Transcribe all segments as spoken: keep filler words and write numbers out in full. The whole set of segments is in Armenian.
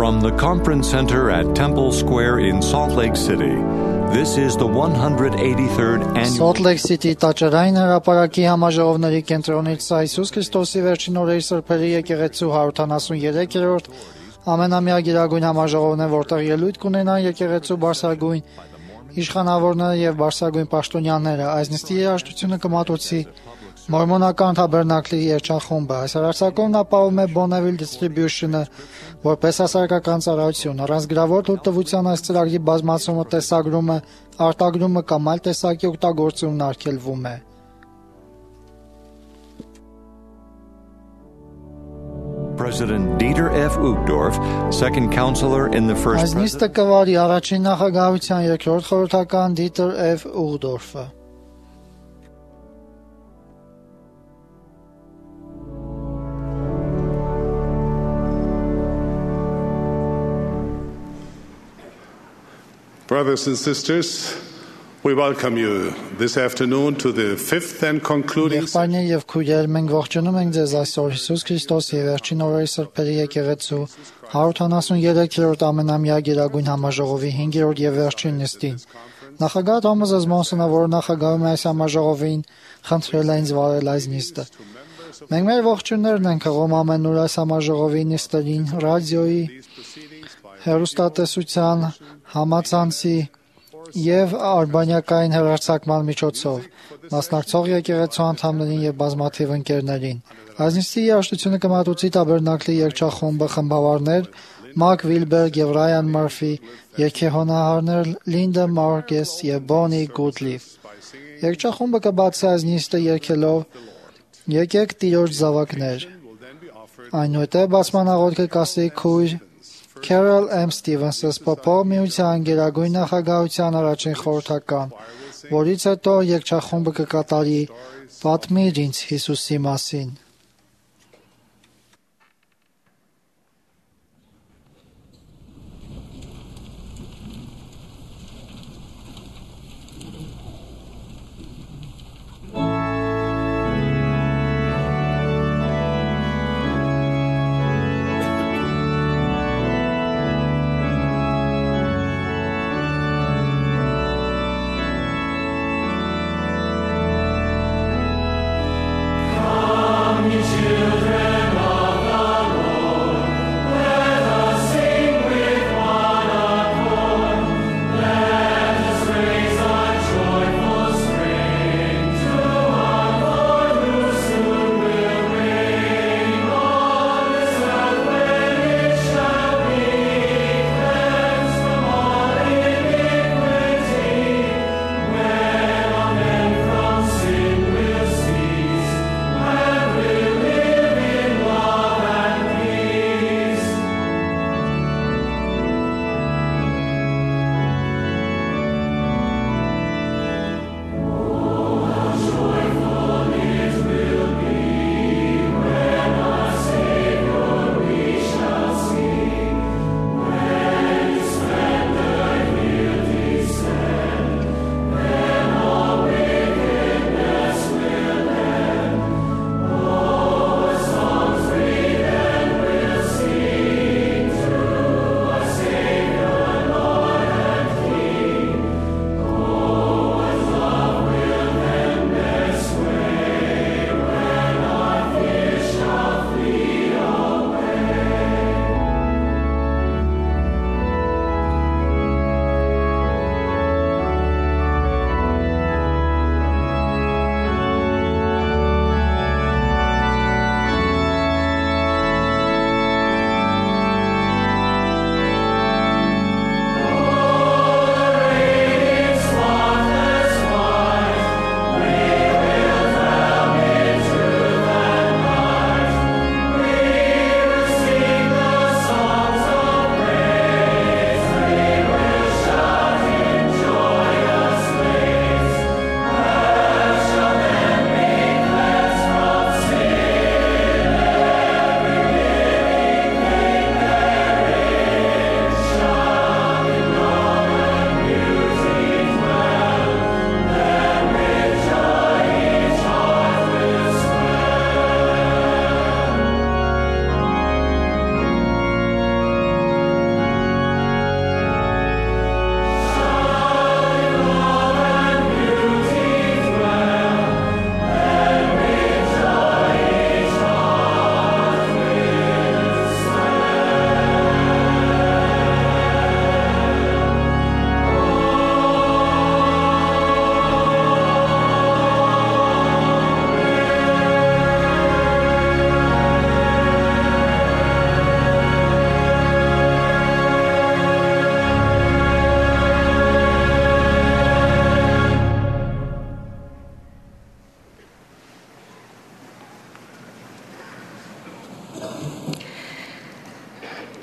From the Conference Center at Temple Square in Salt Lake City, this is the one hundred eighty-third Annual Salt Lake City տաճարային հրապարակի համաժողովների կենտրոնից Հիսուս Քրիստոսի վերջին օրերի սրբերի եկեղեցու հարյուրթանասուններորդ ամենամյա գերագույն համաժողովն է, որտեղ ելույթ կունենան եկեղեցու բարձրագույն իշխանավորները եւ բարձրագույն պաշտոնյաները։ Այս նիստի երաժշտությունը կմատուցի Մորմոնական Թաբերնակլի երջախումբը։ Այս հարցակումն ապահովում է Bonneville Distribution-ը որպես հասարակական ծառայություն։ Առանց գրավոր թույլտվության այս ծրագրի բազմացումը, տեսագրումը, արտագրումը կամ այլ տեսակի օգտագործումն արգելվում է։ President Dieter F. Uchtdorf, second counselor in the first Այս նիստը կվարի առաջին նախագահության երկրորդ խորհրդական Dieter F. Uchtdorf-ը։ Brothers and sisters, we welcome you this afternoon to the fifth and concluding Եղբայրներ եւ քույրեր, մենք ողջունում ենք ձեզ այսօր Հիսուս Քրիստոսի վերջին օրերի սրբերի եկեղեցու հարյուրթանասուներորդ ամենամյա գերագույն համաժողովի հինգերորդ եւ վերջին նիստին։ Նախագահ Թոմաս Ասմոնսոնը, որը նախագահում է այս համաժողովին, խնդրել է ինձ վարել այս նիստը։ Մենք մեր ողջույններն ենք հղում ամենուր այս համաժողովի նիստերին, ռադիոյի, հեռուստատեսության, համացանցի եւ արբանյակային հեռարձակման միջոցով, մասնակցող եկեղեցու անդամներին եւ բազմաթիվ ընկերներին։ Այս նիստի երաժշտությունը կմատուցի Տաբերնակլի երգչախումբը, խմբավարներ Մարկ Վիլբերգ եւ Ռայան Մարֆի, երգեհոնահարներ Լինդա Մարկես եւ Բոնի Գուդլիֆ։ Երգչախումբը կբացի այս նիստը երգելով «Եկեք Տիրոջ զավակներ»։ Այնուհետև բացման աղոթքը կասի քույր Carol M. Stevens-ը Պապով միության գերագույն նախագահության առաջին խորհրդական, որից հետո երգչախումբը կկատարի «Պատմիր ինձ Հիսուսի մասին»։ Come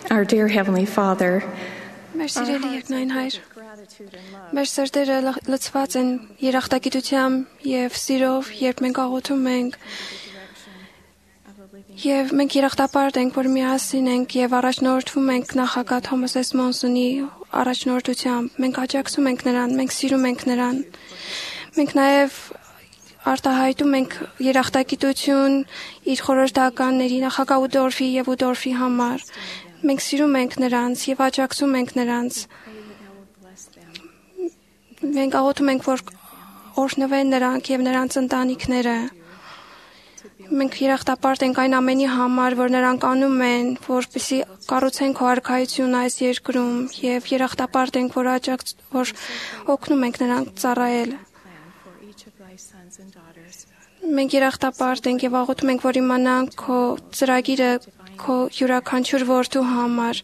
Our dear Heavenly Father, Մեր սիրելի երկնային Հայր, մեր սրտերը լը- լցված են երախտագիտությամբ եւ սիրով, երբ մենք աղոթում ենք, եւ մենք երախտապարտ ենք, որ միասին ենք եւ առաջնորդվում ենք նախագահ Թոմաս Էս Մոնսոնի առաջնորդությամբ։ Մենք աջակցում ենք նրան, մենք սիրում ենք նրան։ Մենք նաեւ արտահայտում ենք երախտագիտություն իր խորհրդականների նախագահ Ուդորֆի եւ Ուդորֆի համար։ Մենք սիրում ենք նրանց եւ աջակցում ենք նրանց։ Մենք աղոթում ենք, որ օրհնվեն նրանք եւ նրանց ընտանիքները։ Մենք երախտապարտ ենք այն ամենի համար, որ նրանք անում են, որպեսզի կառուցեն քո արքայությունը այս երկրում եւ երախտապարտ ենք, որ աջակց որ օգնում ենք նրանք ծառայել։ Մենք երախտապարտ ենք եւ աղոթում ենք, որ իմանանք քո ծրագիրը քո յուրաքանչյուր որդու համար,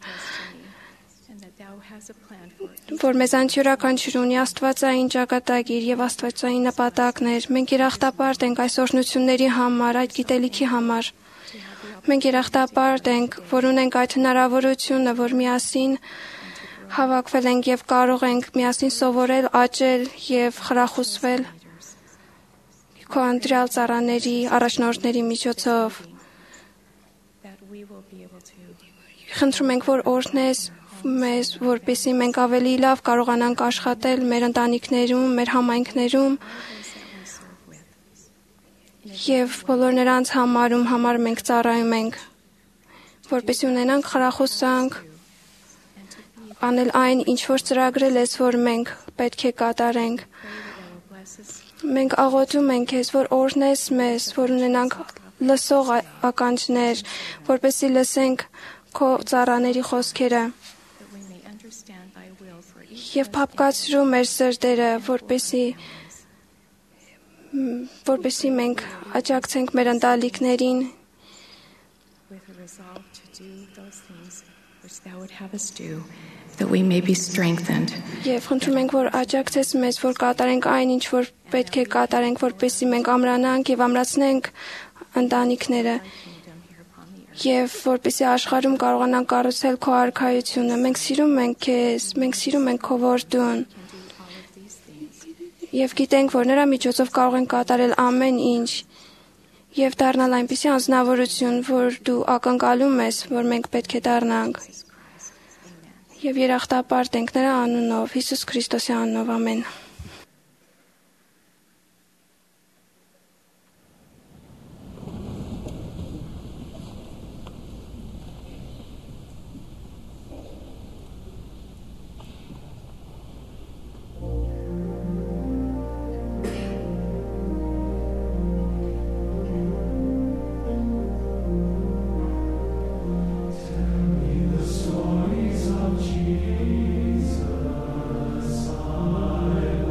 որ մեզանց յուրաքանչյուր ունի աստվածային ճակատագիր եւ աստվածային նպատակներ։ Մենք երախտապարտ ենք այս օրհնությունների համար, այդ գիտելիքի համար։ Մենք երախտապարտ ենք, որ ունենք այդ հնարավորությունը, որ միասին հավաքվել ենք եւ կարող ենք միասին սովորել, աճել եւ խրախուսվել քո ընտրյալ ծառաների, առաջնորդների միջոցով։ Խնդրում ենք, որ օրհնես մեզ, որպեսզի մենք ավելի լավ կարողանանք աշխատել մեր ընտանիքներում, մեր համայնքներում եւ բոլոր նրանց համարում համար մենք ծառայում ենք, որպեսզի ունենանք խրախուսանք անել այն, ինչ որ ծրագրել ես, որ մենք պետք է կատարենք։ Մենք աղոթում ենք քեզ, որ օրհնես մեզ, որ ունենանք լսող ականջներ, որպեսզի լսենք քո ծառաների խոսքերը եւ փափկացրու մեր սրտերը, որպեսզի որպեսզի մենք աջակցենք մեր ընտանիքներին that we may be strengthened. Եվ խնդրում ենք, որ աջակցես մեզ, որ կատարենք այն, ինչ որ պետք է կատարենք, որպեսզի մենք ամրանանք եւ ամրացնենք ընտանիքները եւ որպեսզի աշխարհում կարողանանք կառուցել քո արքայությունը։ Մենք սիրում ենք քեզ, մենք սիրում ենք քո որդուն։ Եվ գիտենք, որ նրա միջոցով կարող ենք կատարել ամեն ինչ եւ դառնալ այնպիսի անձնավորություն, որ դու ակնկալում ես, որ մենք պետք է դառնանք։ Եվ երախտապարտ ենք նրա անունով, Հիսուս Քրիստոսի անունով, ամեն։ Stories of Jesus, I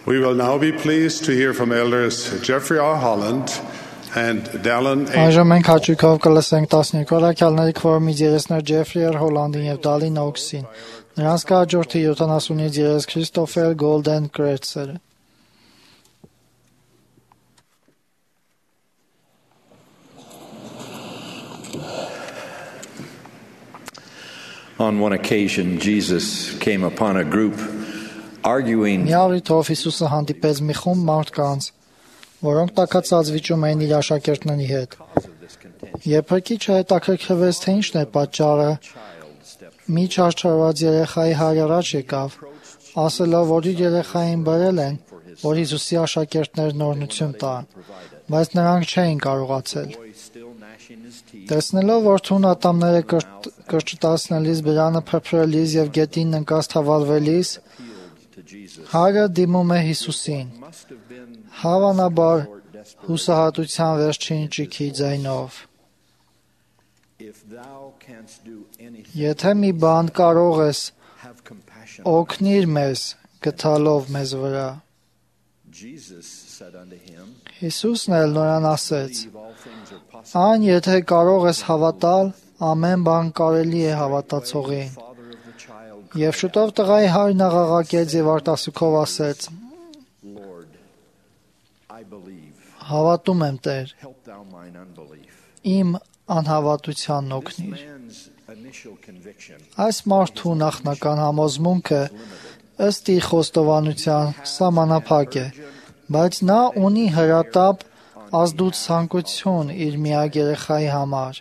We will now be pleased to hear from elders Jeffrey R. Holland and Dallin A. Այժմ մենք հաճույքով կլսենք տասներկու առաքյալների քվորումից երեսներ Ջեֆրի R. Հոլանդին եւ Դալին Օքսին։ Նրանց կհաջորդի յոթանասունից երես Քրիստոֆեր Գոլդեն Կրեցերը։ On one occasion, Jesus came upon a group arguing. Մի առիթով Հիսուսը հանդիպեց մի խումբ մարդկանց, որոնք տաքացած վիճում էին իր աշակերտների հետ։ Երբ քիչը հետաքրքրվեց, թե ինչն է պատճառը, մի չարչարված երեխայի հայր առաջ եկավ, ասելով, որ իր երեխային բերել են, որ Հիսուսի աշակերտներն օրհնություն տան, բայց նրանք չէին կարողացել։ Տեսնելով, որ թուն ատամները կրճտացնելիս, բերանը փրփրելիս եւ գետին ընկած թավալվելիս, հայրը դիմում է Հիսուսին, հավանաբար հուսահատության վերջին ճիքի ձայնով։ Եթե մի բան կարող ես, օգնիր մեզ, գթալով մեզ վրա։ Հիսուսն էլ նրան ասեց. Այն, եթե կարող ես հավատալ, ամեն բան կարելի է հավատացողին։ Եվ շուտով տղայի հայրն աղաղակեց եւ արտասուքով ասեց. Հավատում եմ, Տեր, իմ անհավատությանն օգնիր։ Այս մարդու նախնական համոզմունքը ըստ իր խոստովանության սահմանափակ է, բայց նա ունի հրատապ ազդուց ցանկություն իր միակ երեխայի համար։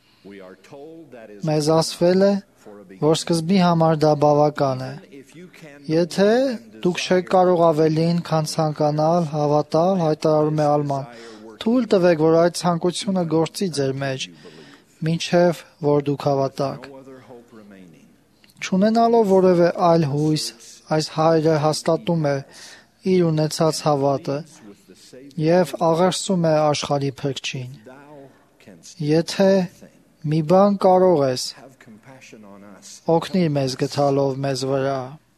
Մեզ ասվել է, որ սկզբի համար դա բավական է։ Եթե դուք չեք կարող ավելին, քան ցանկանալ, հավատալ, հայտարարում է Ալման, թույլ տվեք, որ այդ ցանկությունը գործի ձեր մեջ, մինչև որ դուք հավատաք։ Չունենալով որևէ այլ հույս, այս հայրը հաստատում է իր ունեցած հավատը և աղերսում է աշխարհի փրկչին։ Եթե մի բան կարող ես, օգնիր մեզ գթալով մեզ վրա։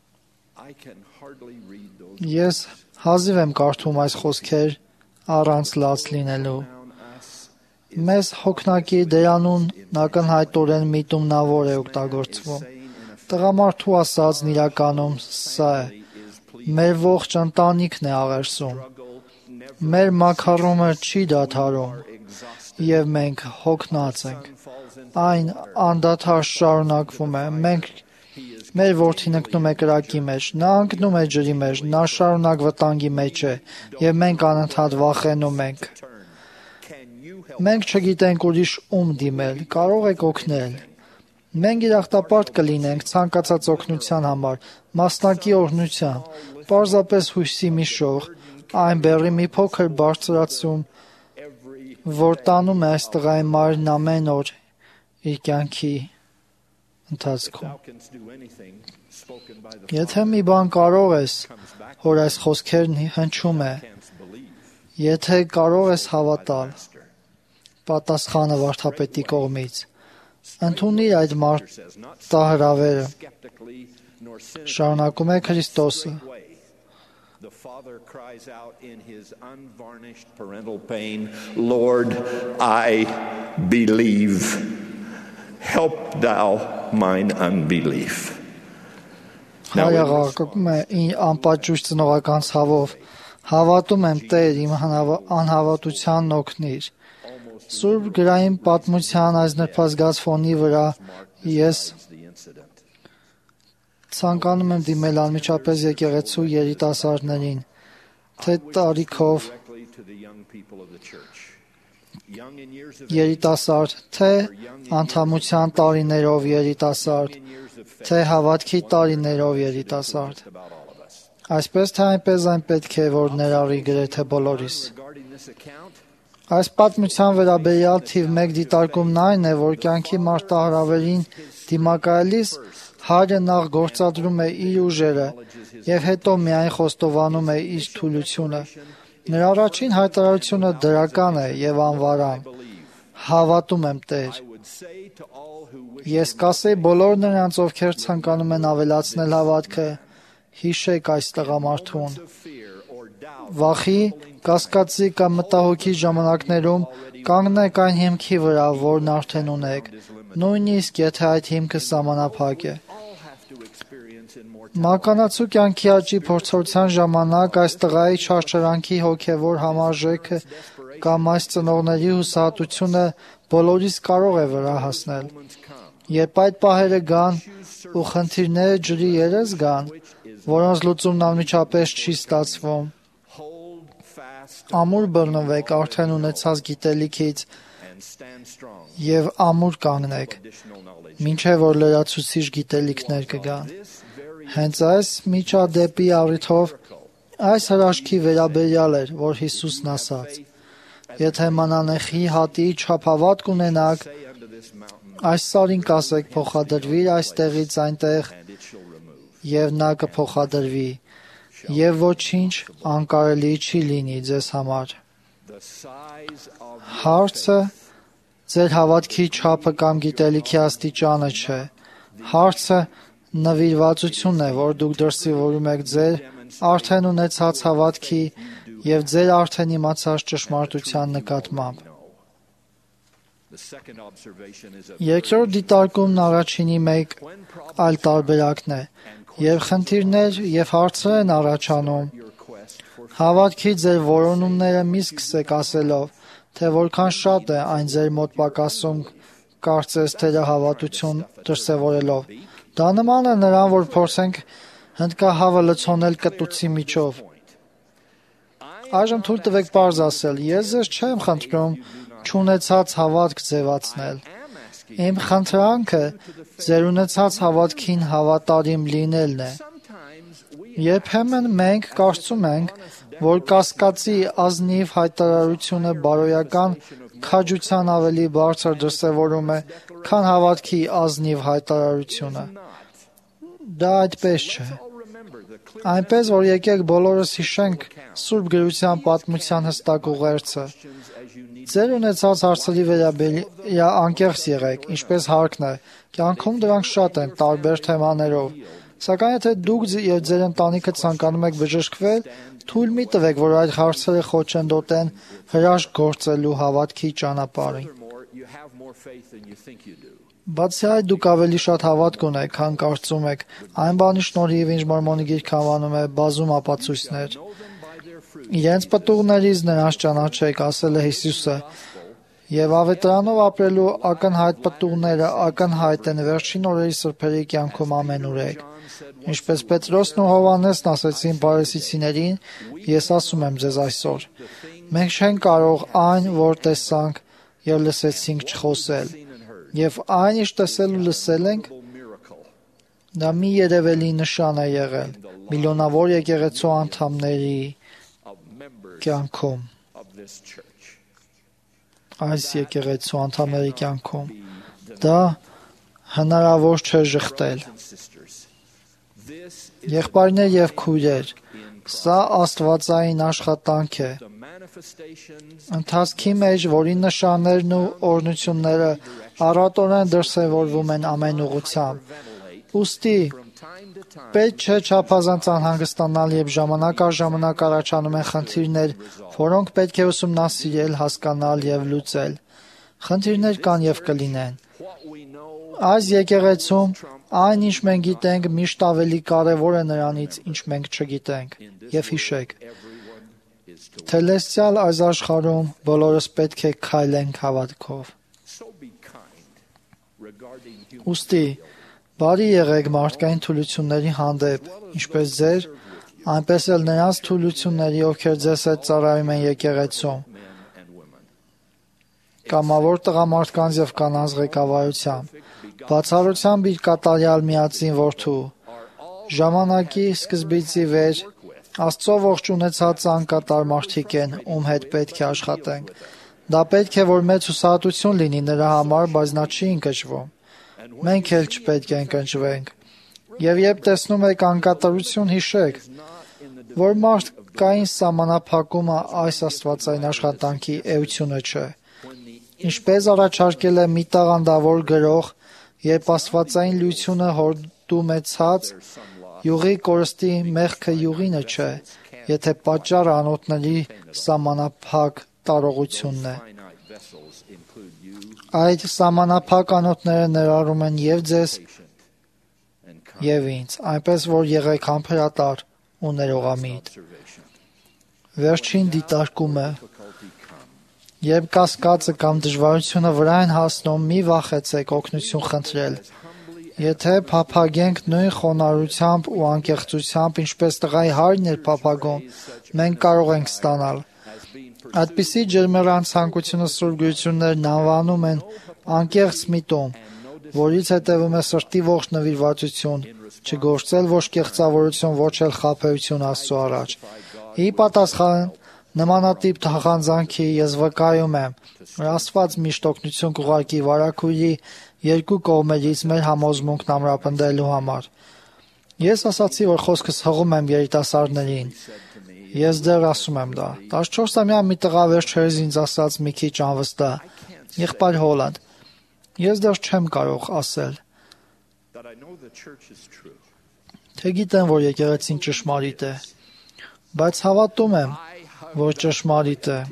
Ես հազիվ եմ կարդում այս խոսքեր առանց լաց լինելու։ Մեզ հոգնակի դերանունն ակնհայտորեն միտումնավոր է օգտագործվում։ Տղամարդու ասածն իրականում սա է. մեր ողջ ընտանիքն է աղերսում։ Մեր մաքարումը չի դադարում, և մենք հոգնած ենք։ Այն անդադար շարունակվում է։ Մենք մեր որդին ընկնում է կրակի մեջ, նա ընկնում է ջրի մեջ, նա շարունակ վտանգի մեջ է, և մենք անընդհատ վախենում ենք։ Մենք չգիտենք ուրիշ ում դիմել, կարող եք օգնել։ Մենք երախտապարտ կլինենք ցանկացած օգնության համար, մասնակի օրհնության, պարզապես հույսի մի շող, այն բեռի մի փոքր բարձրացում, որ տանում է այս տղայի մայրն ամեն օր իր կյանքի ընթացքում։ Եթե մի բան կարող ես, որ այս խոսքերն հնչում է, եթե կարող ես հավատալ, պատասխանը վարդապետի կողմից, ընդունիր այդ մարտահրավերը, շարունակում է Քրիստոսը։ The father cries out in his unvarnished parental pain, Lord, I believe. Help thou mine unbelief. Հայրաղակում է անպատժույժ ծնողական ցավով, հավատում եմ, Տեր, իմ անհավատությանն օգնիր։ Սուրբ գրային պատմության այս նրբազգաց ֆոնի վրա ես ցանկանում եմ դիմել անմիջապես եկեղեցու երիտասարդներին, թե տարիքով երիտասարդ, թե անդամության տարիներով երիտասարդ, թե հավատքի տարիներով երիտասարդ։ Այսպես թե այնպես այն պետք է, որ ներառի գրեթե բոլորիս։ Այս պատմության վերաբերյալ թիվ մեկ դիտարկումն այն է, որ կյանքի մարտահրավերին դիմակայելիս հայրը նախ գործադրում է իր ուժերը և հետո միայն խոստովանում է իր թուլությունը։ Նրա առաջին հայտարարությունը դրական է և անվարան. հավատում եմ, Տեր։ Ես կասեի բոլոր նրանց, ովքեր ցանկանում են ավելացնել հավատքը, հիշեք այս տղամարդուն վախի, կասկածի կամ մտահոգի ժամանակներում կանգնեք այն հիմքի վրա, որն արդեն ունեք, նույնիսկ եթե այդ հիմքը սահմանափակ է։ Մականացու կյանքի աճի փորձառության ժամանակ այս տղայի չարչարանքի հոգևոր համարժեքը կամ այս ծնողների հուսահատությունը բոլորիս կարող է վրա հասնել։ Երբ այդ պահերը գան ու խնդիրները ջրի երես գան, որոնց լուծումն անմիջապես չի ստացվում, ամուր բռնվեք արդեն ունեցած գիտելիքից և ամուր կանգնեք, մինչև որ լրացուցիչ գիտելիքներ կգան։ Հենց այս միջադեպի առիթով այս հրաշքի վերաբերյալ էր, որ Հիսուսն ասաց. «Եթե մանանեխի հատի չափ հավատք ունենաք, այս սարին կասեք փոխադրվիր այստեղից այնտեղ, և նա կփոխադրվի, և ոչինչ անկարելի չի լինի ձեզ համար»։ Հարցը ձեր հավատքի չափը կամ գիտելիքի աստիճանը չէ։ Հարցը նվիրվածությունն է, որ դուք դրսևորում եք ձեր արդեն ունեցած հավատքի և ձեր արդեն իմացած ճշմարտության նկատմամբ։ Երկրորդ դիտարկումն առաջինի մեկ այլ տարբերակն է, երբ խնդիրներ և հարցեր են առաջանում, հավատքի ձեր որոնումները մի սկսեք ասելով, թե որքան շատ է այն ձեր մոտ պակասում կարծես թերահավատություն դրսևորելով։ Դա նման է նրան, որ փորձենք հնդկահավը լցոնել կտուցի միջով։ Այժմ թույլ տվեք պարզ ասել, ես ձեզ չեմ խնդրում չունեցած հավատք ձևացնել։ Իմ խնդրանքը ձեր ունեցած հավատքին հավատարիմ լինելն է։ Երբեմն մենք կարծում ենք, որ կասկածի ազնիվ հայտարարությունը բարոյական քաջության ավելի բարձր դրսևորում է, քան հավատքի ազնիվ հայտարարությունը։ Դա այդպես չէ։ Այնպես, որ եկեք բոլորս հիշենք Սուրբ Գրության պատմության հստակ ուղերձը։ Ձեր ունեցած հարցերի վերաբերյալ անկեղծ եղեք, ինչպես հարկն է։ Կյանքում դրանք շատ են, տարբեր թեմաներով։ Սակայն եթե դուք և ձեր ընտանիքը ցանկանում եք բժշկվել, թույլ մի տվեք, որ այդ հարցերը խոչընդոտեն հրաշք գործելու հավատքի ճանապարհին։ Բացի այդ, դուք ավելի շատ հավատք ունեք, քան կարծում եք, այն բանի շնորհիվ, ինչ Մորմոնի գիրքը անվանում է բազում ապացույցներ։ Իրենց պտուղներից նրանց ճանաչեք, ասել է Հիսուսը, և ավետարանով ապրելու ակնհայտ պտուղները ակնհայտ են վերջին օրերի սրբերի կյանքում ամենուրեք։ Ինչպես Պետրոսն ու Հովհաննեսն ասեցին փարիսեցիներին, ես ասում եմ ձեզ այսօր, մենք չենք կարող այն, որ տեսանք և լսեցինք, չխոսել, և այն, ինչ տեսել ու լսել ենք, դա մի երևելի նշան է եղել միլիոնավոր եկեղեցու անդամների կյանքում, այս եկեղեցու անդամների կյանքում, դա հնարավոր չէ ժխտել։ Եղբայրներ և քույրեր, սա աստվածային աշխատանք է, ընթացքի մեջ, որի նշաններն ու օրհնությունները առատորեն դրսևորվում են ամեն ուղղությամբ։ Ուստի պետք չէ չափազանց անհանգստանալ, երբ ժամանակ առ ժամանակ առաջանում են խնդիրներ, որոնք պետք է ուսումնասիրել, հասկանալ և լուծել։ Խնդիրներ կան և կլինեն։ Այս եկեղեցում այն, ինչ մենք գիտենք, միշտ ավելի կարևոր է նրանից, ինչ մենք չգիտենք։ Եվ հիշեք, թելեսցիալ այս աշխարհում բոլորս պետք է քայլենք հավատքով։ Ուստի բարի եղեք մարդկային թուլությունների հանդեպ, ինչպես ձեր, այնպես էլ նրանց թուլությունների, ովքեր ձեզ հետ ծառայում են եկեղեցում, կամավոր տղամարդկանց և կանանց ղեկավարությամբ, բացառությամբ իր կատարյալ միածին որդու, ժամանակի սկզբից ի վեր Աստծո ողջ ունեցած անկատար մարդիկ են, ում հետ պետք է աշխատենք։ Դա պետք է, որ մեծ հուսահատություն լինի նրա համար, բայց նա չի ընկճվում։ Մենք էլ չպետք է ընկճվենք։ Եվ երբ տեսնում եք անկատարություն, հիշեք, որ մարդկային սահմանափակումը այս աստվածային աշխատանքի էությունը չէ։ Ինչպես առաջարկել է մի տաղանդավոր գրող, երբ աստվածային լույսությունը հորդում է ցած, յուղի կորստի մեղքը յուղինը չէ, եթե պատճառը անոթների սահմանափակ տարողությունն է։ Այդ սահմանափակ անոթները ներառում են եւ ձեզ, եւ ինձ, այնպես որ եղեք համբերատար ու ներողամիտ։ Վերջին դիտարկումը. երբ կասկածը կամ դժվարությունը վրա են հասնում, մի վախեցեք օգնություն խնդրել։ Եթե փափագենք նույն խոնարհությամբ ու անկեղծությամբ, ինչպես տղայի հայրն էր փափագում, մենք կարող ենք ստանալ։ Այդպիսի ջերմեռան ցանկությունը Սուրբ Գրություններն անվանում են անկեղծ միտում, որից հետևում է սրտի ողջ նվիրվածություն, չգործել ոչ կեղծավորություն, ոչ էլ խաբեություն Աստծո առաջ։ Ի պատասխան նմանատիպ թախանձանքի ես վկայում եմ, որ Աստված միշտ օգնություն կուղարկի վարագույրի երկու կողմերից մեր համոզմունքն ամրապնդելու համար։ Ես ասացի, որ խոսքս հղում եմ երիտասարդներին։ Ես դեռ ասում եմ դա։ տասնչորսամյա մի տղա վերջերս ինձ ասաց մի քիչ անվստահ. Եղբայր Հոլանդ, ես դեռ չեմ կարող ասել, թե գիտեմ, որ եկեղեցին ճշմարիտ է, բայց հավատում եմ, որ ճշմարիտ է։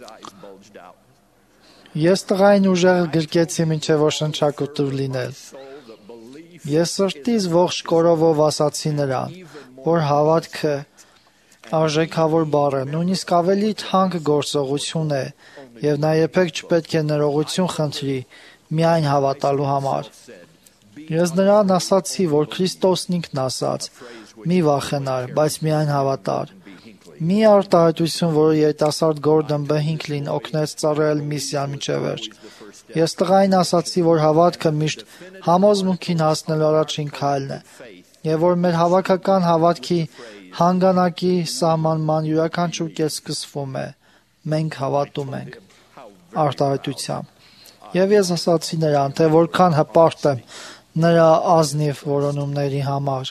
Ես տղային ուժեղ գրկեցի, մինչև որ շնչակտուր լինել։ Ես սրտից ողջ կորովով ասացի նրան, որ հավատքը արժեքավոր բառ է, նույնիսկ ավելի թանկ գործողություն է, եւ նա երբեք չպետք է ներողություն խնդրի միայն հավատալու համար։ Ես նրան ասացի, որ Քրիստոսն ինքն ասաց. մի վախենար, բայց միայն հավատար։ Մի արտահայտություն, որը երիտասարդ Գորդոն Բեհինքլին օգնեց ծառայել միսիան մինչև վերջ։ Ես տղային ասացի, որ հավատքը միշտ համոզմունքին հասնելու առաջին քայլն է, եւ որ մեր հավաքական հավատքի հանգանակի սահմանման յուրաքանչյուր կետ սկսվում է։ Մենք հավատում ենք արտահայտությամբ։ Եվ ես ասացի նրան, թե որքան հպարտ եմ նրա ազնիվ որոնումների համար։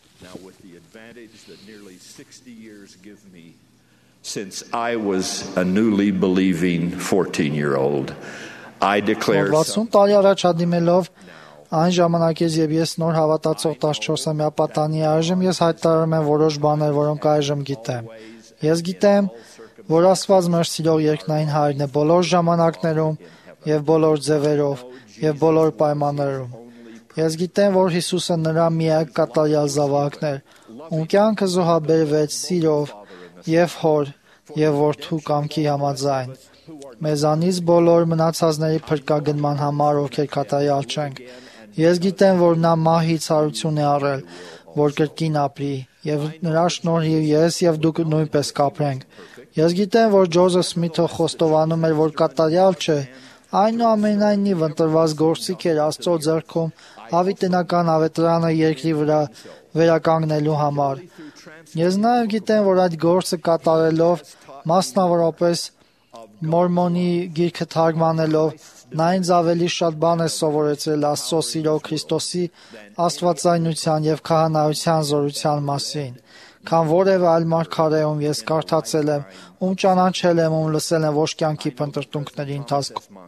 Since I was a newly believing fourteen-year-old, I declare վաթսուն տարի առաջ ադիմելով այն ժամանակից եւ ես նոր հավատացող տասնչորսամյա պատանի այժմ ես հայտարարում եմ որոշ բաներ, որոնք այժմ գիտեմ։ Ես գիտեմ, որ Աստված մեր սիրող երկնային հայրն է բոլոր ժամանակներում եւ բոլոր ձևերով եւ բոլոր պայմաններում։ Ես գիտեմ, որ Հիսուսը նրա միակ կատարյալ զավակն էր, ում կյանքը զոհաբերվեց սիրով եւ հոր եւ որդու կամքի համաձայն։ Մեզանից բոլոր մնացածների փրկագնման համար, ովքեր կատարյալ չենք։ Ես գիտեմ, որ նա մահից հարություն է առել, որ կրկին ապրի, եւ նրա շնորհիվ ես եւ դուք նույնպես կապրենք։ Ես գիտեմ, որ Ջոզեֆ Սմիթը խոստովանում էր, որ կատարյալ չէ, այնուամենայնիվ ընտրված գործիք էր Աստծո ձեռքում հավիտենական ավետարանը երկրի վրա վերականգնելու համար։ Ես նաև գիտեմ, որ այդ գործը կատարելով, մասնավորապես Մորմոնի գիրքը թարգմանելով, նա ինձ ավելի շատ բան է սովորեցրել Աստծո սիրո Քրիստոսի աստվածայնության եւ քահանայության զորության մասին, քան որևէ այլ մարգարե, ում ես կարդացել եմ, ում ճանաչել եմ, ում լսել եմ ոչ կյանքի փնտրտունքների ընթացքում։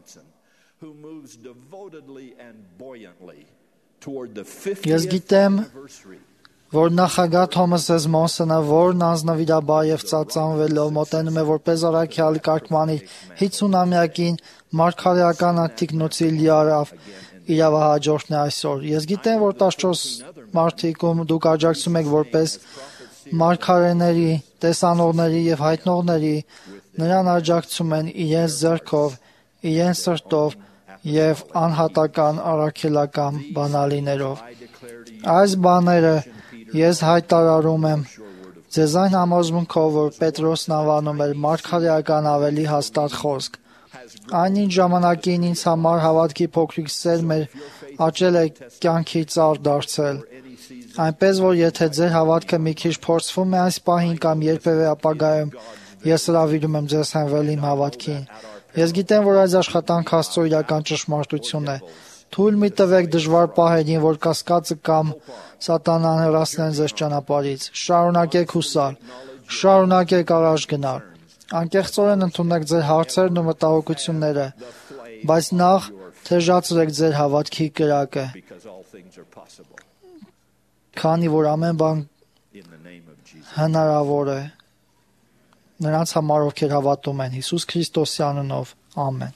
Ես գիտեմ, որ նախագահ Թոմաս Էսմոնսոնը, որն անձնվիրաբար եւ ծածանվելով մոտենում է որպես առաքյալ կարգմանի հինգսունամյակին, մարգարեական ակտիգնոցի լիարավ իրավահաջորդն է այսօր։ Ես գիտեմ, որ տասնչորս մարդիկ, ում դուք աջակցում եք որպես մարգարեների, տեսանողների եւ հայտնողների, նրան աջակցում են իրենց ձեռքով, իրենց սրտով եւ անհատական առաքելական բանալիներով։ Այս բաները ես հայտարարում եմ ձեզ այն համոզմունքով, որ Պետրոսն անվանում էր մարգարեական ավելի հաստատ խոսք։ Այն ինչ ժամանակին ինձ համար հավատքի փոքրիկ սերմ էր, աճել է կյանքի ծառ դարձել։ Այնպես որ եթե ձեր հավատքը մի քիչ փորձվում է այս պահին կամ երբևէ ապագայում, ես հրավիրում եմ ձեզ հենվել իմ հավատքին։ Ես գիտեմ, որ այս աշխատանքը Աստծո իրական ճշմարտությունն է։ Թույլ մի տվեք դժվար պահերին, որ կասկածը կամ սատանան հեռացնեն ձեզ ճանապարհից։ Շարունակեք հուսալ, շարունակեք առաջ գնալ։ Անկեղծորեն ընդունեք ձեր հարցերն ու մտահոգությունները, բայց նախ թեժացրեք ձեր հավատքի կրակը, քանի որ ամեն բան հնարավոր է նրանց համար, ովքեր հավատում են Հիսուս Քրիստոսի անունով։ Ամեն։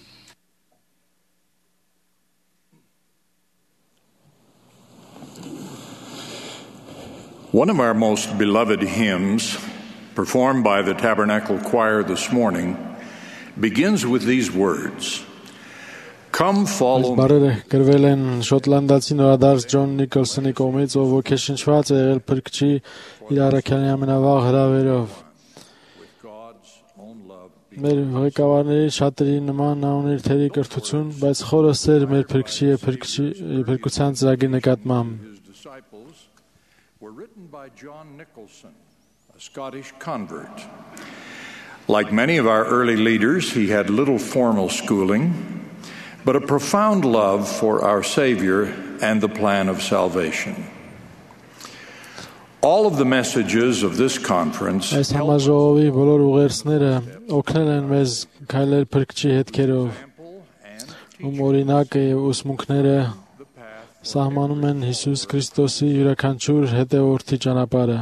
One of our most beloved hymns, performed by the Tabernacle Choir this morning, begins with these words. Come follow me. Բարերը գրվել են շոտլանդացի նորադարձ Ջոն Նիկոլսոնի կողմից, ով ոգեշնչված է եղել Փրկչի իր առաքյալի ամենավաղ հրավերով։ Մեր ղեկավարների շատերի նման նա ուներ թերի կրթություն, բայց խորը սեր մեր Փրկչի եւ փրկության ծրագրի նկատմամբ։ Were written by John Nicholson, a Scottish convert. Like many of our early leaders, he had little formal schooling, but a profound love for our Savior and the plan of salvation. All of the messages of this conference Այս համաժողովի բոլոր ուղերձները օգնել են մեզ քայլել Փրկչի հետքերով, ում օրինակը եւ ուսմունքները սահմանում են Հիսուս Քրիստոսի յուրաքանչյուր հետևորդի ճանապարհը։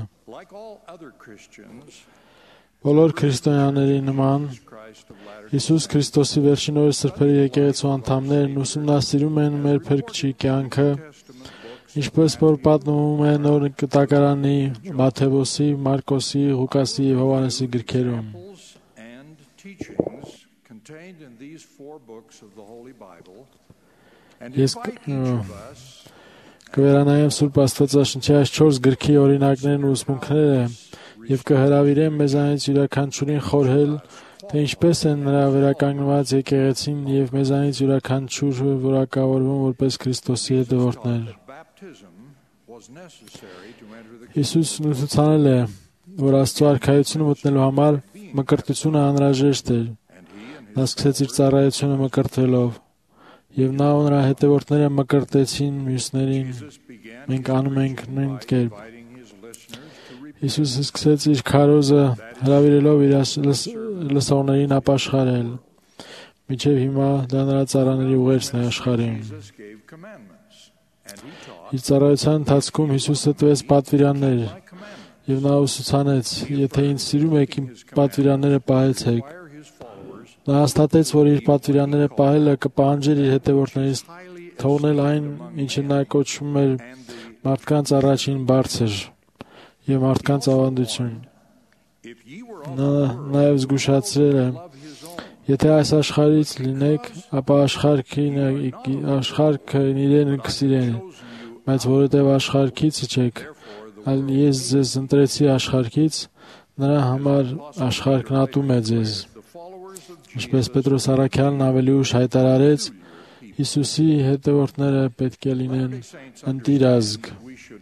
Բոլոր քրիստոնյաների նման Հիսուս Քրիստոսի վերջին օրը սրբերի եկեղեցու անդամներն ուսումնասիրում են մեր Փրկչի կյանքը, ինչպես որ պատմվում է նոր կտակարանի Մատթեոսի, Մարկոսի, Ղուկասի եւ Հովհաննեսի գրքերում։ Ես կվերանայեմ Սուրբ Աստվածաշնչի այս չորս գրքի օրինակներն ու ուսմունքները եւ կհրավիրեմ մեզանից յուրաքանչյուրին խորհել, թե ինչպես են նրա վերականգնված եկեղեցին եւ մեզանից յուրաքանչյուրը որակավորվում որպես Քրիստոսի հետևորդներ։ Հիսուսն ուսուցանել է, որ Աստծո արքայությունը մտնելու համար մկրտությունը անհրաժեշտ էր։ Նա սկսեց իր ծառայությունը մկրտվելով, եւ նա ու նրա հետևորդները մկրտեցին մյուսներին։ Մենք անում ենք նույն կերպ։ Հիսուսը սկսեց իր քարոզը հրավիրելով իր լսողներին ապաշխարել։ Մինչև հիմա դա նրա ծառաների ուղերձն է աշխարհին։ Իր ծառայության ընթացքում Հիսուսը տվեց պատվիրաններ, եւ նա ուսուցանեց. «Եթե ինձ սիրում եք, իմ պատվիրանները պահեցեք»։ Նա հաստատեց, որ իր պատվիրանները պահելը կպահանջեր իր հետևորդներից թողնել այն, ինչը նա կոչում էր մարդկանց առաջին բարձր եւ մարդկանց ավանդություն։ Նա նաեւ զգուշացրել է. «Եթե այս աշխարհից լինեք, ապա աշխարհին աշխարհը իրեն կսիրեն, բայց որովհետեւ աշխարհից չեք, այլ ես ձեզ ընտրեցի աշխարհից, նրա համար աշխարհն ատում է ձեզ»։ Ինչպես Պետրոս առաքյալն ավելի ուշ հայտարարեց, Հիսուսի հետևորդները պետք է լինեն ընտիր ազգ։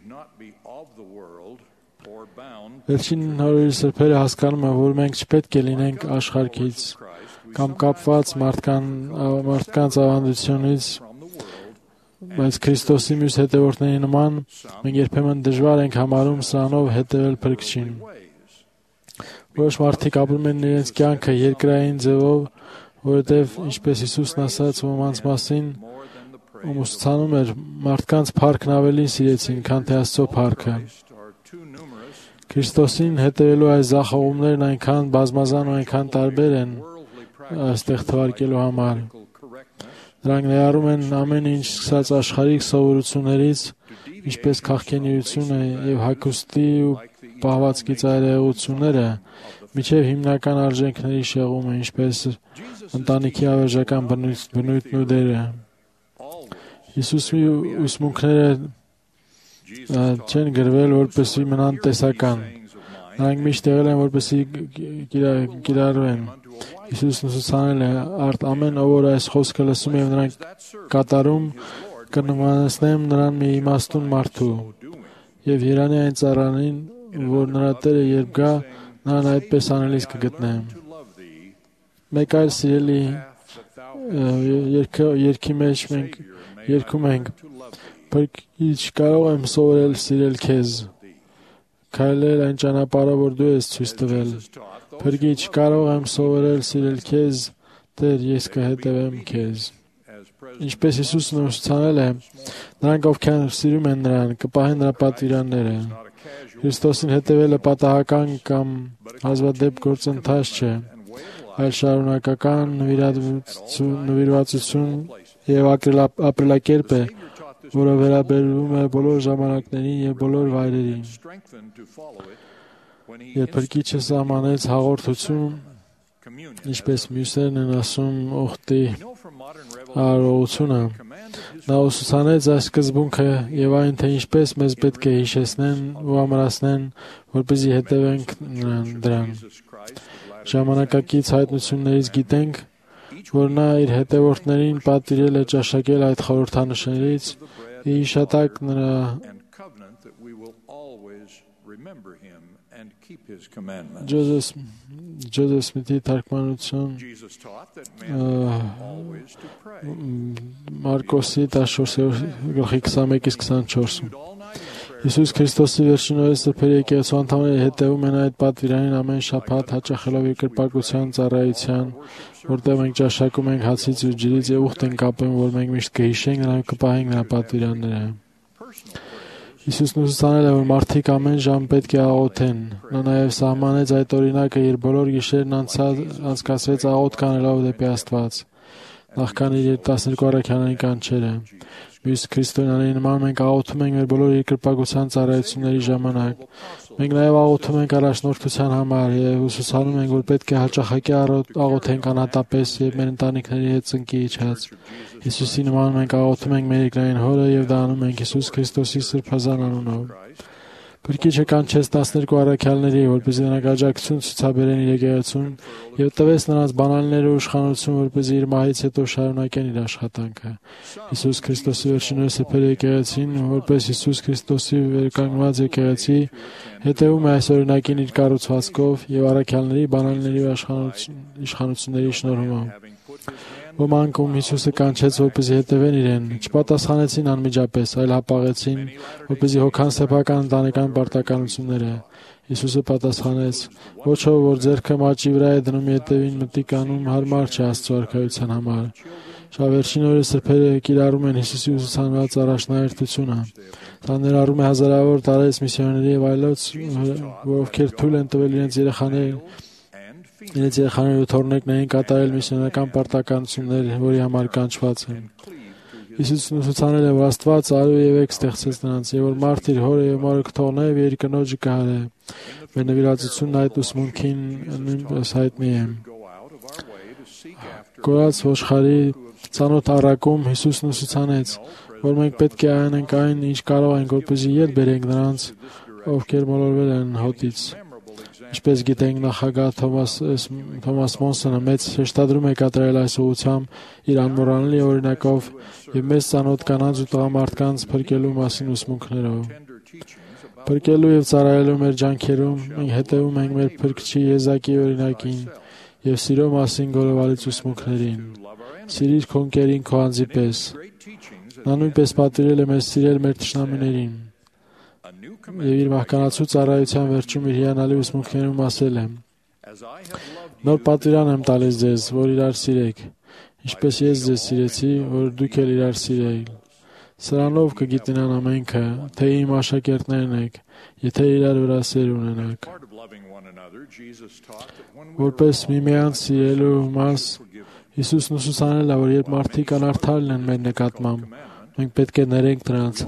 Վերջին օրերի սրբերը հասկանում են, որ մենք չպետք է լինենք աշխարհից կամ կապված մարդկանց ավանդությունից, բայց Քրիստոսի մյուս հետևորդների նման մենք երբեմն դժվար ենք համարում սրանով հետևել Փրկչին։ Որոշ մարդիկ ապրում են իրենց կյանքը երկրային ձևով, որովհետև, ինչպես Հիսուսն ասաց ոմանց մասին, ում ուսուցանում էր, մարդկանց փառքն ավելի սիրեցին, քան թե Աստծո փառքը։ Քրիստոսին հետևելու այս զախողումներն այնքան բազմազան ու այնքան տարբեր են այստեղ թվարկելու համար։ Նրանք ներառում են ամեն ինչ սկսած աշխարհիկ սովորություններից, ինչպես քաղաքենիությունը եւ հագուստի ու պահվածքի ծայրահեղությունները, միջև հիմնական արժեքների շեղումը, ինչպես ընտանիքի ավերժական բնույթն ու դերը։ Հիսուսի ուսմունքները չեն գրվել, որպեսզի մնան տեսական։ Նրանք միշտ եղել են, որպեսզի կիրառվեն։ Հիսուսն ուսուցանել է. «Արդ ամեն ով որ այս խոսքը լսում եւ նրանք կատարում, կնմանեցնեմ նրան մի իմաստուն մարդու, եւ երանի այն ծառանին, որ նրա Տերը երբ գա, նրան այդպես անելիս կգտնե»։ Մեկ այլ սիրելի երգի մեջ մենք երգում ենք. «Փրկիչ, կարող եմ սովորել սիրել քեզ, քայլել այն ճանապարհով, որ դու ես ցույց տվել։ Փրկիչ, կարող եմ սովորել սիրել քեզ, Տեր, ես կհետևեմ քեզ»։ Ինչպես Հիսուսն ուսուցանել է, նրանք, ովքեր սիրում են նրան, կպահեն նրա պատվիրանները։ Քրիստոսին հետևելը պատահական կամ հազվադեպ գործընթաց չէ, այլ շարունակական նվիրվածություն եւ ապրելակերպ է, որը վերաբերվում է բոլոր ժամանակներին եւ բոլոր վայրերին։ Երբ Փրկիչը սահմանեց հաղորդություն, ինչպես մյուսներն են ասում ուխտի արարողությունը, նա ուսուցանեց այս սկզբունքը եւ այն, թե ինչպես մեզ պետք է հիշեցնեն ու ամրացնեն, որպեսզի հետևենք դրան։ Ժամանակակից հայտնություններից գիտենք, որ նա իր հետևորդներին պատվիրել է ճաշակել այդ խորհրդանշներից, իշատակ նրա Ջոզեֆ Ջոզեֆ Սմիթի թարգմանություն Մարկոսի տասնչորսերորդ գլխի քսաներկից քսանչորս։ Հիսուս Քրիստոսի վերջին օրերս սրբերի եկեղեցու անդամները հետևում են այդ պատվիրանին ամեն շաբաթ, հաճախելով իր կրպակության ծառայության, որտեղ մենք ճաշակում ենք հացից ու ջրից եւ ուխտ ենք կապում, որ մենք միշտ կհիշենք նրան, կպահենք նրա պատվիրանները։ Հիսուսն ուսուցանել է, որ մարդիկ ամեն ժամ պետք է աղոթեն։ Նա նաև սահմանեց այդ օրինակը, երբ բոլոր գիշերն անցկացրեց աղոթք անելով դեպի Աստված, նախքան իր տասներկու առաքյալների կանչերը։ Մյուս քրիստոնյաների նման մենք աղոթում ենք մեր բոլոր երկրպագության ծառայությունների ժամանակ։ Մենք նաև աղոթում ենք առաջնորդության համար եւ ուսուցանում ենք, որ պետք է հաճախակի աղոթենք անհատապես եւ մեր ընտանիքների հետ ծնկի իջած։ Հիսուսի նման մենք աղոթում ենք մեր երկրային Հորը եւ դա անում ենք Հիսուս Քրիստոսի սրբազան անունով։ Փրկիչը կանչեց տասներկու առաքյալների, որպեսզի նրանք աջակցություն ցուցաբերեն իր եկեղեցուն եւ տվեց նրանց բանալիները ու իշխանություն, որպեսզի իր մահից հետո շարունակեն իր աշխատանքը։ Հիսուս Քրիստոսի վերջին օրերս սրբերի եկեղեցին, որպես Հիսուս Քրիստոսի վերկանգնված եկեղեցի, հետևում է այս օրինակին իր կառուցվածքով եւ առաքյալների, բանալիների ու իշխանությունների շնորհումով։ Ոմանք, ում Հիսուսը կանչեց, որպեսզի հետևեն իրեն, չպատասխանեցին անմիջապես, այլ հապաղեցին, որպեսզի հոգան սեփական ընտանեկան պարտականությունները։ Հիսուսը պատասխանեց. «Ոչ ով, որ ձեռքը մաճի վրա է դնում ետևին մտիկ անում, հարմար չէ Աստծո արքայության համար»։ Շավերջին օրերս սրբերը կիրառում են Հիսուսի ուսուցանված առաջնահերթությունը։ Դա ներառում է հազարավոր տարեց միսիոներների եւ այլոց, ովքեր թույլ են տվել իրենց երեխաներին իրենց երեխաների ու թոռնեկներին կատարել միսիոնական պարտականություններ, որի համար կանչված են։ Հիսուսն ուսուցանել է, որ Աստված արու եւ եք ստեղծեց նրանց, եւ որ մարդ իր հորը եւ մորը կթողնե եւ իր կնոջը կհարե։ Մեր նվիրվածությունն այդ ուսմունքին նույնպես հայտնի է։ Կորած ոչխարի ծանոթ առակում Հիսուսն ուսուցանեց, որ մենք պետք է անենք այն, ինչ կարող ենք, որպեսզի ելք բերենք նրանց, ովքեր մոլորվել են հոտից։ Ինչպես գիտենք, նախագահ Թոմաս Թոմաս Մոնսոնը մեծ շեշտադրում է կատարել այս ուղղությամբ իր անմոռանալի օրինակով եւ մեծ ծանոթ կանանց ու տղամարդկանց փրկելու մասին ուսմունքներով։ Փրկելու եւ ծառայելու մեր ջանքերում մենք հետևում ենք մեր Փրկչի եզակի օրինակին եւ սիրո մասին գոլովալից ուսմունքներին։ Սիրիր քո ընկերին քո անձի պես։ Նա նույնպես պատվիրել է մեզ սիրել մեր թշնամիներին։ Եվ իր մահկանացու ծառայության վերջում իր հիանալի ուսմունքներում ասել է. «Նոր պատվիրան եմ տալիս ձեզ, որ իրար սիրեք, ինչպես ես ձեզ սիրեցի, որ դուք էլ իրար սիրեիք։ Սրանով կգիտնան ամենքը, թե իմ աշակերտներն եք, եթե իրար վրա սեր ունենաք»։ Որպես միմյանց սիրելու մաս, Հիսուսն ուսուցանել է, որ երբ մարդիկ անարդար լինեն մեր նկատմամբ, մենք պետք է ներենք նրանց։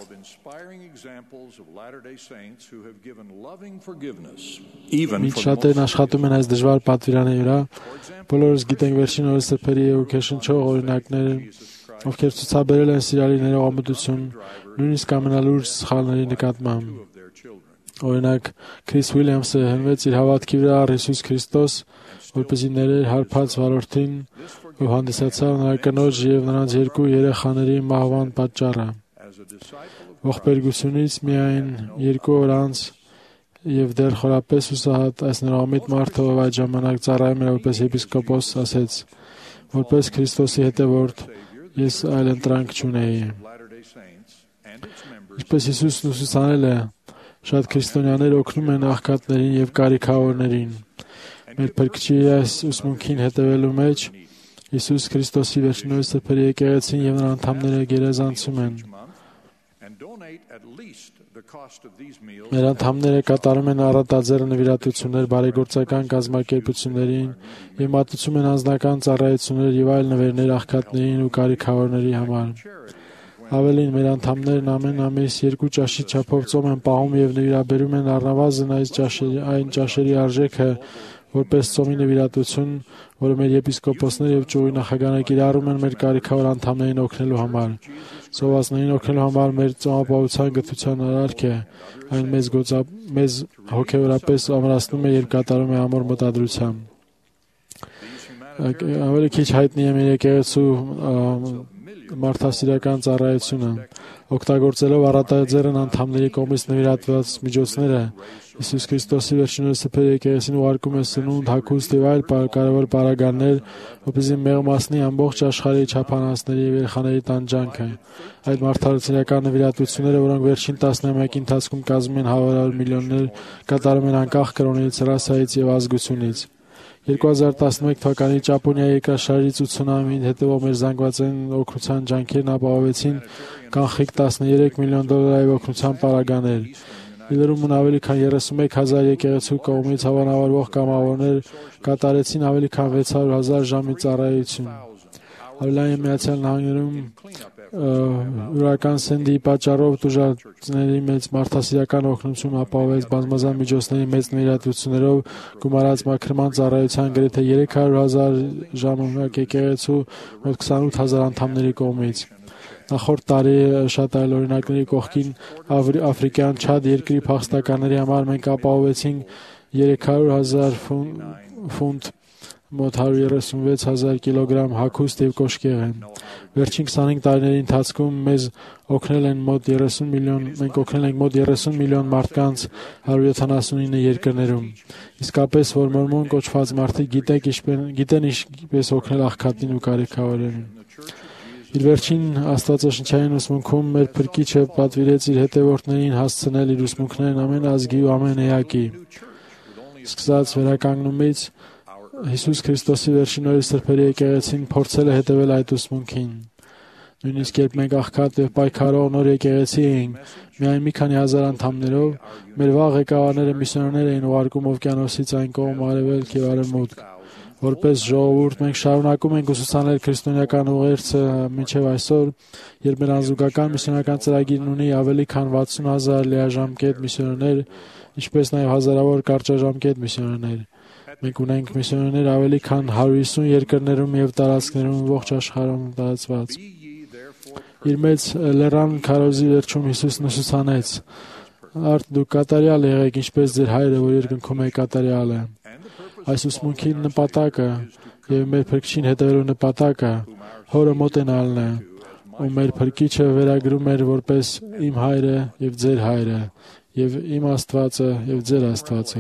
Մինչ շատերն աշխատում են այս դժվար պատվիրանի վրա, բոլորս գիտենք վերջին օրերս սրբերի եւ ոգեշնչող օրինակներ, ովքեր ցուցաբերել են սիրալի ներողամտություն, նույնիսկ ամենալուրջ սխալների նկատմամբ։ Օրինակ, Քրիս Ուիլյամսը հենվեց իր հավատքի վրա առ Հիսուս Քրիստոս, որպեսզի ներեր հարբած վարորդին ու հանդիսացավ նրա կնոջ եւ նրանց երկու երեխաների մահվան պատճառը։ Ողբերգությունից միայն երկու օր անց եւ դեռ խորապես հուսահատ այս ներողամիտ մարդը, ով այդ ժամանակ ծառայում էր որպես եպիսկոպոս, ասեց. «Որպես Քրիստոսի հետևորդ ես այլ ընտրանք չունեի»։ Ինչպես Հիսուսն ուսուցանել է, շատ քրիստոնյաներ օգնում են աղքատներին եւ կարիքավորներին։ Մեր Փրկչի այս ուսմունքին հետևելու մեջ Հիսուս Քրիստոսի վերջին օրերս սրբերի եկեղեցին եւ նրա անդամները գերազանցում են։ Մեր անդամները կատարում են առատաձեռն նվիրատություններ բարեգործական կազմակերպություններին և մատուցում են անձնական ծառայություններ և այլ նվերներ աղքատներին ու կարիքավորների համար։ Ավելին, մեր անդամներն ամեն ամիս երկու ճաշի չափով ծոմ են պահում և նվիրաբերում են առնվազն այն ճաշերի արժեքը, որպես ծոմի նվիրատություն, որը մեր եպիսկոպոսները և ճյուղի նախագահները կիրառում են մեր կարիքավոր անդամներին օգնելու համար։ Սովածներին օգնելու համար մեր ծոմապահության գթության արարք է, այն մեզ, գոցա, մեզ հոգևորապես ամրացնում է և կատարում է ամուր մտադրությամբ։ Ավելի քիչ հայտնի է մեր եկեղեցու մարդասիրական ծառայությունը։ Օգտագործելով առատաձեռն անդամների կողմից նվիրատված միջոցները, Հիսուս Քրիստոսի վերջիններս սփեր եկեղեցին ուղարկում է սնունդ, հագուստ և այլ կարևոր պարագաներ, որպեսզի մեղմացնի ամբողջ աշխարհի չափանացների և երեխաների տանջանքը։ Այդ մարդասիրական նվիրատությունները, որոնք վերջին տասնամյակի ընթացքում կազմում են հարյուր միլիոններ, կատարում են անկախ կրոնից, ռասայից և ազգությունից։ երկու հազար տասնմեկ թվականի Ճապոնիայի երկրաշարժից ու ցունամիին հետևող մեր զանգվածային օգնության ջանքերն ապահովեցին կանխիկ տասներեք միլիոն դոլարի օգնության պարագաներ։ Իլրումն ավելի քան երեսունմեկ հազար եկեղեցու կողմից հավանավորվող կամավորներ կատարեցին ավելի քան վեց հարյուր հազար ժամի ծառայություն։ Ավելային Միացյալ Նահանգներում ուրական Սենդիի պատճառով տուժածների մեծ մարդասիրական օգնություն ապահովեց բազմազան միջոցների մեծ նվիրատություններով գումարած մաքրման ծառայության գրեթե երեք հարյուր հազար ժամանակ եկեղեցու մոտ քսանութ հազար անդամների կողմից։ Նախորդ տարի շատ այլ օրինակների կողքին Աֆրիկյան Չադ երկրի փախստականների համար մենք ապահովեցինք երեք հարյուր հազար ֆունտ մոտ հարյուր երեսունվեց հազար կիլոգրամ հագուստ և կոշկեղեն։ Վերջին քսանհինգ տարիների ընթացքում մեզ օգնել են մոտ երեսուն միլիոն, մենք օգնել ենք մոտ երեսուն միլիոն մարդկանց հարյուր յոթանասունինը երկրներում։ Իսկապես, որ մորմոն կոչված մարդիկ գիտեն ինչպես օգնել աղքատին ու կարիքավորին։ Իր վերջին աստվածաշնչային ուսմունքում մեր Փրկիչը պատվիրեց իր հետևորդներին հասցնել իր ուսմունքներն ամեն ազգի ու ամեն էակի։ Սկսած վերականգնումից Հիսուս Քրիստոսի վերջին օրերի սրբերի եկեղեցին փորձել է հետևել այդ ուսմունքին։ Նույնիսկ երբ մենք աղքատ և պայքարող նոր եկեղեցի էինք, միայն մի քանի հազար անդամներով, մեր վաղ ղեկավարները միսիոներներ էին ուղարկում օվկիանոսից այն կողմ արևելք և արևմուտք։ Որպես ժողովուրդ մենք շարունակում ենք ուսուցանել քրիստոնեական ուղերձը մինչև այսօր, երբ մեր անզուգական միսիոնական ծրագիրն ունի ավելի քան վաթսուն հազար լիաժամկետ միսիոներներ, ինչպես նաև հազարավոր կարճաժամկետ միսիոներներ։ Մենք ունենք միսիոներներ ավելի քան հարյուր հիսուն երկրներում և տարածքներում ողջ աշխարհում տարածված։ Իր մեծ լեռան քարոզի վերջում Հիսուսն ուսուցանեց. «Արդ դուք կատարյալ եղեք, ինչպես ձեր հայրը, որ երկնքում է, կատարյալ է»։ Այս ուսմունքի նպատակը և մեր Փրկչին հետևելու նպատակը Հորը մոտենալն է, ու մեր Փրկիչը վերագրում էր որպես իմ հայրը և ձեր հայրը, և իմ Աստվածը և ձեր Աստվածը։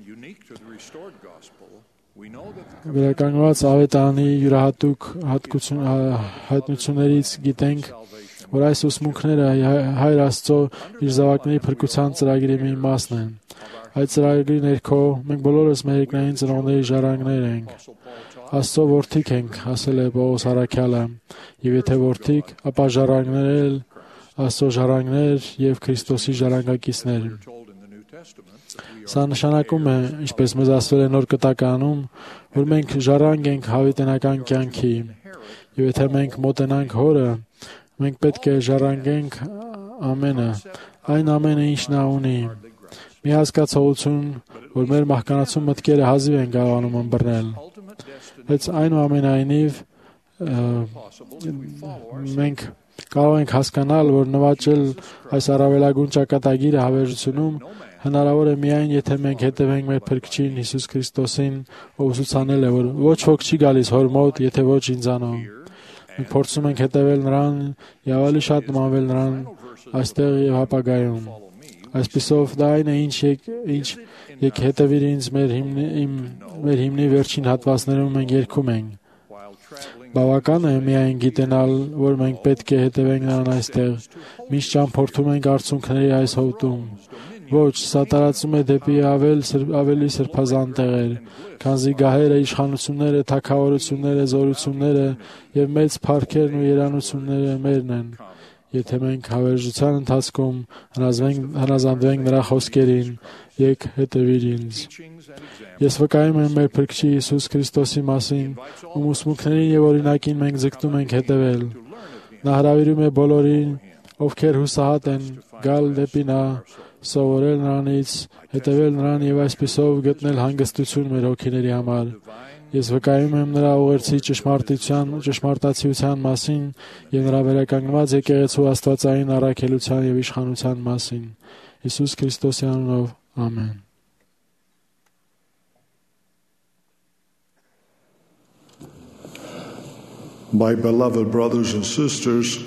Վերականգնված ավետարանի յուրահատուկ հայտնություններից գիտենք, որ այս ուսմունքները Հայր Աստծո իր զավակների փրկության ծրագրի մի մասն են։ Այդ ծրագրի ներքո մենք բոլորս մեր երկնային ծնողների ժառանգներ ենք։ Աստծո որդիք ենք, ասել է Պողոս առաքյալը, և եթե որդիք, ապա ժառանգներ էլ, Աստծո ժառանգներ և Քրիստոսի ժառանգակիցներ։ Սա նշանակում է, ինչպես մեզ ասվել է Նոր Կտականում, որ մենք ժառանգ ենք հավիտենական կյանքի, և եթե մենք մոտենանք Հորը, մենք պետք է ժառանգենք ամենը, այն ամենը, ինչ նա ունի։ Մի հասկացողություն, որ մեր մահկանացու մտքերը հազիվ են կարողանում ըմբռնել։ Բայց այնուամենայնիվ մենք կարող ենք հասկանալ, որ նվաճել այս առավելագույն ճակատագիրը հավերժությունում հնարավոր է միայն, եթե մենք հետևենք մեր Փրկչին Հիսուս Քրիստոսին, ով ուսուցանել է, որ ոչ ոք չի գալիս Հոր մոտ, եթե ոչ ինձանով։ Մենք փորձում ենք հետևել նրան և ավելի շատ նմանվել նրան այստեղ և ապագայում։ Այսպիսով, դա այն է, ինչ ինչ եք հետևիր ինձ մեր հիմնի, մեր հիմնի վերջին հատվածներում մենք երգում ենք։ Բավական է միայն գիտենալ, որ մենք պետք է հետևենք նրան այստեղ, մինչ ճամփորդում ենք արցունքների այս հովտում։ Ոչ, սա տարածում է դեպի ավել, ավելի սրբազան տեղեր, քանզի գահերը, իշխանությունները, թագավորությունները, զորությունները և մեծ փառքերն ու երանությունները մերն են։ Եթե մենք հավերժության ընթացքում հնազանդվենք նրա խոսքերին, եք հետևիր ինձ։ Ես վկայում եմ մեր Փրկչի Հիսուս Քրիստոսի մասին, ում ուսմունքներին եւ օրինակին մենք ձգտում ենք հետևել։ Նա հրավիրում է բոլորին, ովքեր հուսահատ են, գալ դեպի նա, սովորել նրանից, հետևել նրան եւ այսպիսով գտնել հանգստություն մեր հոգիների համար։ Ես վկայում եմ նրա ուղերձի ճշմարտության, ճշմարտացիության մասին եւ նրա վերականգնված եկեղեցու աստվածային առաքելության եւ իշխանության մասին։ Հիսուս Քրիստոսի անունով, ամեն։ My beloved brothers and sisters,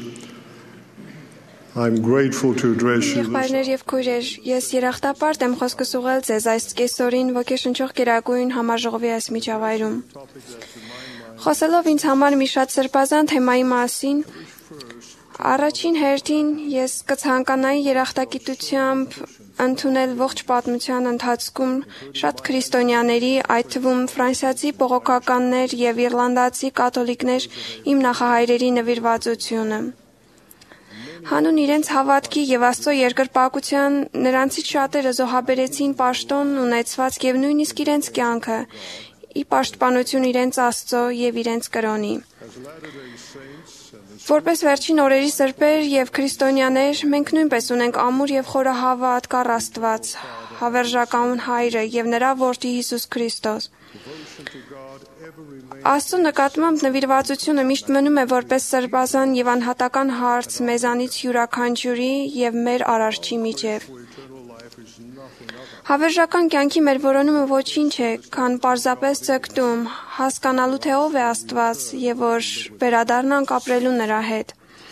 I'm grateful to address you. Եղբայրներ եւ քույրեր, ես երախտապարտ եմ խոսքս ուղղել ձեզ այս կեսօրին ոգեշնչող կերակուրին համաժողովի այս միջավայրում։ Խոսելով ինձ համար մի շատ սրբազան թեմայի մասին, առաջին հերթին ես կցանկանայի երախտագիտությամբ ընդունել ողջ պատմության ընթացքում շատ քրիստոնյաների, այդ թվում ֆրանսիացի բողոքականներ եւ իռլանդացի կաթոլիկներ իմ նախահայրերի նվիրվածությունը։ Հանուն իրենց հավատքի եւ Աստծո երկրպագության նրանցից շատերը զոհաբերեցին պաշտոն ունեցված եւ նույնիսկ իրենց կյանքը, ի պաշտպանություն իրենց Աստծո եւ իրենց կրոնի։ Որպես վերջին օրերի սրբեր եւ քրիստոնյաներ, մենք նույնպես ունենք ամուր եւ խորահավատ կառ Աստված, հավերժական Հայրը եւ նրա որդի Հիսուս Քրիստոս։ Աստծո նկատմամբ նվիրվածությունը միշտ մնում է որպես սրբազան եւ անհատական հարց մեզանից յուրաքանչյուրի եւ մեր Արարչի միջեւ։ Հավերժական կյանքի մեր որոնումը ոչինչ է, քան պարզապես ձգտում հասկանալու թե ով է Աստված եւ որ վերադառնանք ապրելու նրա հետ։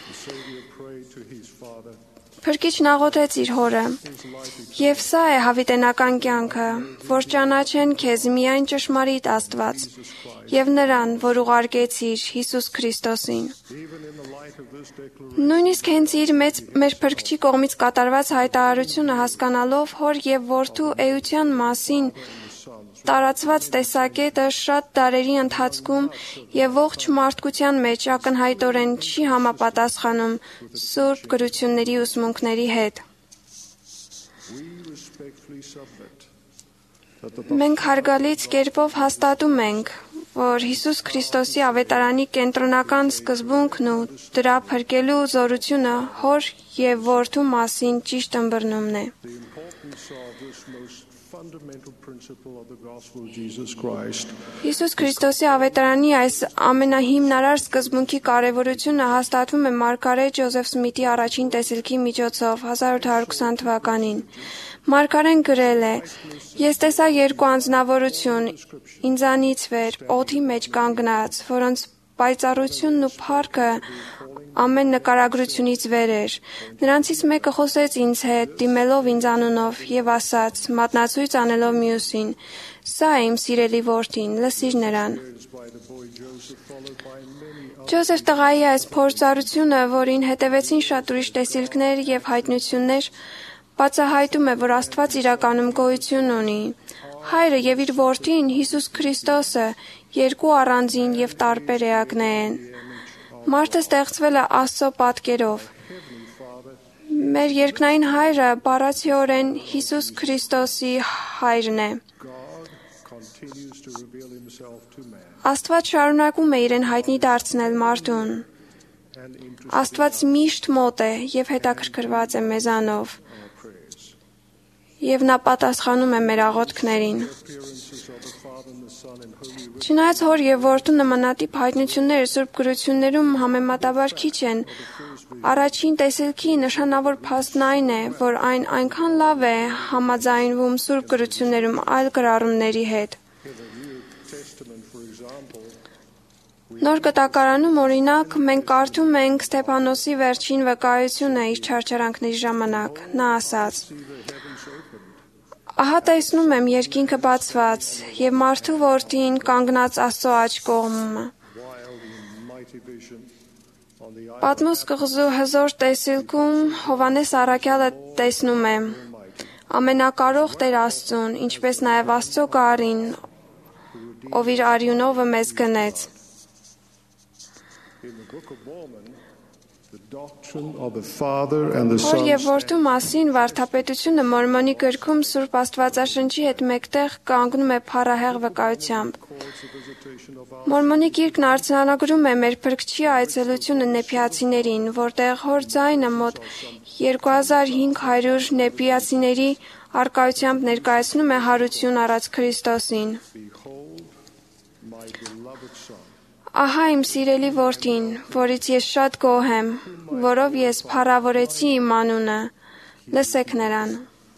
Փրկիչն աղոթեց իր հորը, եւ սա է հավիտենական կյանքը, որ ճանաչեն քեզ միայն ճշմարիտ Աստված եւ նրան, որ ուղարկեցիր Հիսուս Քրիստոսին։ Նույնիսկ հենց իր մեծ մեր Փրկչի կողմից կատարված հայտարարությունը հասկանալով հոր եւ որդու էության մասին տարածված տեսակետը շատ դարերի ընթացքում եւ ողջ մարդկության մեջ ակնհայտորեն չի համապատասխանում սուրբ գրությունների ուսմունքների հետ։ Մենք հարգալից կերպով հաստատում ենք, որ Հիսուս Քրիստոսի ավետարանի կենտրոնական սկզբունքն ու դրա փրկելու զորությունը հոր եւ որդու մասին ճիշտ ըմբռնումն է։ Հիսուս Քրիստոսի ավետարանի այս ամենահիմնարար սկզբունքի կարևորությունը հաստատվում է մարգարե Ջոզեֆ Սմիթի առաջին տեսիլքի միջոցով հազար ութ հարյուր քսան թվականին։ Մարգարեն գրել է. «Ես տեսա երկու անձնավորություն, ինձանից վեր, օդի մեջ կանգնած, որոնց պայծառությունն ու փառքը ամեն նկարագրությունից վեր էր։ Նրանցից մեկը խոսեց ինձ հետ, դիմելով ինձ անունով եւ ասաց, մատնացույց անելով մյուսին. «Սա է իմ սիրելի որդին, լսիր նրան»։ Ջոզեֆ տղայի այս փորձառությունը, որին հետևեցին շատ ուրիշ տեսիլքներ եւ հայտնություններ, բացահայտում է, որ Աստված իրականում գոյություն ունի։ Հայրը եւ իր որդին Հիսուս Քրիստոսը երկու առանձին եւ տարբեր էակներ են։ Մարդը ստեղծվել է Աստծո պատկերով։ Մեր երկնային հայրը բառացիորեն Հիսուս Քրիստոսի հայրն է։ Աստված շարունակում է իրեն հայտնի դարձնել մարդուն։ Աստված միշտ մոտ է եւ հետաքրքրված է մեզանով։ Եվ նա պատասխանում է մեր աղոթքներին։ Չնայած հոր եւ որդու նմանատիպ հայտնությունները սուրբ գրություններում համեմատաբար քիչ են, առաջին տեսիլքի նշանավոր փաստն այն է, որ այն այնքան լավ է համաձայնվում սուրբ գրություններում այլ գրառումների հետ։ Նոր կտակարանում օրինակ մենք կարդում ենք Ստեփանոսի վերջին վկայությունը իր չարչարանքների ժամանակ։ Նա ասաց. «Ահա տեսնում եմ երկինքը բացված եւ մարդու որդին կանգնած Աստծո աջ կողմը»։ Պատմոս կղզու հզոր տեսիլքում Հովհաննես առաքյալը տեսնում է ամենակարող Տեր Աստծուն, ինչպես նաեւ Աստծո գառին, ով իր արյունովը մեզ գնեց։ Հոր եւ որդու մասին վարդապետությունը Մորմոնի գրքում Սուրբ Աստվածաշնչի հետ մեկտեղ կանգնում է փառահեղ վկայությամբ։ Մորմոնի գիրքն արձանագրում է մեր Փրկչի այցելությունը նեփիացիներին, որտեղ հոր ձայնը մոտ երկու հազար հինգ հարյուր նեփիացիների արկայությամբ ներկայացնում է հարություն առած Քրիստոսին։ Ահա իմ սիրելի որդին, որից ես շատ գոհ եմ, որով ես փառավորեցի իմ անունը, լսեք նրան։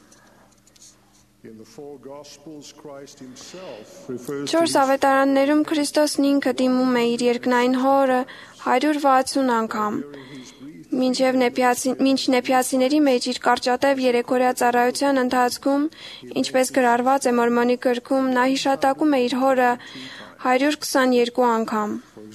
Չորս ավետարաններում Քրիստոսն ինքը դիմում է իր երկնային հորը հարյուր վաթսուն անգամ, մինչև նեփիացի, մինչ նեփիացիների մեջ իր կարճատև երեկորյա ծառայության ընթացքում, ինչպես գրառված է Մորմոնի գրքում, նա հիշատակում է իր հորը հարյուր քսաներկու անգամ։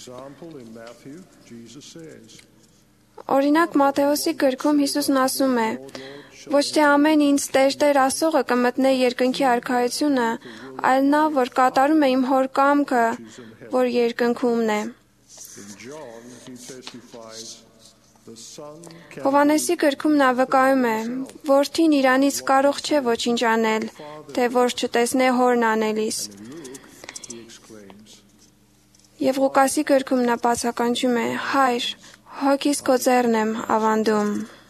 Օրինակ Մատթեոսի գրքում Հիսուսն ասում է. ոչ թե ամեն ինձ Տեր Տեր ասողը կմտնե երկնքի արքայությունը, այլ նա, որ կատարում է իմ հոր կամքը, որ երկնքումն է։ Հովհաննեսի գրքում նա վկայում է. որդին իրանից կարող չէ ոչինչ անել, թե որ չտեսնե հորն անելիս։ Եվ Ղուկասի գրքում նա բացականչում է. հայր, հոգիս քո ձեռն եմ ավանդում։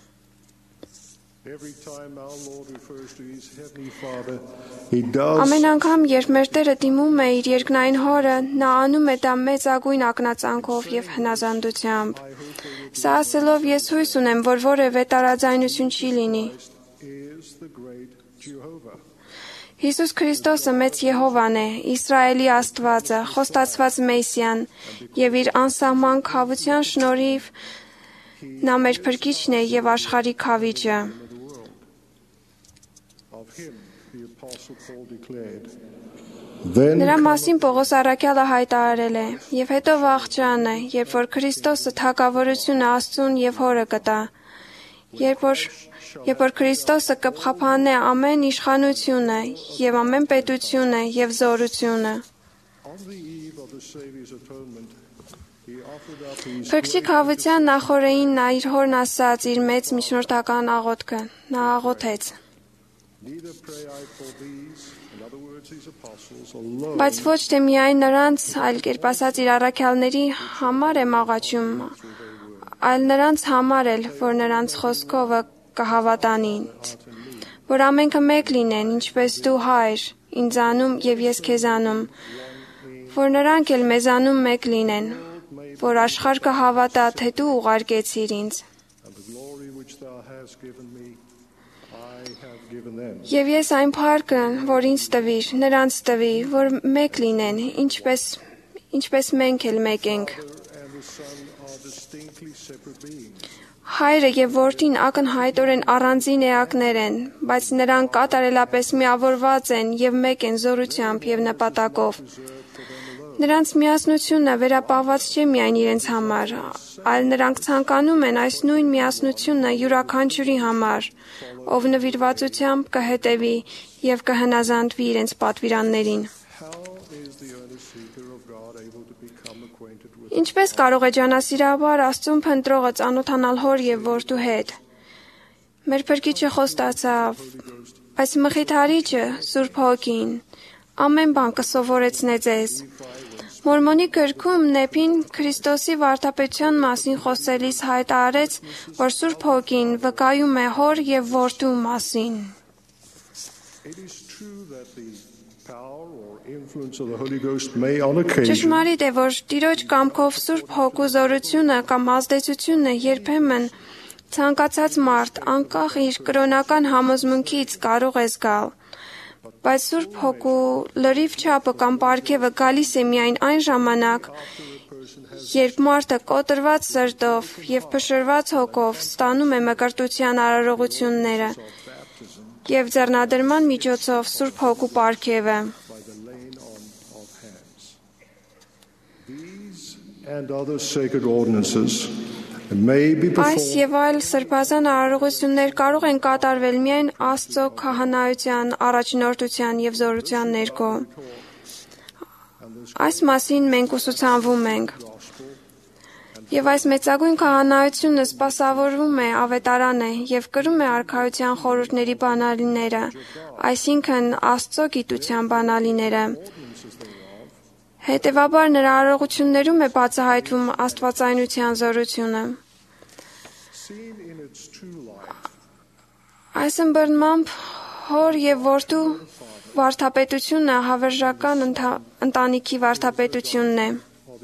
Ամեն անգամ, երբ մեր Տերը դիմում է իր երկնային հորը, նա անում է դա մեծագույն ակնածանքով եւ հնազանդությամբ։ Սա ասելով ես հույս ունեմ, որ որևէ տարաձայնություն չի լինի։ Հիսուս Քրիստոսը մեծ Եհովան է, Իսրայելի Աստվածը, խոստացված Մեսիան, եւ իր անսահման քավության շնորհիվ նա մեր Փրկիչն է եւ աշխարհի քավիճը։ Նրա մասին Պողոս առաքյալը հայտարարել է. եւ հետո վաղճանը, երբ որ Քրիստոսը թագավորությունը Աստծուն եւ Հորը կտա, երբ որ Երբ որ Քրիստոսը կփխափանե ամեն իշխանությունը եւ ամեն պետությունը եւ զորությունը։ Փրկչի քավության նախօրեին նա իր հորն ասաց իր մեծ միջնորդական աղոթքը։ Նա աղոթեց. Բայց ոչ թե միայն նրանց, այլ կերպ ասած իր առաքյալների համար եմ աղաչում, այլ նրանց համար էլ, որ նրանց խոսքովը կհավատանին, որ ամենքը մեկ լինեն, ինչպես դու հայր, ինձանում եւ ես քեզանում, որ նրանք էլ մեզանում մեկ լինեն, որ աշխարհը հավատա, թե դու ուղարկեցիր ինձ։ Եվ ես այն փառքը, որ ինձ տվիր, նրանց տվի, որ մեկ լինեն, ինչպես ինչպես մենք էլ մեկ ենք։ Հայրը եւ որդին ակնհայտորեն առանձին էակներ են, բայց նրանք կատարելապես միավորված են եւ մեկ են զորությամբ եւ նպատակով։ Նրանց միասնությունը վերապահված չէ միայն իրենց համար, այլ նրանք ցանկանում են այս նույն միասնությունը յուրաքանչյուրի համար, ով նվիրվածությամբ կհետևի եւ կհնազանդվի իրենց պատվիրաններին։ Ինչպես կարող է ջանասիրաբար Աստծուն փնտրողը ծանոթանալ հոր եւ որդու հետ։ Մեր Փրկիչը խոստացավ. այս մխիթարիչը, Սուրբ Հոգին, ամեն բան կսովորեցնե ձեզ։ Մորմոնի գրքում Նեփին Քրիստոսի վարդապետության մասին խոսելիս հայտարարեց, որ Սուրբ Հոգին վկայում է հոր եւ որդու մասին։ Ճշմարիտ է, որ Տիրոջ կամքով Սուրբ Հոգու զորությունը կամ ազդեցությունը երբեմն ցանկացած մարդ անկախ իր կրոնական համոզմունքից կարող է զգալ, բայց Սուրբ Հոգու լրիվ չափը կամ պարգևը գալիս է միայն այն ժամանակ, երբ մարդը կոտրված սրտով եւ փշրված հոգով ստանում է մկրտության արարողությունները եւ ձեռնադրման միջոցով Սուրբ Հոգու պարգևը։ And other sacred ordinances may be performed. Այս եւ այլ սրբազան արարողություններ կարող են կատարվել միայն Աստծո քահանայության, առաջնորդության եւ զորության ներքո։ Այս մասին մենք ուսուցանվում ենք։ Եվ այս մեծագույն քահանայությունը սպասավորվում է, ավետարան է եւ կրում է արքայության խորհուրդների բանալիները, այսինքն Աստծո գիտության բանալիները։ Հետևաբար նրա արարողություններում է բացահայտվում աստվածայնության զորությունը։ Այս ըմբռնմամբ հոր եւ որդու վարդապետությունը հավերժական ընթա, ընտանիքի վարդապետությունն է։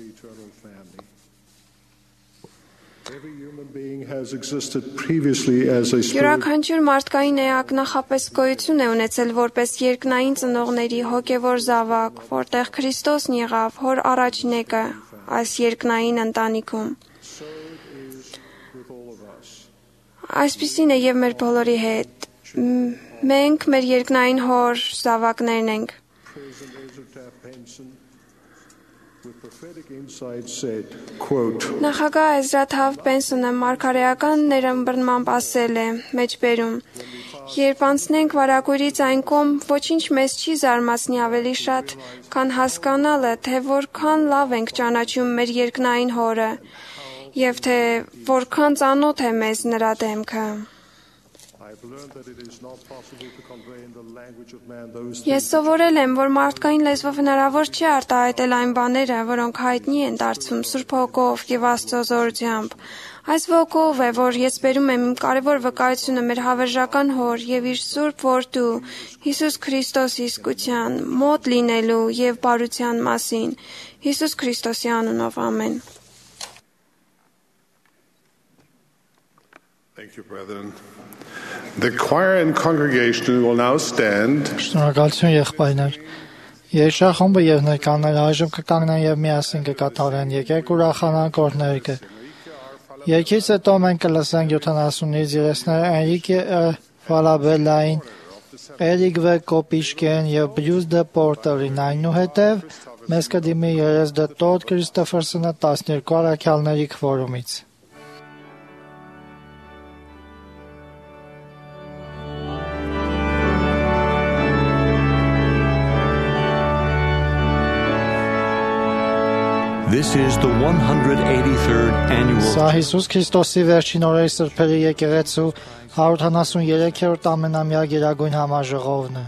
Յուրաքանչյուր մարդկային էակ նախապես գոյություն է ունեցել որպես երկնային ծնողների հոգևոր զավակ, որտեղ Քրիստոսն եղավ հոր առաջնեկը այս երկնային ընտանիքում։ Այսպիսին է եւ մեր բոլորի հետ։ Մենք մեր երկնային հոր զավակներն ենք։ Նախագահ Էզրա Թավ Պենսոնը մարգարեական ներըմբռնմամբ ասել է, մեջբերում. Երբ անցնենք վարագույրից այն կողմ, ոչինչ մեզ չի զարմացնի ավելի շատ, քան հասկանալը, թե որքան լավ ենք ճանաչում մեր երկնային հորը, եւ թե որքան ծանոթ է մեզ նրա դեմքը։ Ես սովորել եմ, որ մարդկային լեզվով հնարավոր չի արտահայտել այն բաները, որոնք հայտնի են դարձվում Սուրբ Հոգով եւ Աստծո զորությամբ։ Այս ոգով է, որ ես բերում եմ իմ կարևոր վկայությունը մեր հավերժական հոր եւ իր Սուրբ Որդու Հիսուս Քրիստոսի իսկության, մոտ լինելու եւ բարության մասին։ Հիսուս Քրիստոսի անունով ամեն։ Thank you, brethren. The choir and congregation will now stand. Շնորհակալություն եղբայրներ։ Երեշախումբը եւ ներկաները այժմ կկանգնեն եւ միասին կկատարեն եկեք ուրախանանք օրհներգը։ Երկից հետո մենք կլսենք յոթանասունից երեսներ Էնրիկե Վալաբելային, Էրիկ Վե Կոպիշկեն եւ Բրյուս դե Պորտերին, այնուհետեւ մեզ կդիմի երես դե Տոդ Քրիստոֆերսոնը տասներկու առաքյալների քվորումից։ This is the one hundred eighty-third annual. Սա Հիսուս Քրիստոսի վերջին օրերի սրբերի եկեղեցու հարյուր տասնութերորդ ամենամյա գերագույն համաժողովն է։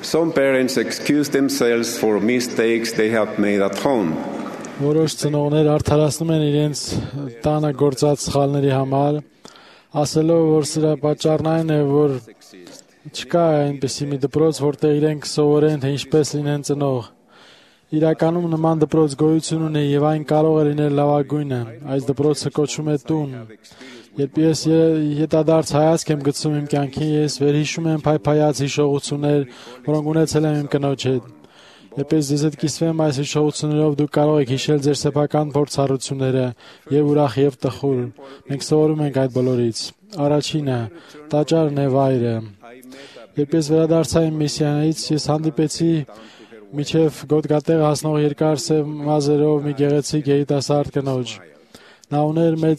Some parents excuse themselves for mistakes they have made at home. Որոշ ծնողներ արդարացնում են իրենց տանը գործած սխալների համար, ասելով, որ սրա պատճառն այն է, որ չկա այնպիսի մի դպրոց, որտեղ իրենք սովորեն, թե ինչպես լինեն ծնող։ Իրականում նման դպրոց գոյություն ունի եւ այն կարող է լինել լավագույնը։ Այս դպրոցը կոչվում է տուն։ Երբ ես յետադարձ հայացք եմ գցում իմ կյանքին, ես վերհիշում եմ փայփայած հիշողություններ, որոնք ունեցել եմ իմ կնոջ հետ։ Երբ ես ձեզ հետ կիսվեմ այս հիշողություններով, դուք կարող եք հիշել ձեր սեփական փորձառությունները, եւ ուրախ եւ տխուր։ Մենք սովորում ենք այդ բոլորից։ Առաջինը՝ տաճարն է վայրը։ Երբ ես վերադարձա իմ միսիայից, ես հանդիպեցի միջև գոտկատեղ հասնող երկար սև մազերով մի գեղեցիկ երիտասարդ կնոջ։ Նա ուներ մեծ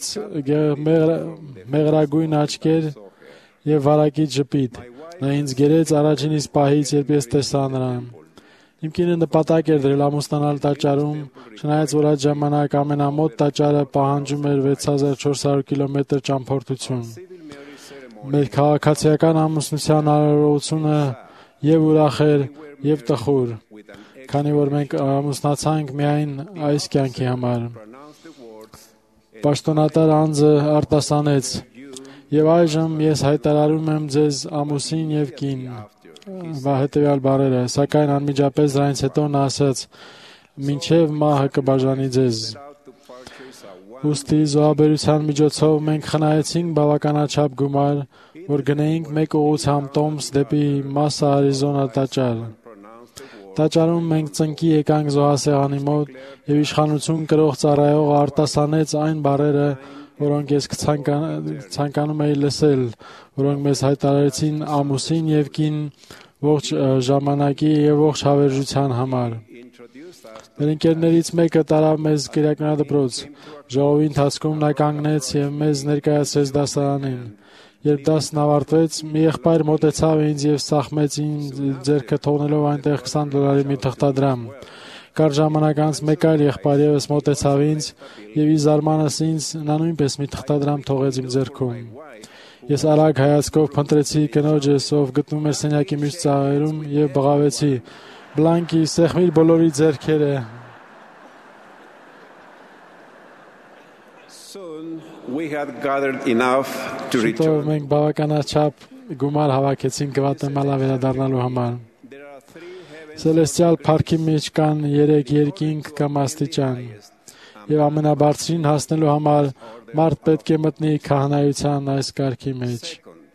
մեղրագույն աչքեր եւ վարակիչ ժպիտ։ Նա ինձ գերեց առաջինից պահից, երբ ես տեսա նրան։ Իմ կինը նպատակ էր դրել ամուսնանալ տաճարում, չնայած որ այդ ժամանակ ամենամոտ տաճարը պահանջում էր վեց հազար չորս հարյուր կիլոմետր ճամփորդություն։ Մեր քաղաքացիական ամուսնության արարողությունը եւ ուրախ էր եւ տխուր, քանի որ մենք ամուսնացանք միայն այս կյանքի համար։ Պաշտոնատար անձը արտասանեց, եւ այժմ ես հայտարարում եմ ձեզ ամուսին եւ կին։ Հետևյալ բառերը, սակայն անմիջապես դրանից հետո նա ասաց. «Մինչև մահը կբաժանի ձեզ»։ Ուստի զոհաբերության միջոցով մենք խնայեցինք բավականաչափ գումար, որ գնեինք մեկ ուղղությամբ Տոմս դեպի Մասա, Արիզոնա տաճար։ Տաճարում մենք ծնկի եկանք զոհասեղանի մոտ եւ իշխանություն կրող ծառայողը արտասանեց այն բառերը, որոնք ես ցանկանում էի լսել, որոնք մեզ հայտարարեցին ամուսին եւ կին ողջ ժամանակի եւ ողջ հավերժության համար։ Մեր ընկերներից մեկը տարավ մեզ կիրակնադպրոց։ Ժողովի ընթացքում նա կանգնեց եւ մեզ ներկայացրեց դասարանին։ Երբ դասն ավարտվեց, մի եղբայր մոտեցավ ինձ եւ սախմեց ինձ ձեռքը թողնելով այնտեղ քսան դոլարի մի թղթադրամ։ Կար ժամանակ անց մեկ այլ եղբայր եւս մոտեցավ ինձ եւ ի զարմանս ինձ նա նույնպես մի թղթադրամ թողեց իմ ձեռքում։ Ես արագ հայացքով փնտրեցի կնոջս, ով գտնվում էր սենյակի մյուս ծաղերում եւ բղավեցի. «Բլանկի, սեղմիր բոլորի ձեռքերը»։ We had gathered enough to return. Մենք բավականաչափ գումար հավաքեցինք Գվատեմալա վերադառնալու համար։ Սելեստիալ փառքի մեջ կան երեք երկինք կամ աստիճան, եւ ամենաբարձրին հասնելու համար մարդ պետք է մտնի քահանայության այս կարգի մեջ։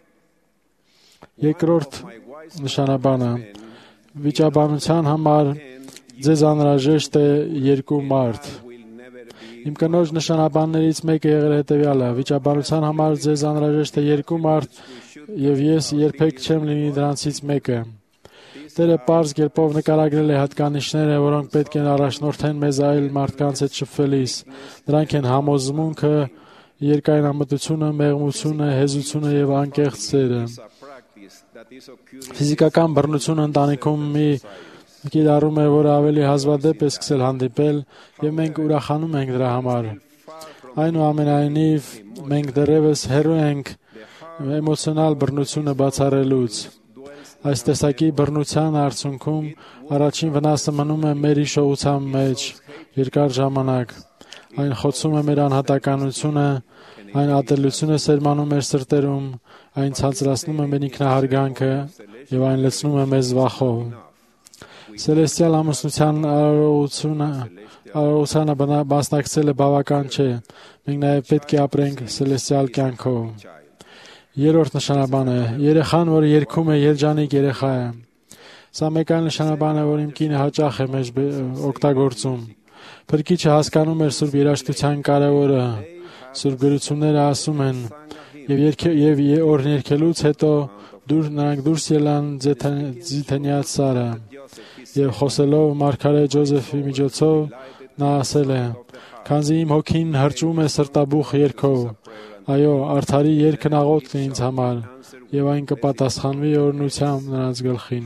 Երկրորդ նշանաբանը վիճաբանության համար ձեզ անհրաժեշտ է երկու մարդ։ Իմ կնոջ նշանաբաններից մեկը եղել է հետևյալը. վիճաբանության համար ձեզ անհրաժեշտ է երկու մարդ, եւ ես երբեք չեմ լինի դրանցից մեկը։ Տերը պարզ կերպով նկարագրել է հատկանիշները, որոնք պետք են առաջնորդեն մեզ այլ մարդկանց հետ շփվելիս։ Դրանք են համոզմունքը, երկայնամտությունը, մեղմությունը, հեզությունը եւ անկեղծ սերը։ Ֆիզիկական բռնությունը ընտանիքում մի կիրառում է, որը ավելի հազվադեպ է սկսել հանդիպել, եւ մենք ուրախանում ենք դրա համար։ Այնուամենայնիվ, մենք դեռևս հեռու ենք էմոցիոնալ բռնությունը բացառելուց։ Այս տեսակի բռնության արդյունքում առաջին վնասը մնում է մեր հիշողության մեջ երկար ժամանակ։ Այն խոցում է մեր անհատականությունը, այն ատելությունը սերմանում մեր սրտերում, այն ցածրացնում է մեր ինքնահարգանքը եւ այն լցնում է մեզ վախով։ Սելեստիալ ամուսնության արարողությունը արարողությանը մասնակցելը բավական չէ։ Մենք նաեւ պետք է ապրենք սելեստիալ կյանքով։ Երրորդ նշանաբանը երեխան, որը երգում է, երջանիկ երեխա է։ Սա մեկ այլ նշանաբան է, որ իմ կինը հաճախ է մեջ օգտագործում։ Փրկիչը հասկանում էր սուրբ երաժշտության կարևորը։ Սուրբ գրությունները ասում են. եւ եւ օրհներքելուց հետո դուր նրանք դուրս ելան Ձիթենյաց սարը։ Եվ խոսելով մարգարե Ջոզեֆի միջոցով նա ասել է. «Քանզի իմ հոգին հրճում է սրտաբուխ երգով, այո, արդարի երգն աղոթքն է ինձ համար, եւ այն կպատասխանվի օրհնությամբ նրանց գլխին»։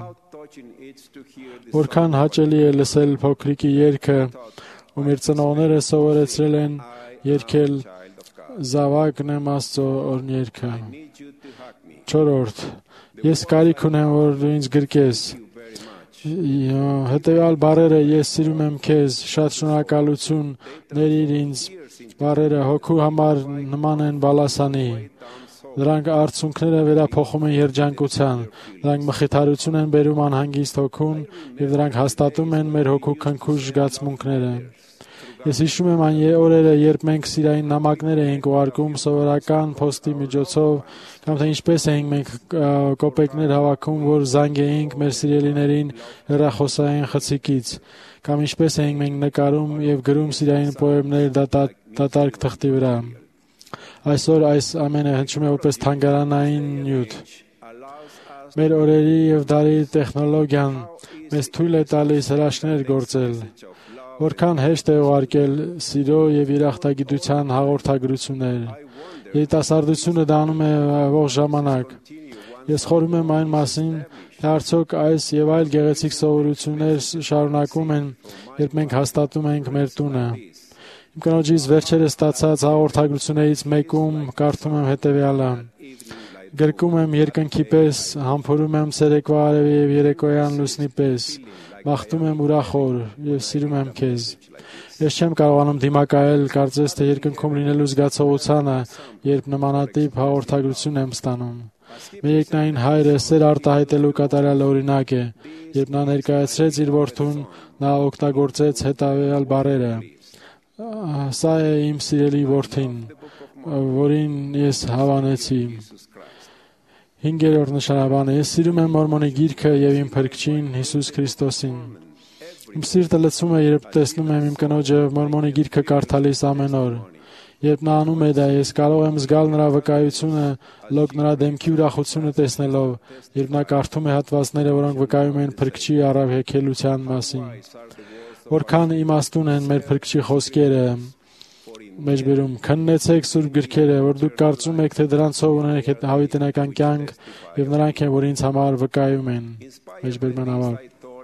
Որքան հաճելի է լսել փոքրիկի երգը, ում իր ծնողները սովորեցրել են երգել «Զավակն եմ Աստծո» օրհներգը։ Չորրորդ. ես կարիք ունեմ, որ դու ինձ գրկես։ Հետևյալ բառերը ես սիրում եմ քեզ, շատ շնորհակալություն ներիր ինձ, բառերը հոգու համար նման են բալասանի։ Նրանք արցունքները վերափոխում են երջանկության, նրանք մխիթարություն են բերում անհանգիստ հոգուն եւ նրանք հաստատում են մեր հոգու քնքուշ զգացմունքները։ Ես հիշում եմ այն օրերը, երբ մենք սիրային նամակներ էինք ուղարկում սովորական փոստի միջոցով, կամ թե ինչպես էինք մենք կոպեկներ հավաքում, որ զանգեինք մեր սիրելիներին հեռախոսային խցիկից, կամ ինչպես էինք մենք նկարում եւ գրում սիրային պոեմներ դատարկ թղթի վրա։ Այսօր այս ամենը հնչում է որպես թանգարանային նյութ։ Մեր օրերի եւ դարի տեխնոլոգիան մեզ թույլ է տալիս հրաշքներ գործել։ Որքան հեշտ է ուղարկել սիրո եւ երախտագիտության հաղորդագրություններ։ Երիտասարդությունը դա անում է ողջ ժամանակ։ Ես խորհում եմ այն մասին, թե արդյոք այս եւ այլ գեղեցիկ սովորություններ շարունակում են, երբ մենք հաստատում ենք մեր տունը։ Իմ կնոջից վերջերս ստացած հաղորդագրություններից մեկում կարդում եմ հետևյալը. Գրկում եմ երկնքի պես, համբուրում եմ ցերեկվա արևի եւ երեկոյան լուսնի պես, մաղթում եմ ուրախոր եւ սիրում եմ քեզ։ Ես չեմ կարողանում դիմակայել, կարծես թե երկնքում լինելու զգացողությանը, երբ նմանատիպ հաղորդագրություն եմ ստանում։ Մեր երկնային հայրը սեր արտահայտելու կատարյալ օրինակ է, երբ նա ներկայացրեց իր որդուն, նա օգտագործեց հետևյալ բառերը. Սա է իմ սիրելի որդին, որին ես հավանեցի։ Հինգերորդ նշանաբանը. Ես սիրում եմ Մորմոնի գիրքը եւ իմ Փրկչին Հիսուս Քրիստոսին։ Իմ սիրտը լցվում է, երբ տեսնում եմ իմ կնոջը Մորմոնի գիրքը կարդալիս ամեն օր։ Երբ նա անում է դա, ես կարող եմ զգալ նրա վկայությունը, լոկ նրա դեմքի ուրախությունը տեսնելով, երբ նա կարդում է հատվածները, որոնք վկայում են Փրկչի առավեկելության մասին։ Որքան իմաստուն են մեր Փրկչի խոսքերը, մեջբերում քննեցեք սուրբ գրքերը, որ դուք կարծում եք, թե դրանցով ունենք հավիտենական կյանք, եւ նրանք են, որ ինձ համար վկայում են։ Մեջբերման համար։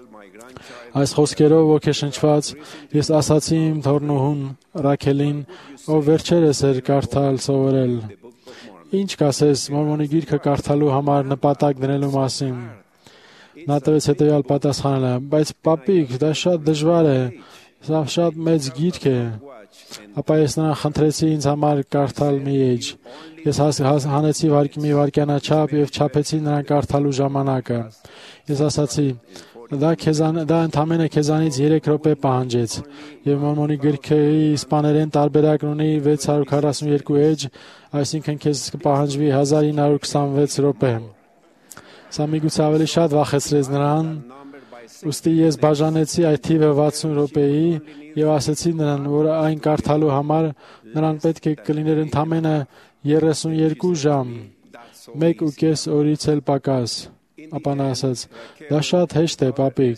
Այս խոսքերով ոգեշնչված ես ասացի իմ թորնուհուն Ռաքելին, ով վերջերս էր կարդալ սովորել. Ինչ կասես Մորմոնի գիրքը կարդալու համար նպատակ դնելու մասին։ Նա տվեց հետևյալ պատասխանը. բայց պապիկ, դա շատ դժվար է, սա շատ մեծ գիրք է։ Ապա ես նրան խնդրեցի ինձ համար կարդալ մի էջ։ Ես հանեցի մի վայրկյանաչափ եւ չափեցի նրան կարդալու ժամանակը։ Ես ասացի. դա քեզան դա ընդամենը քեզանից երեք րոպե պահանջեց, եւ Մորմոնի գրքի իսպաներեն տարբերակն ունի վեց հարյուր քառասունյոթ էջ, այսինքն քեզ կպահանջվի հազար ինը հարյուր քսանվեց րոպե։ Սա միգուցե ավելի շատ վախեցրեց նրան, ուստի ես բաժանեցի այդ թիվը վաթսուն րոպեի եւ ասեցի նրան, որ այն կարդալու համար նրան պետք է կլիներ ընդամենը երեսունյոթ ժամ, մեկ ու կես օրից էլ պակաս։ Ապա նա ասաց. դա շատ հեշտ է, պապիկ։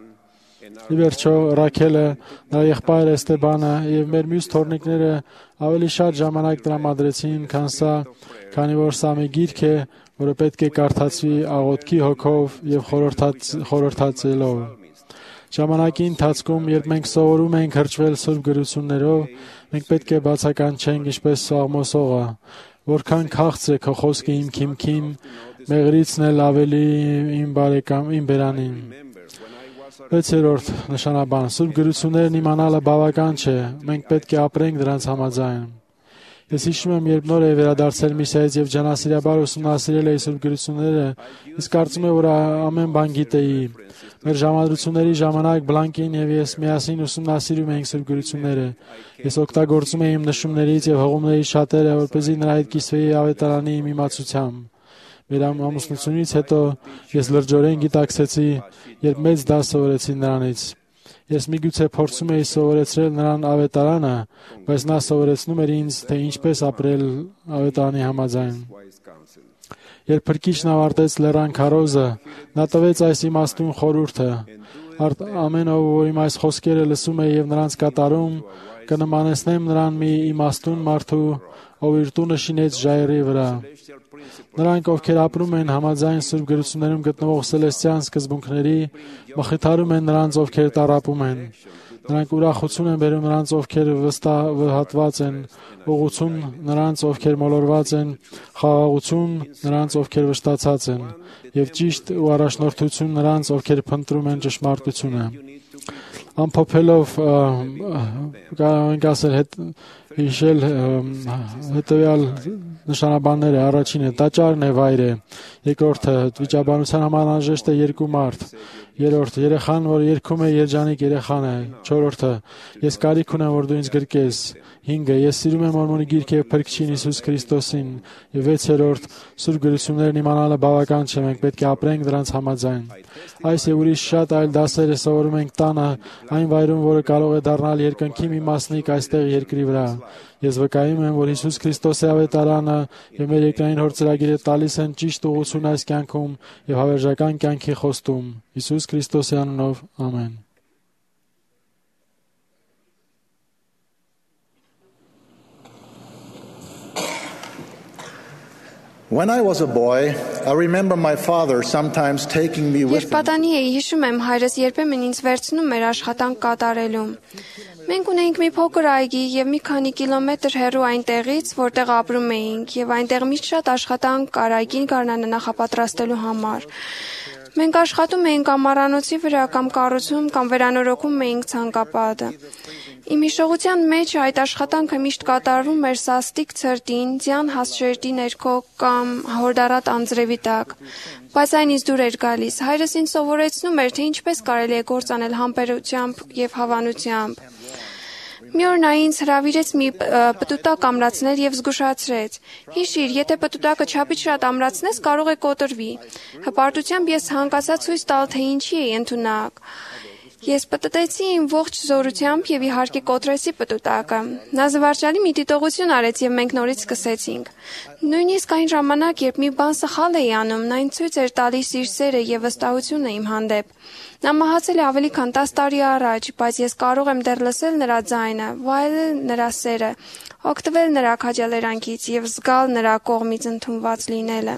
Ի վերջո Ռաքելը, նրա եղբայրը Էստեբանը եւ մեր մյուս թորնիկները ավելի շատ ժամանակ տրամադրեցին, քան սա, քանի որ սա մի գիրք է, որը պետք է կարդացվի աղոթքի հոգով եւ խորհրդածելով։ Ժամանակի ընթացքում, երբ մենք սովորում ենք հրճվել սուրբ գրություններով, մենք պետք է բացականչենք ինչպես Սաղմոսողը, որքան քաղցր է քո խոսքը իմ քիմքին, մեղրիցն էլ ավելի իմ բարեկամ, իմ բերանին։ Վեցերորդ նշանաբան. Սուրբ գրություններն իմանալը բավական չէ, մենք պետք է ապրենք դրանց համաձայն։ Ես հիշում եմ, երբ նոր էի վերադարձել Միսիայից եւ ջանասիրաբար ուսումնասիրել էի սուրբ գրությունները, ես կարծում եմ, որ ամեն բան գիտեի։ Մեր ժամադրությունների ժամանակ Բլանկին եւ ես միասին ուսումնասիրում էինք սուրբ գրությունները։ Ես օգտագործում էի իմ նշումներից եւ հղումներից շատերը, որպեսզի նրա հետ կիսվեի ավետարանի իմ իմացությամբ։ Մեր ամուսնությունից հետո ես լրջորեն գիտակցեցի, երբ մեծ դաս սովորեցի նրանից։ Ես միգուցե փորձում էի սովորեցրել նրան ավետարանը, բայց նա սովորեցնում էր ինձ, թե ինչպես ապրել ավետարանի համաձայն։ Երբ Փրկիչն ավարտեց լեռան քարոզը, նա տվեց այս իմաստուն խորհուրդը. ամեն ով, որ իմ այս խոսքերը լսում է եւ նրանց կատարում, կնմանեցնեմ նրան մի իմաստուն մարդու, ով իր տունը շինեց ժայռի վրա։ Նրանք, ովքեր ապրում են համաձայն Սուրբ գրություններում գտնվող սելեստյան սկզբունքների, մխիթարում են նրանց, ովքեր տառապում են։ Նրանք ուրախություն են բերում նրանց, ովքեր վստահված են, ուղղություն նրանց, ովքեր մոլորված են, խաղաղություն նրանց, ովքեր վշտացած են, եւ ճիշտ ու առաջնորդություն նրանց, ովքեր փնտրում են ճշմարտությունը։ Ամփոփելով կարող ենք ասել հետ հիշել հետևյալ նշանաբանները. առաջինը տաճարն է, վայր է, երկրորդը վիճաբանության համար անհրաժեշտ է երկու մարդ, երրորդը երեխան, որ երգում է, երջանիկ երեխան է, չորրորդը ես կարիք ունեմ, որ դու ինձ գրկես, հինգը ես սիրում եմ Մորմոնի գիրքը եւ Փրկչին Հիսուս Քրիստոսին, եւ վեցերորդ Սուրբ գրություններն իմանալը բավական չէ, մենք պետք է ապրենք դրանց համաձայն։ Այս եւ ուրիշ շատ այլ դասեր սովորում ենք տանը, այն վայրում, որը կարող է դառնալ երկնքի մի մասնիկ այստեղ երկրի վրա։ Ես վկայում եմ, որ Հիսուս Քրիստոսի ավետարանը եւ մեր երկրային հոր ծրագիրը տալիս են ճիշտ ուղղություն այս կյանքում եւ հավերժական կյանքի խոստում։ Հիսուս Քրիստոսի անունով, ամեն։ When I was a boy, I remember my father sometimes taking me with him. Երբ պատանի էի, հիշում եմ, հայրս երբեմն ինձ վերցնում էր աշխատանք կատարելուն։ Մենք ունեինք մի փոքր այգի եւ մի քանի կիլոմետր հեռու այնտեղից, որտեղ ապրում էինք, եւ այնտեղ միշտ շատ աշխատանք կար այգին գարնանը նախապատրաստելու համար։ Մենք աշխատում էինք ամառանոցի վրա կամ կառուցում կամ վերանորոգում էինք ցանկապատը։ Իմ հիշողության մեջ այդ աշխատանքը միշտ կատարվում էր սաստիկ ցրտին, ձյան հասշերտի ներքո կամ հորդառատ անձրևի տակ, բայց այն ինձ դուր էր գալիս։ Հայրս ինձ սովորեցնում էր, թե ինչպես կարելի է գործ անել համբերությամբ եւ հավանությամբ։ Մի օր նա ինձ հրավիրեց մի պտուտակ ամրացնել եւ զգուշացրեց. «Հիշիր, եթե պտուտակը չափից շատ ամրացնես, կարող է կոտրվի»։ Հպարտությամբ ես հանկացա ցույց տալ, թե ինչի է ընդունակ։ Ես պտտեցի իմ ողջ զորությամբ եւ իհարկե կոտրեցի պտուտակը։ Նա զվարճալի մի դիտողություն արեց եւ մենք նորից սկսեցինք։ Նույնիսկ այն ժամանակ, երբ մի բան սխալ էի անում, նա ինձ ցույց էր տալիս իր սերը եւ վստահությունը իմ հանդեպ։ Նա մահացել է ավելի քան տասը տարի առաջ, բայց ես կարող եմ դեռ լսել նրա ձայնը, վայելել նրա սերը, օգտվել նրա քաջալերանքից եւ զգալ նրա կողմից ընդունված լինելը։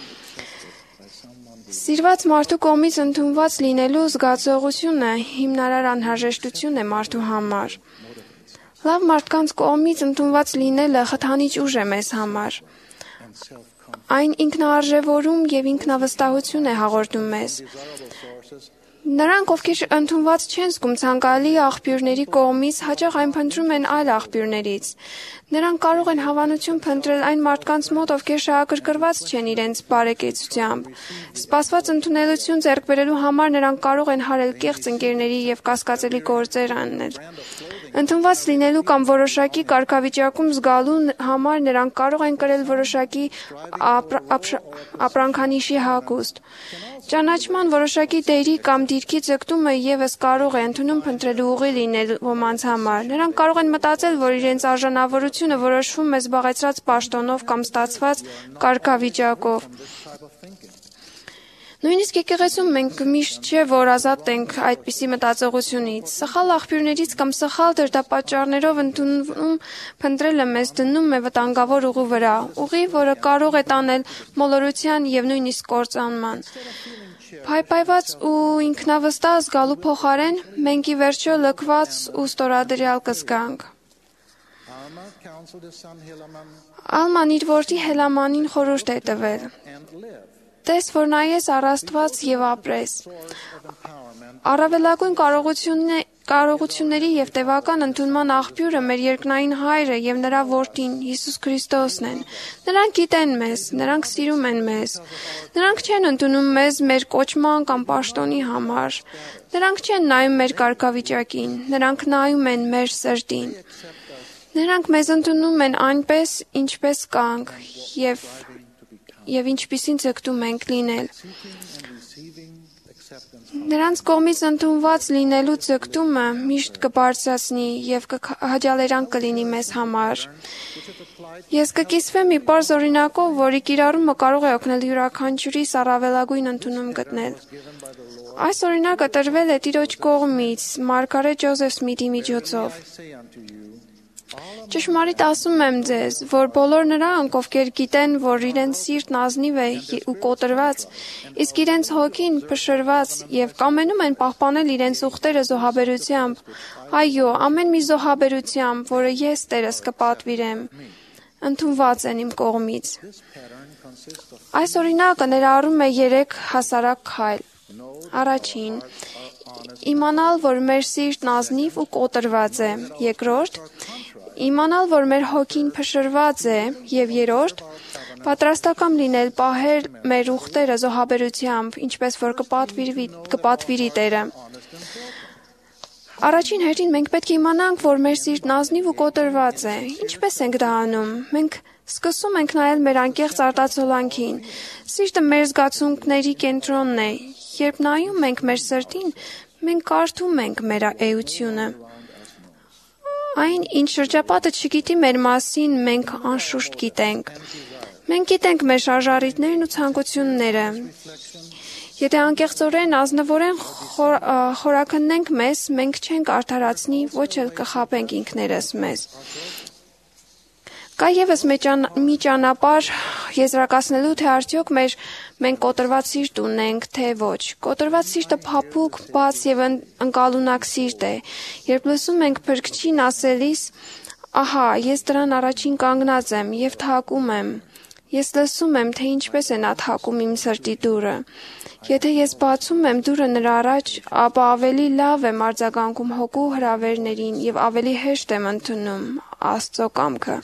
Սիրված մարդու կողմից ընդունված լինելու զգացողությունը հիմնարար անհրաժեշտություն է մարդու համար։ Լավ մարդկանց կողմից ընդունված լինելը խթանիչ ուժ է մեզ համար։ Այն ինքնաարժևորում եւ ինքնավստահություն է հաղորդում մեզ։ Նրանք, ովքեր ընդունված չեն զգում ցանկալի աղբյուրների կողմից, հաճախ այն փնտրում են այլ աղբյուրներից։ Նրանք կարող են հավանություն փնտրել այն մարդկանց մոտ, ովքեր շահագրգռված չեն իրենց բարեկեցությամբ։ Սպասված ընդունելություն ձեռք բերելու համար նրանք կարող են հարել կեղծ ընկերների եւ կասկածելի գործեր անել։ Ընդունված լինելու կամ որոշակի կարգավիճակում զգալու համար նրանք կարող են կրել որոշակի ապրանքանիշի հագուստ։ Ճանաչման որոշակի դերի կամ դիրքի ձգտումը եւս կարող է ընդունում փնտրելու ուղի լինել ոմանց համար։ Նրանք կարող են մտածել, որ իրենց արժանավորությունը որոշվում է զբաղեցրած պաշտոնով կամ ստացված կարգավիճակով։ Նույնիսկ եկեղեցում մենք միշտ չէ, որ ազատ ենք այդպիսի մտածողությունից։ Սխալ աղբյուրներից կամ սխալ դրդապատճառներով ընդունում փնտրելը մեզ դնում է վտանգավոր ուղու վրա, ուղի, որը կարող է տանել մոլորության եւ նույնիսկ կործանման։ Փայփայված ու ինքնավստահ զգալու փոխարեն մենք ի վերջո լքված ու ստորադրյալ կզգանք։ Ալման իր որդի Հելամանին խորհուրդ է տվել. «Տես, որ նայես առ Աստված եւ ապրես»։ Առավելագույն կարողությունների եւ տևական ընդունման աղբյուրը մեր երկնային Հայրը եւ նրա որդին Հիսուս Քրիստոսն են։ Նրանք գիտեն մեզ, նրանք սիրում են մեզ։ Նրանք չեն ընդունում մեզ մեր կոչման կամ պաշտոնի համար։ Նրանք չեն նայում մեր կարգավիճակին, նրանք նայում են մեր սրտին։ Նրանք մեզ ընդունում են այնպես, ինչպես կանք եւ եւ ինչպիսին ձգտում ենք լինել։ Նրանց կողմից ընդունված լինելու ձգտումը միշտ կբարձրացնի եւ կհաջալերանք կլինի մեզ համար։ Ես կկիսվեմ մի պարզ օրինակով, որի կիրառումը կարող է օգնել յուրաքանչյուրիս առավելագույն ընդունում գտնել։ Այս օրինակը տրվել է Տիրոջ կողմից Մարգարետ Ջոզեֆ Սմիթի միջոցով։ Ճշմարիտ ասում եմ ձեզ, որ բոլոր նրանք, ովքեր գիտեն, որ իրենց սիրտն ազնիվ է ու կոտրված, իսկ իրենց հոգին փշրված եւ կամենում են պահպանել իրենց ուխտերը զոհաբերությամբ, այո, ամեն մի զոհաբերությամբ, որը ես Տերս կպատվիրեմ, ընդունված են իմ կողմից։ Այս օրինակը ներառում է երեք հասարակ քայլ։ Առաջին, իմանալ, որ մեր սիրտն ազնիվ ու կոտրված է։ Երկրորդ, իմանալ, որ մեր հոգին փշրված է, եւ երրորդ, պատրաստական լինել պահել մեր ուխտերը զոհաբերությամբ, ինչպես որ կպատվիրվի կպատվիրի Տերը։ Առաջին հերթին մենք պետք է իմանանք, որ մեր սիրտն ազնիվ ու կոտրված է։ Ինչպես ենք դա անում։ Մենք սկսում ենք նայել մեր անկեղծ արտացոլանքին։ Սիրտը մեր զգացմունքների կենտրոնն է։ Երբ նայում ենք մեր սրտին, մենք կարդում ենք մեր էությունը։ Այն, ինչ շրջապատը չգիտի մեր մասին, մենք անշուշտ գիտենք։ Մենք գիտենք մեր շարժառիթներն ու ցանկությունները։ Եթե անկեղծորեն, ազնվորեն խոր, խորաքննենք մեզ, մենք չենք արդարացնի, ոչ էլ կխաբենք ինքներս մեզ։ Կա ևս մի ճանապարհ եզրակացնելու, թե արդյոք մեր մենք կոտրված սիրտ ունենք, թե ոչ։ Կոտրված սիրտը փափուկ, բաց եւ ընկալունակ սիրտ է։ Երբ լսում ենք Փրկչին ասելիս, ահա, ես դրան առաջին կանգնած եմ եւ թակում եմ։ Ես լսում եմ, թե ինչպես է նա թակում իմ սրտի դուռը։ Եթե ես բացում եմ դուռը նրա առաջ, ապա ավելի լավ եմ արձագանքում հոգու հրավերներին եւ ավելի հեշտ եմ ընդունում Աստծո կամքը։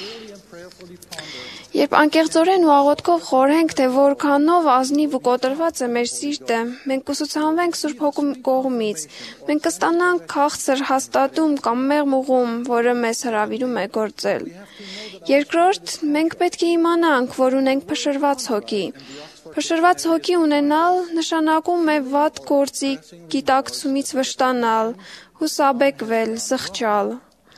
Երբ անկեղծորեն ու աղոթքով խորհենք, թե որքանով ազնիվ ու կոտրված է մեր սիրտը, մենք կուսուցանվենք Սուրբ Հոգու կողմից։ Մենք կստանանք քաղցր հաստատում կամ մեղմ ուղում, որը մեզ հրավիրում է գործել։ Երկրորդ, մենք պետք է իմանանք, որ ունենք փշրված հոգի։ Փշրված հոգի ունենալ նշանակում է վատ գործի գիտակցումից վշտանալ, հուսաբեկվել, զղջալ։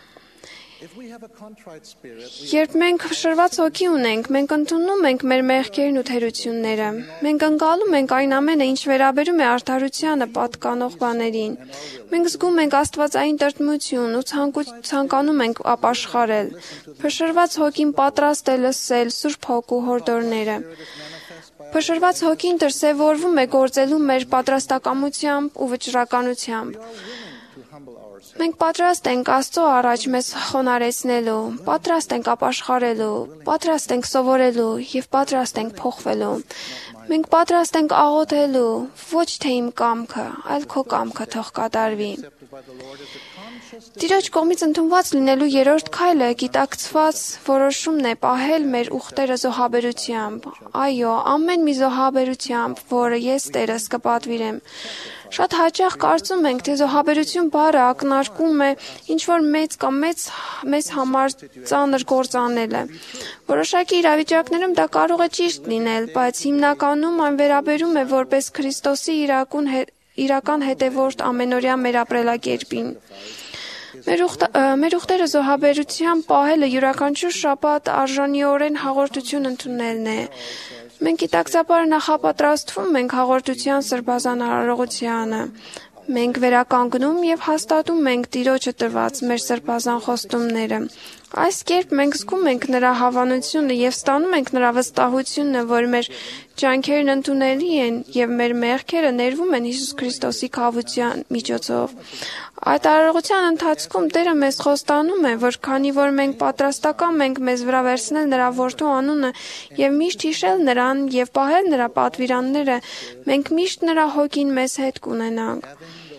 Երբ մենք փշրված հոգի ունենք, մենք ընդունում ենք մեր մեղքերն ու թերությունները։ Մենք ընկալում ենք այն ամենը, ինչ վերաբերում է արդարությանը պատկանող բաներին։ Մենք զգում ենք աստվածային տրտմություն ու ցանկանում ենք ապաշխարել։ Փշրված հոգին պատրաստ է լսել Սուրբ Հոգու հորդորները։ Փշրված հոգին դրսևորվում է գործելու մեր պատրաստակամությամբ ու վճռականությամբ։ Մենք պատրաստ ենք Աստծո առաջ մեզ խոնարհեցնելու, պատրաստ ենք ապաշխարելու, պատրաստ ենք սովորելու եւ պատրաստ ենք փոխվելու։ Մենք պատրաստ ենք աղոթելու, ոչ թե իմ կամքը, այլ քո կամքը թող կատարվի։ Տիրոջ կողմից ընդունված լինելու երրորդ քայլը գիտակցված որոշումն է պահել մեր ուխտերը զոհաբերությամբ։ Այո, ամեն մի զոհաբերությամբ, որը ես Տերս կպատվիրեմ։ Շատ հաճախ կարծում ենք, թե զոհաբերություն բառը ակնարկում է ինչ-որ մեծ կամ մեծ մեզ համար ծանր գործ անելը։ Որոշակի իրավիճակներում դա կարող է ճիշտ լինել, բայց հիմնականում այն վերաբերում է որպես Քրիստոսի իրական, իրական հետևորդ ամենօրյա մեր ապրելակերպին։ Մեր ուխտ, մեր ուխտերը զոհաբերությամբ պահելը յուրաքանչյուր շաբաթ արժանիորեն հաղորդություն ընդունելն է։ Մենք գիտակցաբար նախապատրաստվում ենք հաղորդության սրբազան արարողությանը։ Մենք վերականգնում եւ հաստատում ենք Տիրոջը տրված մեր սրբազան խոստումները։ Այս կերպ մենք զգում ենք նրա հավանությունը եւ ստանում ենք նրա վստահությունը, որ մեր ջանքերն ընդունելի են եւ մեր մեղքերը ներվում են Հիսուս Քրիստոսի քավության միջոցով։ Այդ արարողության ընթացքում Տերը մեզ խոստանում է, որ քանի որ մենք պատրաստական ենք մեզ վրա վերցնել նրա որդու անունը եւ միշտ հիշել նրան եւ պահել նրա պատվիրանները, մենք միշտ նրա հոգին մեզ հետ կունենանք։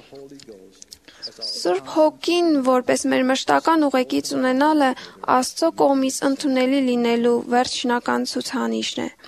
Սուրբ Հոգին, որպես մեր մշտական ուղեկից ունենալը, Աստծո կողմից ընդունելի լինելու վերջնական ցուցանիշն է։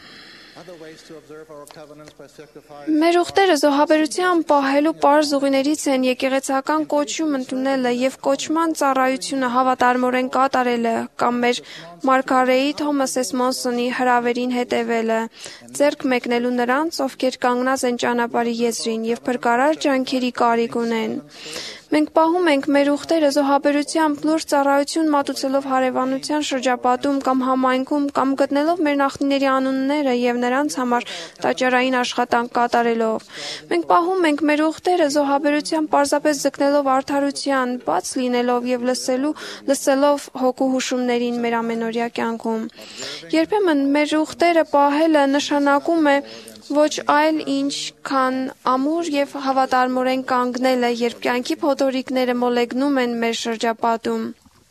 Մեր ուխտերը զոհաբերությամբ պահելու պարզ ուղիներից են եկեղեցական կոչում ընդունելը եւ կոչման ծառայությունը հավատարմորեն կատարելը կամ մեր Մարգարեի Թոմաս Էսմոնսոնի հրավերին հետևելը, ձեռք մեկնելու նրանց, ովքեր կանգնած են ճանապարհի եզրին եւ փրկարար ջանքերի կարիք ունեն։ Մենք պահում ենք մեր ուխտերը զոհաբերությամբ լուրջ ծառայություն մատուցելով հարևանության շրջապատում կամ համայնքում կամ գտնելով մեր նախնիների անունները եւ նրանց համար տաճարային աշխատանք կատարելով։ Մենք պահում ենք մեր ուխտերը զոհաբերության պարզապես ձգնելով արդարության, բաց լինելով եւ լսելու, լսելով հոգու հուշումներին մեր ամենօրյա կյանքում։ Երբեմն մեր ուխտերը պահելը նշանակում է ոչ այլ ինչ, քան ամուր եւ հավատարմորեն կանգնելը, երբ կյանքի փոթորիկները մոլեգնում են մեր շրջապատում։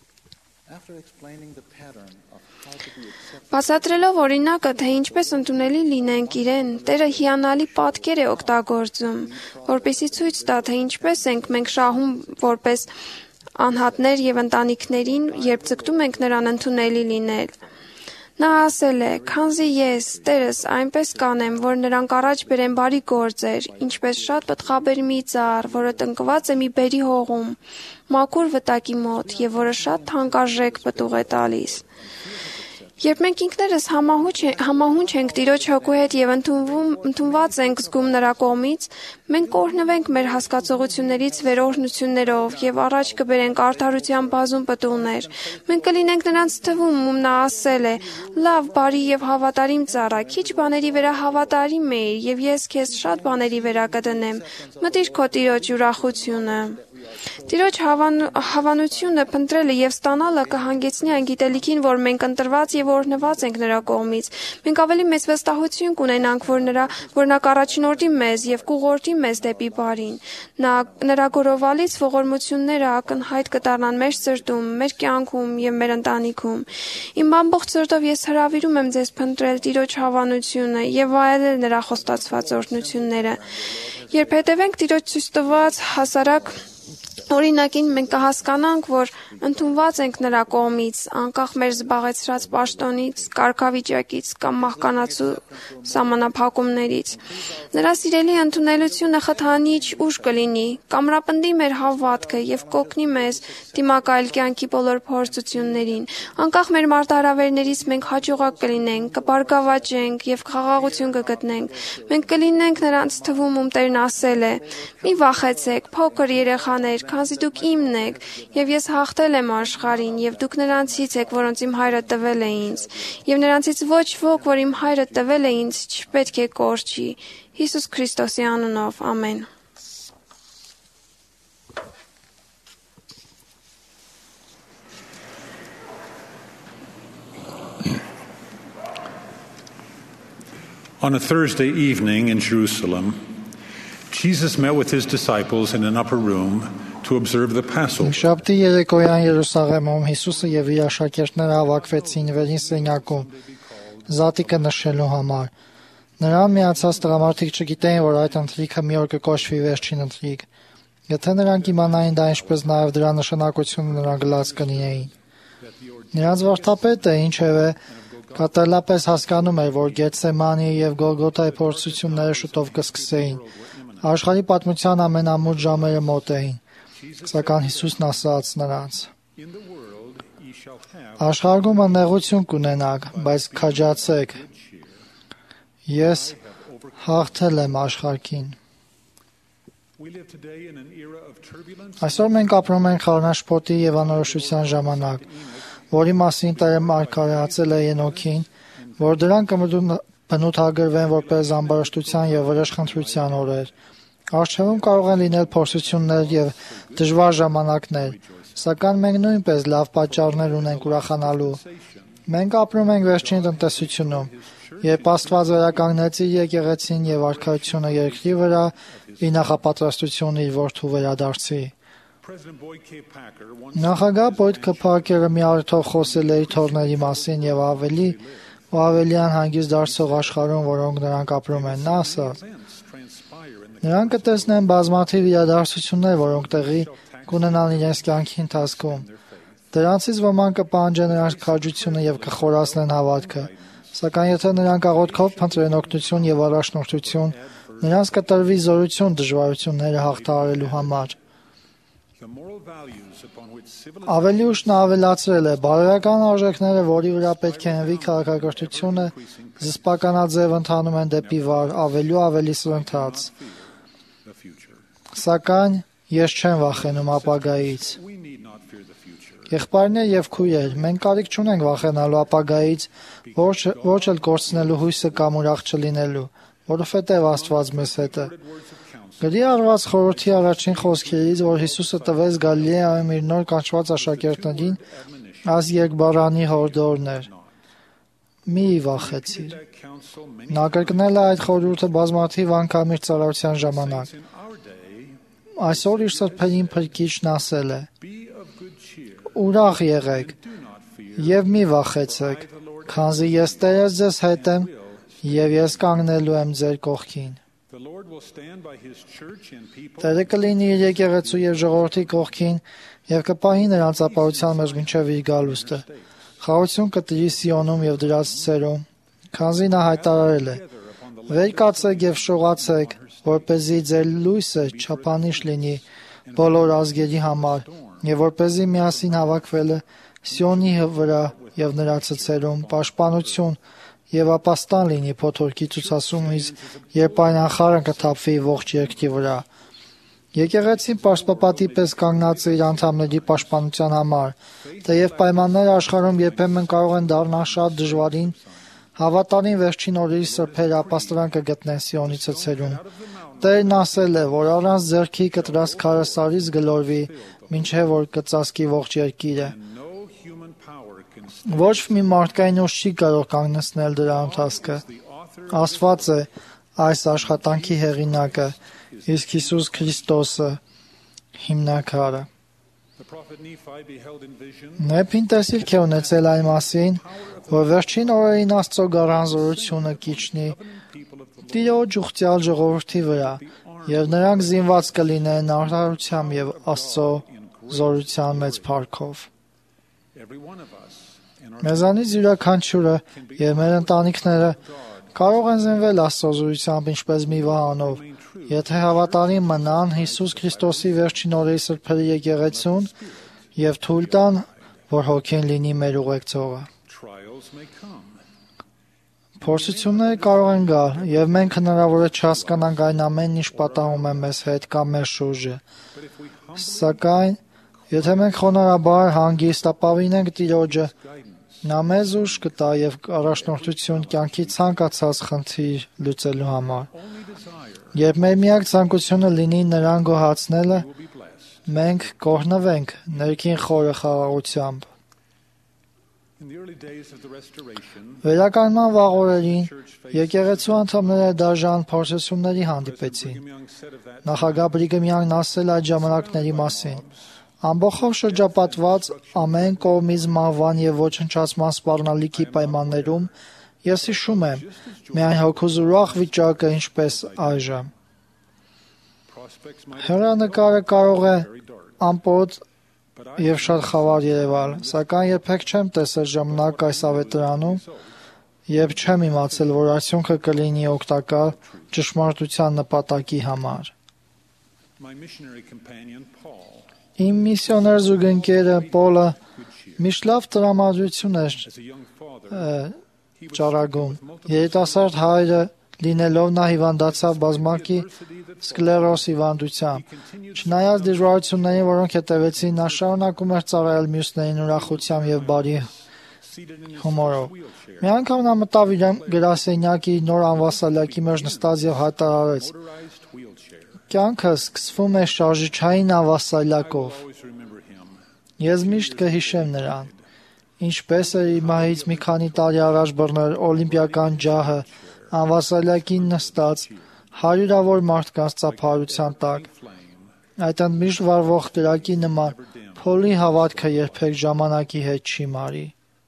Բացատրելով օրինակը, թե ինչպես ընդունելի լինենք իրեն, Տերը հիանալի պատկեր է օգտագործում, որպեսզի ցույց տա, թե ինչպես ենք մենք շահում որպես անհատներ եւ ընտանիքներին, երբ ձգտում ենք նրան ընդունելի լինել։ Նա ասել է. «Քանզի ես, Տերս, այնպես կանեմ, որ նրանք առաջ բերեն բարի գործեր, ինչպես շատ պտղաբեր մի ծառ, որը տնկված է մի բերի հողում, մաքուր վտակի մոտ, եւ որը շատ թանկարժեք պտուղ է տալիս»։ Երբ մենք ինքներս համահունչ, համահունչ ենք Տիրոջ հոգու հետ եւ ընդունված ենք զգում նրա կողմից, մենք կօրհնվենք մեր հասկացողություններից վերօրհնություններով եւ առաջ կբերենք արդարության բազում պտուղներ։ Մենք կլինենք նրանց թվում, ում նա ասել է. «Լավ, բարի եւ հավատարիմ ծառա, քիչ բաների վրա հավատարիմ էիր եւ ես քեզ շատ բաների վրա կդնեմ։ Մտիր քո Տիրոջ ուրախությունը»։ Տիրոջ հավան, հավանությունը փնտրելը եւ ստանալը կհանգեցնի այն գիտելիքին, որ մենք ընտրված եւ օրհնված ենք նրա կողմից։ Մենք ավելի մեծ վստահություն կունենանք, որ նրա որ նա կառաջնորդի մեզ եւ կուղղորդի մեզ դեպի բարին։ Նա նրա գորովալից ողորմությունները ակնհայտ կդառնան մեր սրտում, մեր կյանքում եւ մեր ընտանիքում։ Իմ ամբողջ սրտով ես հրավիրում եմ ձեզ փնտրել Տիրոջ հավանությունը եւ վայելել նրա խոստացված օրհնությունները։ Երբ հետևենք Տիրոջ ցույց տված հասարակ օրինակին, մենք կհասկանանք, որ ընդունված ենք նրա կողմից, անկախ մեր զբաղեցրած պաշտոնից, կարգավիճակից կամ մահկանացու սահմանափակումներից։ Նրա սիրելի ընդունելությունը խթանիչ ուժ կլինի, կամրապնդի մեր հավատքը եւ կօգնի մեզ դիմակայել կյանքի բոլոր փորձություններին։ Անկախ մեր մարտահրավերներից մենք հաջողակ կլինենք, կբարգավաճենք եւ խաղաղություն կգտնենք։ Մենք կլինենք նրանց թվում, ում Տերն ասել է. «Մի վախեցեք, փոքր երեխաներ, քանզի դուք իմն եք, եւ ես հաղթել եմ աշխարհին, եւ դուք նրանցից եք, որոնց իմ հայրը տվել է ինձ, եւ նրանցից ոչ ոք, որ իմ հայրը տվել է ինձ, չպետք է կորչի»։ Հիսուս Քրիստոսի անունով, ամեն։ On a Thursday evening in Jerusalem, Jesus met with his disciples in an upper room to observe the Passover. Շաբթի երեկոյան Երուսաղեմում Հիսուսը եւ իր աշակերտները հավաքվեցին վերին սենյակում զատիկը նշելու համար։ Նրան միացած տղամարդիկ չգիտեին, որ այդ ընթրիքը մի օր կկոչվի վերջին ընթրիք։ Եթե նրանք իմանային դա, ինչպես նաեւ դրա նշանակությունը, նրանք գլած կլինեին։ Նրանց վարդապետը ինչևէ կատարելապես հասկանում էր, որ Գեթսեմանի եւ Գողգոթայի փորձությունները շուտով կսկսեին։ Աշխարհի պատմության ամենամութ ժամերը մոտ էին, սակայն Հիսուսն ասաց նրանց. «Աշխարհում նեղություն կունենաք, բայց քաջացեք, ես հաղթել եմ աշխարհին»։ Այսօր մենք ապրում ենք խառնաշփոթի եւ անորոշության ժամանակ, որի մասին Տերը մարգարեացել է Ենոքին, որ դրան կբնութագրվեն որպես ամբարշտության եւ վրեժխնդրության օրեր։ Առջևում կարող են լինել փորձություններ եւ դժվար ժամանակներ, սակայն մենք նույնպես լավ պատճառներ ունենք ուրախանալու։ Մենք ապրում ենք վերջին տնտեսությունում, երբ Աստված վերականգնեց իր եկեղեցին եւ արքայությունը երկրի վրա, ի նախապատրաստություն իր որդու վերադարձի։ Նախագահ Բոյդ Ք. Փարքերը մի առիթով խոսել է իր թոռների մասին եւ ավելի ու ավելի անհանգիստ դարձող աշխարհում, որոնք նրանք ապրում են։ Նա ասաց. «Նրանք կտեսնեն բազմաթիվ իրադարձություններ, որոնք տեղի կունենան իրենց կյանքի ընթացքում։ Դրանցից ոմանք կպահանջեն նրանց քաջությունը եւ կխորացնեն հավատքը, սակայն եթե նրանք աղոթքով փնտրեն օգնություն եւ առաջնորդություն, նրանց կտրվի զորություն դժվարությունները հաղթահարելու համար»։ Ավելի ուշ նա ավելացրել է. «Բարոյական արժեքները, որի վրա պետք է հենվի քաղաքակրթությունը, զսպականաձև ընթանում են դեպի վար, ավելի ու ավելի սրընթաց։ Սակայն ես չեմ վախենում ապագայից»։ Եղբայրներ եւ քույրեր, մենք կարիք չունենք վախենալու ապագայից, ոչ ոչ էլ կորցնելու հույսը կամ ուրախ չլինելու, որովհետեւ Աստված մեզ հետ է։ Գրի արված խորհրդի առաջին խոսքերից, որ Հիսուսը տվեց Գալիլեայում իր նոր կանչված աշակերտներին, այս երկբարանի հորդորն էր. մի վախեցիր։ Նա կրկնել է այդ խորհուրդը բազմաթիվ անգամ իր ծառայության ժամանակ։ Այսօր իր սրբերին փրկիչն ասել է. ուրախ եղեք եւ մի վախեցեք, քանզի ես Տերս ձեզ հետ եմ եւ ես կանգնելու եմ ձեր կողքին։ Տերը կլինի իր եկեղեցու եւ ժողովրդի կողքին եւ կպահի նրանց ապահովության մեջ մինչեւ իր գալուստը։ Խաղաղություն կտրի Սիոնում եւ դրած ցերում, քանզի նա հայտարարել է. վեր կացեք եւ շողացեք, որպեսզի ձեր լույսը չափանիշ լինի բոլոր ազգերի համար եւ որպեսզի միասին հավաքվելը Սիոնի վրա եւ նրա ցցերում պաշտպանություն եւ ապաստան լինի փոթորկի ցուցասումից, երբ այն անխարն կթափվի ողջ երկրի վրա։ Եկեղեցին պարսպապատի պես կանգնած է իր անդամների պաշտպանության համար, թեև պայմանները աշխարհում երբեմն կարող են դառնալ շատ դժվարին, հավատարին վերջին օրերի սրբերը ապաստան կգտնեն Սիոնի ցցերում։ Տերն ասել է, որ առանց ձեռքի կտրած քարը սարից գլորվի, մինչև որ կծածկի ողջ երկիրը։ Ոչ մի մարդկային ուժ չի կարող կանգնեցնել դրա ընթացքը։ Աստված է այս աշխատանքի հեղինակը, իսկ Հիսուս Քրիստոսը հիմնակարը։ Նեփին տեսիլք է ունեցել այն մասին, որ վերջին օրերին Աստծո գառանձորությունը կիջնի Տիրոջ ուխտյալ ժողովրդի վրա, եւ նրանք զինված կլինեն արդարությամբ եւ Աստծո զորության մեծ փառքով։ Մեզանից յուրաքանչյուրը եւ մեր ընտանիքները կարող են զինվել Աստծո զորությամբ ինչպես մի վահանով, եթե հավատարիմ մնան Հիսուս Քրիստոսի վերջին օրերի սրբերի եկեղեցուն եւ թույլ տան, որ հոգին լինի մեր ուղեկցողը։ Փորձությունները կարող են գալ, եւ մենք հնարավոր է չհասկանանք այն ամենն, ինչ պատահում է մեզ հետ կամ մեր շուրջը։ Սակայն, եթե մենք խոնարհաբար հանգիստ ապավինենք Տիրոջը, նա մեզ ուժ կտա եւ առաջնորդություն կյանքի ցանկացած խնդիր լուծելու համար։ Երբ մեր միակ ցանկությունը լինի նրան գոհացնելը, մենք կօրհնվենք ներքին խորը խաղաղությամբ։ Վերականգնման վաղօրերին եկեղեցու անդամները դաժան փորձությունների հանդիպեցին։ Նախագահ Բրիգեմյանն ասել այդ ժամանակների մասին. ամբողջով շրջապատված ամեն կողմից մահվան եւ ոչնչացման սպառնալիքի պայմաններում ես հիշում եմ միայն հոգուս ուրախ վիճակը ինչպես այժմ։ Հեռանկարը կարող է ամպոտ եւ շատ խավար երևալ, սակայն երբեք չեմ տեսել ժամանակ այս ավետարանում, երբ չեմ իմացել, որ արդյունքը կլինի օգտակար ճշմարտության նպատակի համար։ Իմ միսիոներ զուգընկերը Պոլը միշտ լավ տրամադրություն էր ճառագում։ Երիտասարդ հայրը լինելով նա հիվանդացավ բազմակի սկլերոզ հիվանդությամբ։ Չնայած դժվարություններին, որոնք հետևեցին, նա շարունակում էր ծառայել մյուսներին ուրախությամբ եւ բարի հումորով։ Մի անգամ նա մտավ իր գրասենյակի նոր անվասալյակի մեջ նստած եւ հայտարարեց. «Կյանքը սկսվում է շարժիչային անվասալյակով»։ Ես միշտ կհիշեմ նրան, ինչպես էր իր մահից մի քանի տարի առաջ բռնել օլիմպիական ջահը անվասալյակին նստած հարյուրավոր մարդկանց ծափահարության տակ։ Այդ ընդմիշտ վառվող կրակի նման Փոլի հավատքը երբեք ժամանակի հետ չի մարի։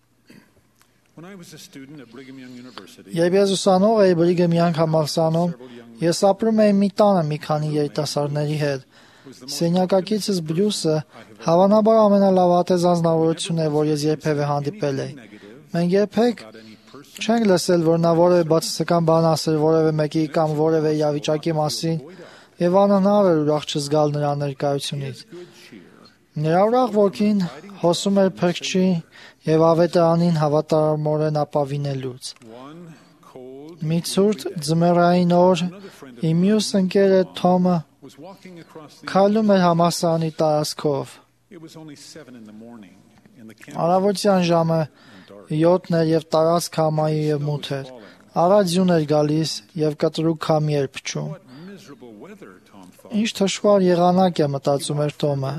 Երբ ես ուսանող էի Բրիգեմ Յանգ համալսարանում, ես ապրում էի մի տանը մի քանի երիտասարդների հետ։ Սենյակակիցս Բրյուսը հավանաբար ամենալավատես անձնավորությունն է, որ ես երբևէ հանդիպել էի։ Մենք երբեք չենք լսել, որ նա որևէ բացասական բան ասել որևէ մեկի կամ որևէ իրավիճակի մասին, եւ անհնար էր ուրախ չզգալ նրա ներկայությունից։ Նրա ուրախ ոգին հոսում էր Փրկչի եւ ավետարանին հավատարմորեն ապավինելուց։ Մի ցուրտ ձմեռային օր իմ մյուս ընկերը Թոմը քայլում էր համալսարանի տարածքով։ Առավոտյան ժամը յոթն էր եւ տարածքը համայի եւ մութ էր։ Առաջ ձյուն էր գալիս եւ կտրուկ քամի էր փչում։ Ինչ թշվառ եղանակ է, մտածում էր Թոմը։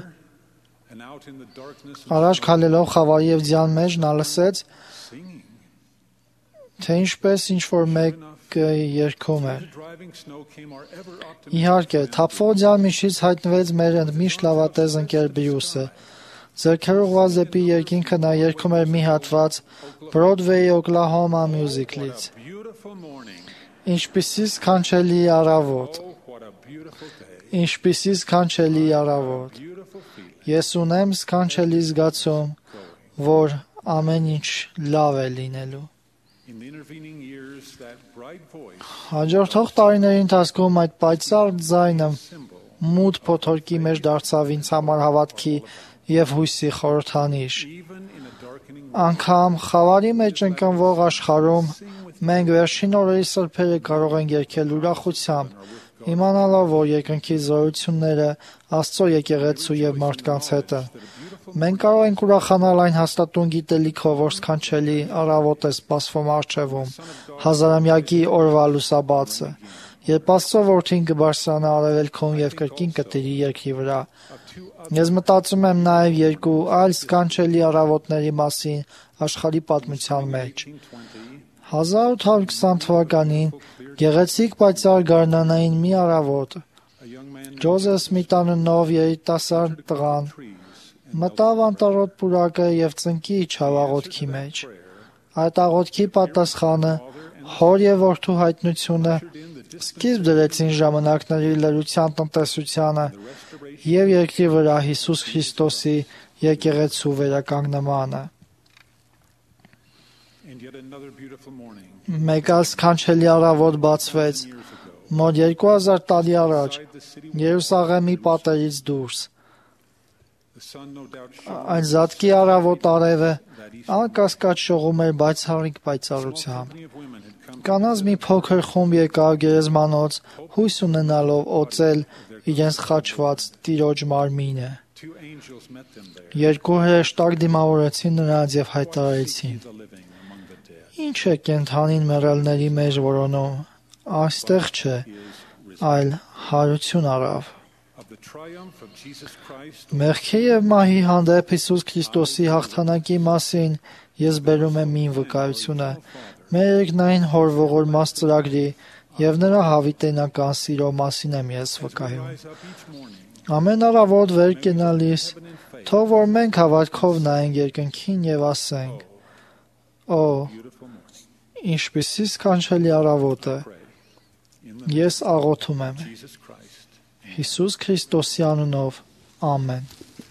Առաջ քալելով խավարի եւ ձյան մեջ նա լսեց, թե ինչպես ինչ-որ մեկը երգում էր։ Իհարկե, թափվող ձյան միջից հայտնվեց մեր ընդմիշտ լավատես ընկեր Բրյուսը։ Ձեռքերով ուղղված դեպի երկինքը նա երգում էր մի հատված Broadway Oklahoma Musical-ից։ Ինչպիսի սքանչելի առավոտ։ Ինչպիսի սքանչելի առավոտ։ Ես ունեմ սքանչելի զգացում, որ ամեն ինչ լավ է լինելու։ Հաջորդող տարիների ընթացքում այդ պայծառ ձայնը մութ փոթորկի մեջ դարձավ ինձ համար հավատքի եւ հույսի խորհրդանիշ։ Անգամ խավարի մեջ ընկնվող աշխարհում մենք վերջին օրերի սրբերը կարող ենք երգել ուրախությամբ, իմանալով, որ երկնքի զորությունները Աստծո եկեղեցու եւ մարդկանց հետ են։ Մենք կարող ենք ուրախանալ այն հաստատուն գիտելիքով, որ սքանչելի առավոտ է սպասվում առջևում, հազարամյակի օրվա լուսաբացը, երբ Աստծո որդին կբարձրանա արևելքում եւ կրկին կտիրի երկրի վրա։ Ես մտածում եմ նաեւ երկու այլ սքանչելի առավոտների մասին աշխարհի պատմության մեջ։ հազար ութ հարյուր քսան թվականին գեղեցիկ պայծառ գարնանային մի առավոտ Ջոզեֆ Սմիթ անունով երիտասարդ տղան մտավ անտառոտ պուրակը եւ ծնկի իջավ աղոթքի մեջ։ Այդ աղոթքի պատասխանը հոր եւ որդու հայտնությունը սկիզբ դրեցին ժամանակների լրության տնտեսությանը եւ երկրի վրա Հիսուս Քրիստոսի եկեղեցու վերականգնմանը։ Մեկ այլ սքանչելի առավոտ բացվեց մոտ երկու հազար տարի առաջ Երուսաղեմի պատերից դուրս։ Այն զատկի առավոտ արևը անկասկած շողում էր բացառիկ պայծառությամբ։ Կանանց մի փոքր խումբ եկավ գերեզմանոց հույս ունենալով օծել իրենց խաչված տիրոջ մարմինը։ Երկու հրեշտակ դիմավորեցին նրանց եւ հայտարարեցին. Ինչ է կենդանին մեռելների մեջ որոնում, այստեղ չէ, այլ հարություն առավ։ Մեղքի եւ մահի հանդեպ Հիսուս Քրիստոսի հաղթանակի մասին ես բերում եմ մի վկայությունը մեր երկնային հոր ողորմած ծրագրի եւ նրա հավիտենական սիրո մասին եմ ես վկայում։ Ամեն առավոտ վեր կենալիս, թող որ մենք հավատքով նայենք երկնքին եւ ասենք. Օ, ինչպիսի սքանչելի առավոտ է։ Ես աղոթում եմ Հիսուս Քրիստոսի անունով, ամեն։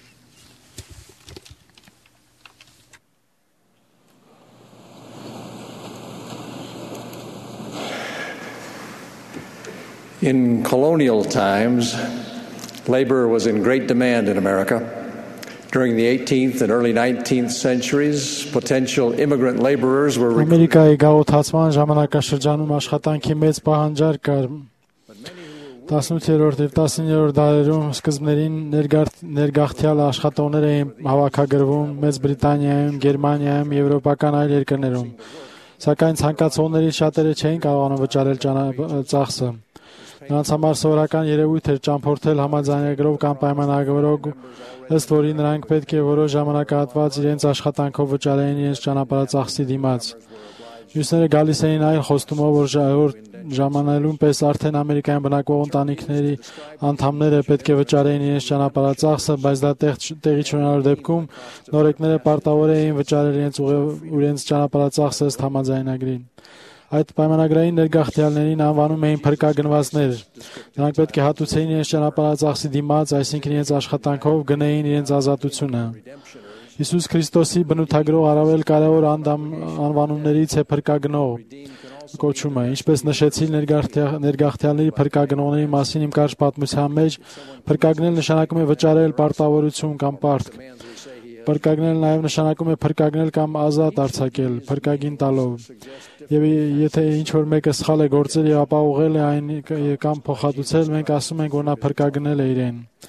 In colonial times, labor was in great demand in America. During the eighteenth and early nineteenth centuries, potential immigrant laborers were recruited. Ամերիկայի գաղութացման ժամանակաշրջանում աշխատանքի մեծ պահանջարկ կար։ տասնութերորդ եւ տասնիններորդ դարերում սկզբներին ներգաղթյալ աշխատողներ էին հավաքագրվում Մեծ Բրիտանիայում, Գերմանիայում, եվրոպական այլ երկրներում։ Սակայն ցանկացողներից շատերը չէին կարողանում վճարել ծախսը։ Նրանց համար սովորական երևույթ էր ճամփորդել համաձայնագրով կամ պայմանագրով, ըստ որի նրանք պետք է որոշ ժամանակահատված իրենց աշխատանքով վճարեին իրենց ճանապարհածախսի դիմաց։ Մյուսները գալիս էին այլ խոստումով, որ ժամանելուն պես արդեն Ամերիկայում բնակվող ընտանիքների անդամները պետք է վճարեին իրենց ճանապարհածախսը, բայց դա տեղի չունենալու դեպքում նորեկները պարտավոր էին վճարել իրենց իրենց ճանապարհածախսը ըստ համաձայնագրին։ Այդ պայմանագրային ներգաղթյալներին անվանում էին փրկագնվածներ։ Նրանք պետք է հատուցեին իրենց ճանապարհածախսի դիմաց, այսինքն իրենց աշխատանքով գնեին իրենց ազատությունը։ Հիսուս Քրիստոսի բնութագրող առավել կարևոր անվանումներից է փրկագնող կոչումը։ Ինչպես նշեցի ներգաղթյալների փրկագնողների մասին իմ կարճ պատմության մեջ, փրկագնել նշանակում է վճարել պարտավորություն կամ պարտք։ Փրկագնել նաև նշանակում է փրկագնել կամ ազատ արձակել, փրկագին տալով։ Եվ եթե ինչ-որ մեկը սխալ է գործել եւ ապահովել է այն կամ փոխհատուցել, մենք ասում ենք, որ նա փրկագնել է իրեն։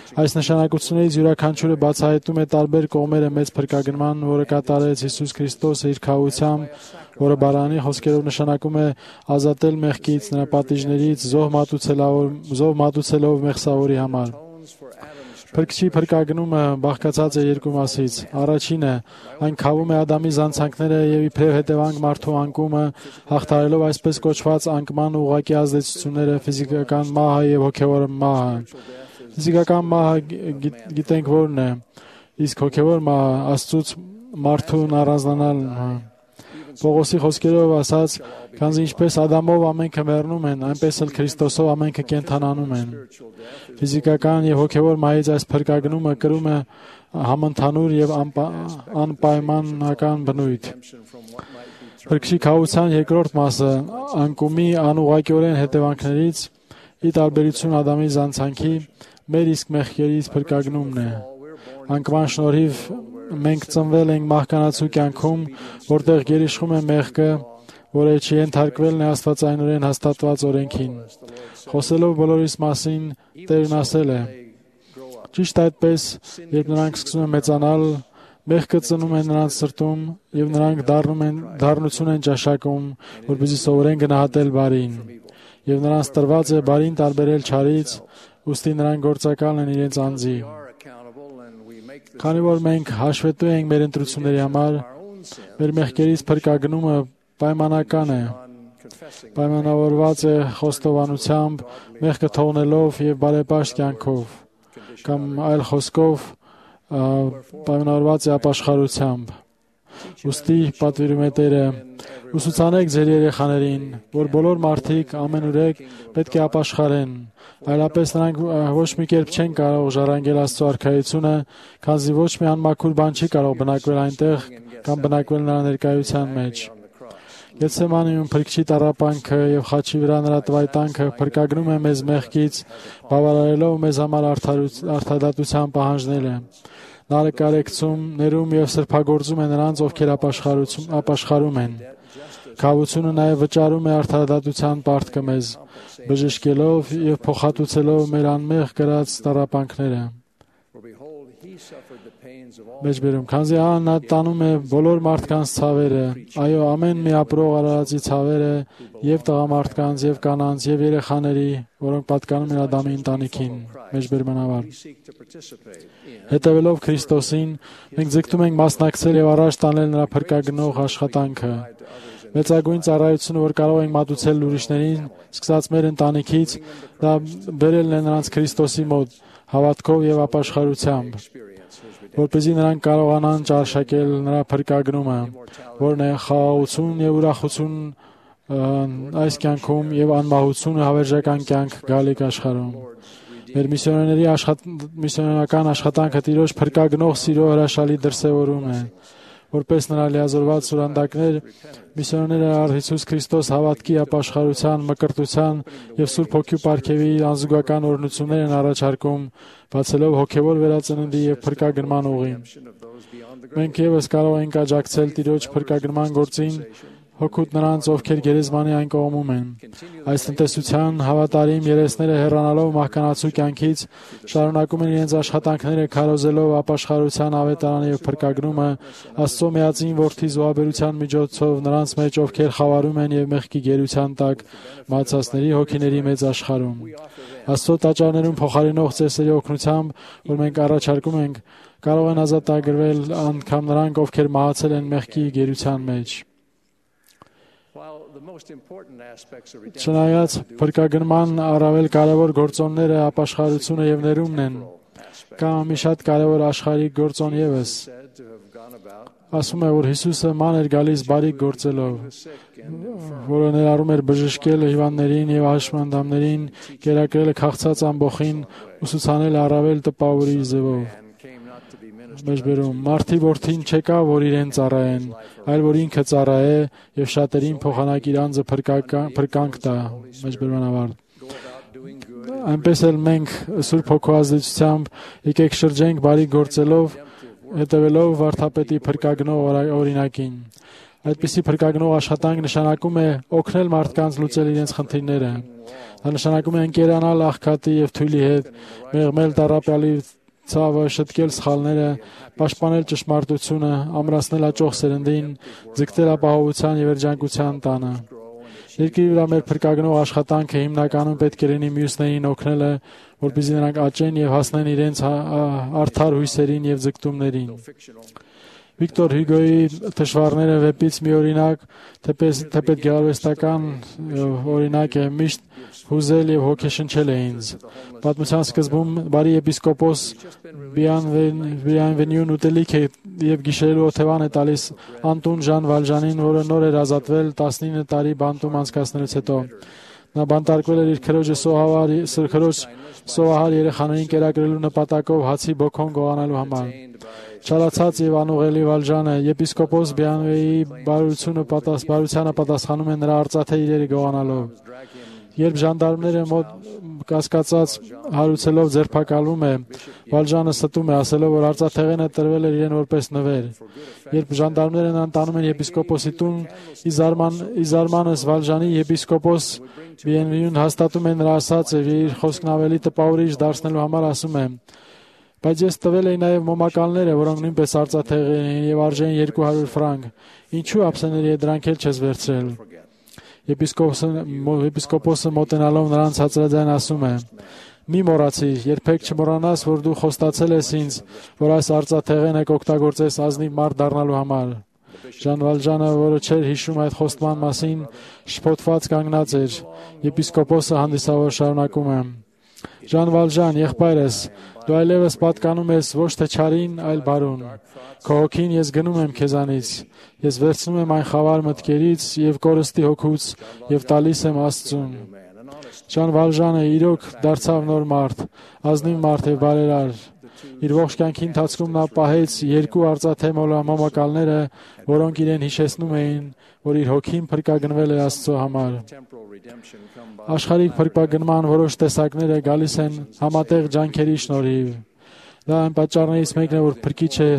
Այս նշանակություններից յուրաքանչյուրը բացահայտում է տարբեր կողմերը մեծ փրկագնման, որը կատարեց Հիսուս Քրիստոսը իր քավությամբ, որը Բարանի խոսքերով նշանակում է ազատել մեղքից, նրա պատիժներից, զոհ մատուցելով, զոհ մատուցելով մեղսավորի համար։ Փրկչի փրկագնումը բաղկացած է երկու մասից։ Առաջինը, այն քավում է Ադամի զանցանքները եւ իբրև հետևանք մարդու անկումը, հաղթարելով այսպես կոչված անկման ուղղակի ազդեցությունները, ֆիզիկական մահը եւ հոգեվոր մահը։ Ֆիզիկական մահը գիտենք որն է, իսկ հոգեվոր մահը Աստծուց մարդուն առանձնանալն է։ Պողոսի խոսքերով ասած, քանզի ինչպես Ադամով ամենքը մեռնում են, այնպես էլ Քրիստոսով ամենքը կենդանանում են։ Ֆիզիկական եւ հոգեվոր մահից այս փրկագնումը կրում է համընդհանուր եւ անպայմանական բնույթ։ Փրկչի քավության երկրորդ մասը անկումի անուղղակիորեն հետևանքներից, ի տարբերություն Ադամի զանցանքի, մեր իսկ մեղքերից փրկագնումն է։ Անկման շնորհիվ մենք ծնվել ենք մահկանացու կյանքում, որտեղ գերիշխում է մեղքը, որը չի ենթարկվել է աստվածայնորեն հաստատված օրենքին։ Խոսելով բոլորիս մասին, Տերն ասել է. ճիշտ այդպես, երբ նրանք սկսում են մեծանալ, մեղքը ծնում է նրանց սրտում, եւ նրանք դառնում են դառնություն են ճաշակում, որպեսզի սովորեն գնահատել բարին, եւ նրանց տրված է բարին տարբերել չարից, ուստի նրանք գործակալն են իրենց անձի։ Քանի որ մենք հաշվետու ենք մեր ընտրությունների համար, մեր մեղքերից փրկագնումը պայմանական է, պայմանավորված է խոստովանությամբ, մեղքը թողնելով եւ բարեպաշտ կյանքով, կամ այլ խոսքով պայմանավորված է ապաշխարությամբ։ Ուստի պատվիրում է Տերը. ուսուցանեք ձեր երեխաներին, որ բոլոր մարդիկ ամենուրեք պետք է ապաշխարեն, այլապես նրանք ոչ մի կերպ չեն կարող ժառանգել Աստծո արքայությունը, քանզի ոչ մի անմաքուր բան չի կարող բնակվել այնտեղ կամ բնակվել նրա ներկայության մեջ։ Գեթսեմանիում Փրկչի տառապանքը եւ խաչի վրա նրա տվայտանքը փրկագնում է մեզ մեղքից, բավարարելով մեզ համար արդարադատության պահանջները։ Նա կարեկցում, ներում եւ սրբագործում է նրանց, ովքեր ապաշխարում են։ Քավությունը նաև վճարում է արդարադատության պարտքը մեզ, բժշկելով եւ փոխհատուցելով մեր անմեղ կրած տառապանքները։ Մեջբերում, քանզի նա տանում է բոլոր մարդկանց ցավերը, այո, ամեն մի ապրող արարածի ցավերը, եւ տղամարդկանց, եւ կանանց, եւ երեխաների, որոնք պատկանում են Ադամի ընտանիքին։ Մեջբերման ավար։ Հետևելով Քրիստոսին, մենք ձգտում ենք մասնակցել եւ առաջ տանել նրա փրկագնող աշխատանքը։ Մեծագույն ծառայությունը, որ կարող ենք մատուցել ուրիշներին, սկսած մեր ընտանիքից, դա բերելն է նրանց Քրիստոսի մոտ, հավատքով եւ ապաշխարությամբ, որպեսզի նրանք կարողանան ճարշակել նրա փրկագնումը, որն է խաղաղություն եւ ուրախություն այս կյանքում եւ անմահություն հավերժական կյանք գալիք աշխարհում։ Մեր միսիոներների աշխատ... միսիոներական աշխատանքը Տիրոջ փրկագնող սիրո հրաշալի դրսևորում է։ Որպես նրա լիազորված սուրանդակներ, միսիոներները առ Հիսուս Քրիստոս հավատքի, ապաշխարության, մկրտության եւ Սուրբ Հոգու պարգևի անզուգական օրհնություններ են առաջարկում, բացելով հոգեվոր վերածննդի եւ փրկագնման ուղին։ Մենք եւս կարող ենք աջակցել Տիրոջ փրկագնման գործին, հոգուտ նրանց, ովքեր գերեզմանի այն կողմում են։ Այս տնտեսության հավատարիմ երեսները հեռանալով մահկանացու կյանքից շարունակում են իրենց աշխատանքները քարոզելով ապաշխարության ավետարանը եւ փրկագնումը Աստծո միածին որդի զոհաբերության միջոցով նրանց մեջ, ովքեր խավարում են եւ մեղքի գերության տակ մացածների հոգիների մեծ աշխարհում։ Աստծո տաճարներում փոխարինող ծեսերի օգնությամբ, որ մենք առաջարկում ենք, կարող են ազատագրվել անգամ նրանք, ովքեր մահացել են մեղքի գերության մեջ։ Չնայած փրկագնման առավել կարևոր գործոնները ապաշխարությունը եւ ներումն են, կա մի շատ կարևոր աշխարհիկ գործոն եւս։ Ասում է, որ Հիսուսը ման էր գալիս բարիք գործելով, որը ներառում էր բժշկել հիվանդներին եւ հաշմանդամներին, կերակրել քաղցած ամբոխին, ուսուցանել առավել տպավորի ձևով։ Մեջբերում, մարդի որդին չեկա, որ իրեն ծառայեն, այլ որ ինքը ծառայե եւ շատերին փոխանակ իր անձը փրկանք տա։ Մեջբերման ավարտ։ Այնպես էլ մենք Սուրբ Հոգու ազդեցությամբ եկեք շրջենք բարի գործելով, հետևելով վարդապետի փրկագնող օրինակին։ Այդպիսի փրկագնող աշխատանք նշանակում է օգնել մարդկանց լուծել իրենց խնդիրները։ Դա նշանակում է ընկերանալ աղքատի եւ թույլի հետ, մեղմել տառապյալի ցավը, շտկել սխալները, պաշտպանել ճշմարտությունը, ամրացնել աճող սերնդին, ձգտել ապահովության եւ երջանկության տանը։ Երկրի վրա մեր փրկագնող աշխատանքը հիմնականում պետք է լինի մյուսներին օգնելը, որպեսզի նրանք աճեն եւ հասնեն իրենց արդար հույսերին եւ ձգտումներին։ Վիկտոր Հյուգոյի «Թշվառները» վեպից մի օրինակ, թեպետ գեղարվեստական օրինակ է, միշտ հուզել եւ հոգեշնչել է ինձ։ Պատմության սկզբում բարի եպիսկոպոս Բիանվենյուն ուտելիք է եւ գիշերելու օթևան է տալիս Անտուն Ժան Վալժանին, որը նոր էր ազատվել տասնինը տարի բանտում անցկացնելուց հետո։ Նա բանտարկվել էր իր քրոջը սոհավար քրոջ սոհահար երեխաներին կերակրելու նպատակով հացի բոքոն գողանալու համար։ Չարացած եւ անուղելի Վալժանը եպիսկոպոս Բիանվեի բարությունը պատասխանությանը պատասխանում է նրա արծաթե իրերը գողանալով։ Երբ ժանդարմները մոտ կասկածած հարուցելով ձերբակալվում է, Վալժանը ստում է, ասելով, որ արծաթեղենը տրվել էր իրեն որպես նվեր։ Երբ ժանդարմները նրան տանում են եպիսկոպոսի տուն, ի զարմանս Վալժանի եպիսկոպոս Բիանվեյուն հաստատում է նրա ասածը եւ իր խոսքն ավելի տպավորիչ դարձնելու համար ասում է. Բայց ես տվել էի նաև մոմակալները, որոնք նույնպես արծաթեղեն էին եւ արժեին երկու հարյուր ֆրանկ։ Ինչու ափսեների է դրանք էլ չես վերցրել։ Եպիսկոպոսը եպիսկոպոսը մոտենալով նրանց հացրաձայն ասում է. Մի մոռացիր, երբեք չմոռանաս, որ դու խոստացել ես ինձ, որ այս արծաթեղենը կօգտագործես ազնիվ մարդ դառնալու համար։ Ժան Վալժանը, որը չէր հիշում այդ խոստման մասին, շփոթված կանգնած էր։ Եպիսկոպոսը հանդիսավոր շարունակում է. Ժան Վալժան, եղբայրս, դու այլևս պատկանում ես ոչ թե չարին, այլ բարուն։ Քո հոգին ես գնում եմ քեզանից։ Ես վերցնում եմ այն խավար մտքերից եւ կորստի հոգուց եւ տալիս եմ Աստծուն։ Ժան Վալժանը իրոք դարձավ նոր մարդ, ազնիվ մարդ եւ բարերար։ Իր ողջ կյանքի ընթացքում նա պահեց երկու արծաթե մոմակալները, որոնք իրեն հիշեցնում էին, որ իր հոգին փրկագնվել է Աստծո համար։ Աշխարհիկ փրկագնման որոշ տեսակները գալիս են համատեղ ջանքերի շնորհիվ։ Դա այն պատճառներից մեկն է, որ Փրկիչը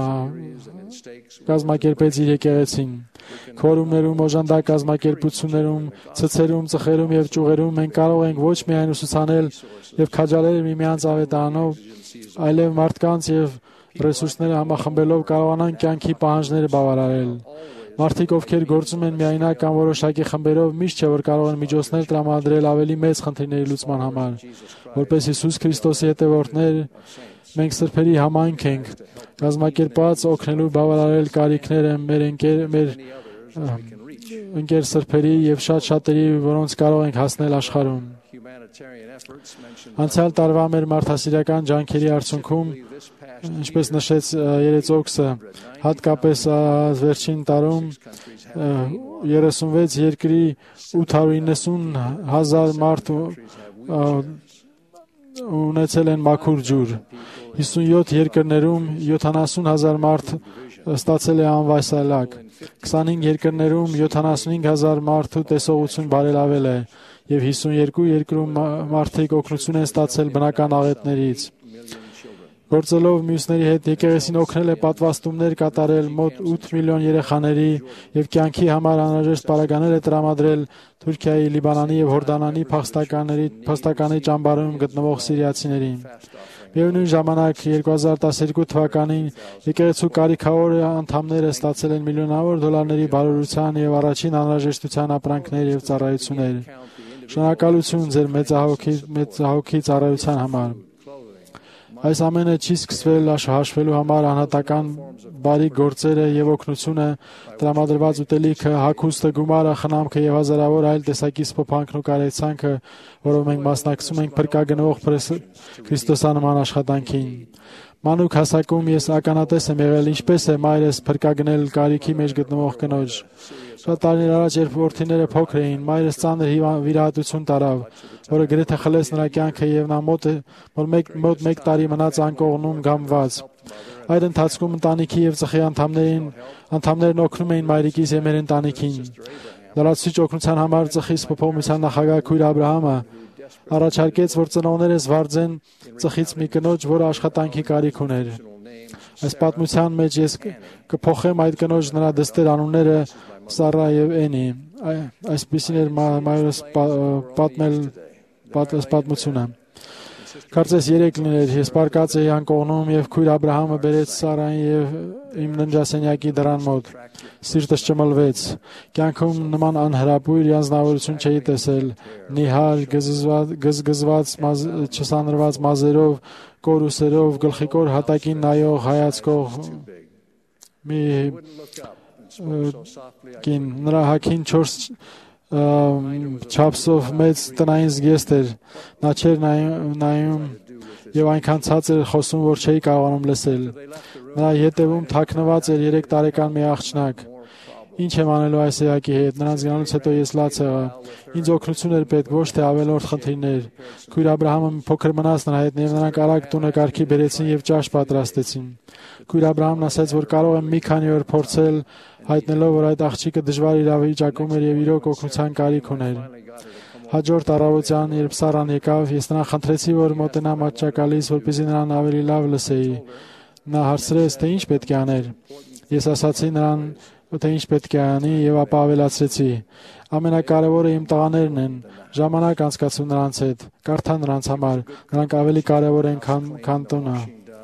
կազմակերպեց իր եկեղեցին։ Քորումներում, օժանդակ կազմակերպություններում, ցցերում, ծխերում եւ ճյուղերում մենք կարող ենք ոչ միայն ուսուցանել եւ քաջալերել միմյանց ավետարանով, այլև մարդկանց եւ ռեսուրսները համախմբելով կարողանան կյանքի պահանջները բավարարել։ Մարդիկ, ովքեր գործում են միայնակ կամ որոշակի խմբերով, միշտ չէ որ կարող են միջոցներ տրամադրել ավելի մեծ խնդիրների լուծման համար։ Որպես Հիսուս Քրիստոսի հետևորդներ, մենք սրբերի համայնք ենք, կազմակերպած օգնելու բավարարել կարիքները մեր ընկեր մեր ընկեր սրբերի եւ շատ շատերի, որոնց կարող ենք հասնել աշխարհում։ Անցյալ տարվա մեր մարդասիրական ջանքերի արդյունքում, ինչպես նշեց Երեցոքսը, հատկապես վերջին տարում երեսունվեց երկրի ութ հարյուր իննսուն հազար մարդ ունեցել են մաքուր ջուր։ հիսունյոթ երկրներում յոթանասուն հազար մարդ ստացել է անվայսալակ։ քսանհինգ երկրներում յոթանասունհինգ հազար մարդու տեսողություն բարելավել է եւ հիսունյոթ երկրում մարդիկ օգնություն են ստացել բնական աղետներից։ Գործելով մյուսների հետ եկեղեցին օգնել է պատվաստումներ կատարել մոտ ութ միլիոն երեխաների եւ կյանքի համար անհրաժեշտ պարագաներ է տրամադրել Թուրքիայի, Լիբանանի եւ Հորդանանի փախստականների փախստականի ճամբարում գտնվող սիրիացիներին։ Միևնույն ժամանակ երկու հազար տասներկու թվականին եկեղեցու կարիքավոր անդամները ստացել են միլիոնավոր դոլարների բարօրության եւ առաջին անհրաժեշտության ապրանքներ եւ ծառայություններ։ Շնորհակալություն ձեր մեծահոգի մեծահոգի ծառայության համար։ Այս ամենը չի սկսվել հաշվելու համար անհատական բարի գործերը եւ օգնությունը, տրամադրված ուտելիքը, հագուստը, գումարը, խնամքը եւ հազարավոր այլ տեսակի սփոփանքն ու կարեկցանքը, որով մենք մասնակցում ենք փրկագնող քրիստոսանման աշխատանքին։ Մանուկ հասակում ես ականատես եմ եղել, ինչպես է մայրս փրկագնել կարիքի մեջ գտնվող կնոջ։ Շատ տարիներ առաջ, երբ որդիները փոքր էին, մայրս ծանր վիրահատություն տարավ, որը գրեթե խլեց նրա կյանքը եւ նա մոտ մոտ մեկ տարի մնաց անկողնում գամված։ Այդ ընթացքում ընտանիքի եւ ծխի անդամներին անդամներն օգնում էին մայրիկիս եւ մեր ընտանիքին։ Լրացուցիչ օգնության համար ծխի սփոփողության նախագահ քույր Աբ รา համը առաջարկեց, որ ծնողներս վարձեն ծխից մի կնոջ, որը աշխատանքի կարիք ուներ։ Այս պատմության մեջ ես կփոխեմ այդ կնոջ նրա դստեր անունները Սառա եւ Էնի։ Այսպեսին էր մայրս պատմել պատմությունը։ Կարծես երեք լիներ, ես պարկած էի անկողնում և քույր Աբրահամը բերեց Սարային և իմ ննջասենյակի դռան մոտ։ Սիրտս ճմլվեց։ Կյանքում նման անհրապույր անձնավորություն չէի տեսել։ Նիհար, գզգզված, չսանրված մազերով, կորուսերով, գլխիկոր հատակին նայող հայացքով մի կին, նրա հագին չորս չափսով մեծ տնային զգեստ էր, նա չէր նայում և այնքան ցածր խոսում, որ չէի կարողանում լսել։ Նրա ետևում թաքնված էր երեք տարեկան մի աղջնակ։ Ինչ եմ անելու այս էակի հետ, նրանց գնալուց հետո ես լաց եղա։ Ինձ օգնություն էր պետք, ոչ թե ավելորդ խնդիրներ։ Քույր Աբրահամը մի փոքր մնաց նրա հետ, և նրանք արագ տունը կարգի բերեցին և ճաշ պատրաստեցին։ Քույր Աբրահամն ասաց, որ կարող եմ մի քանի օր փորձել, հայտնելով, որ այդ աղջիկը դժվար իրավիճակում էր և իրոք օգնության կարիք ուներ։ Հաջորդ առավոտյան, երբ Սառան եկավ, ես նրան խնդրեցի, որ մոտենա մատչակալից, որպեսզի նրան ավելի լավ լսեի։ Նա հարցրեց, թե ինչ պետք է աներ։ Ես ասացի նրան, թե ինչ պետք է անի, և ապա ավելացրեցի. ամենակարևորը իմ տղաներն են, ժամանակ անցկացրու նրանց հետ, կարդա նրանց համար, նրանք ավելի կարևոր են, քան տունը։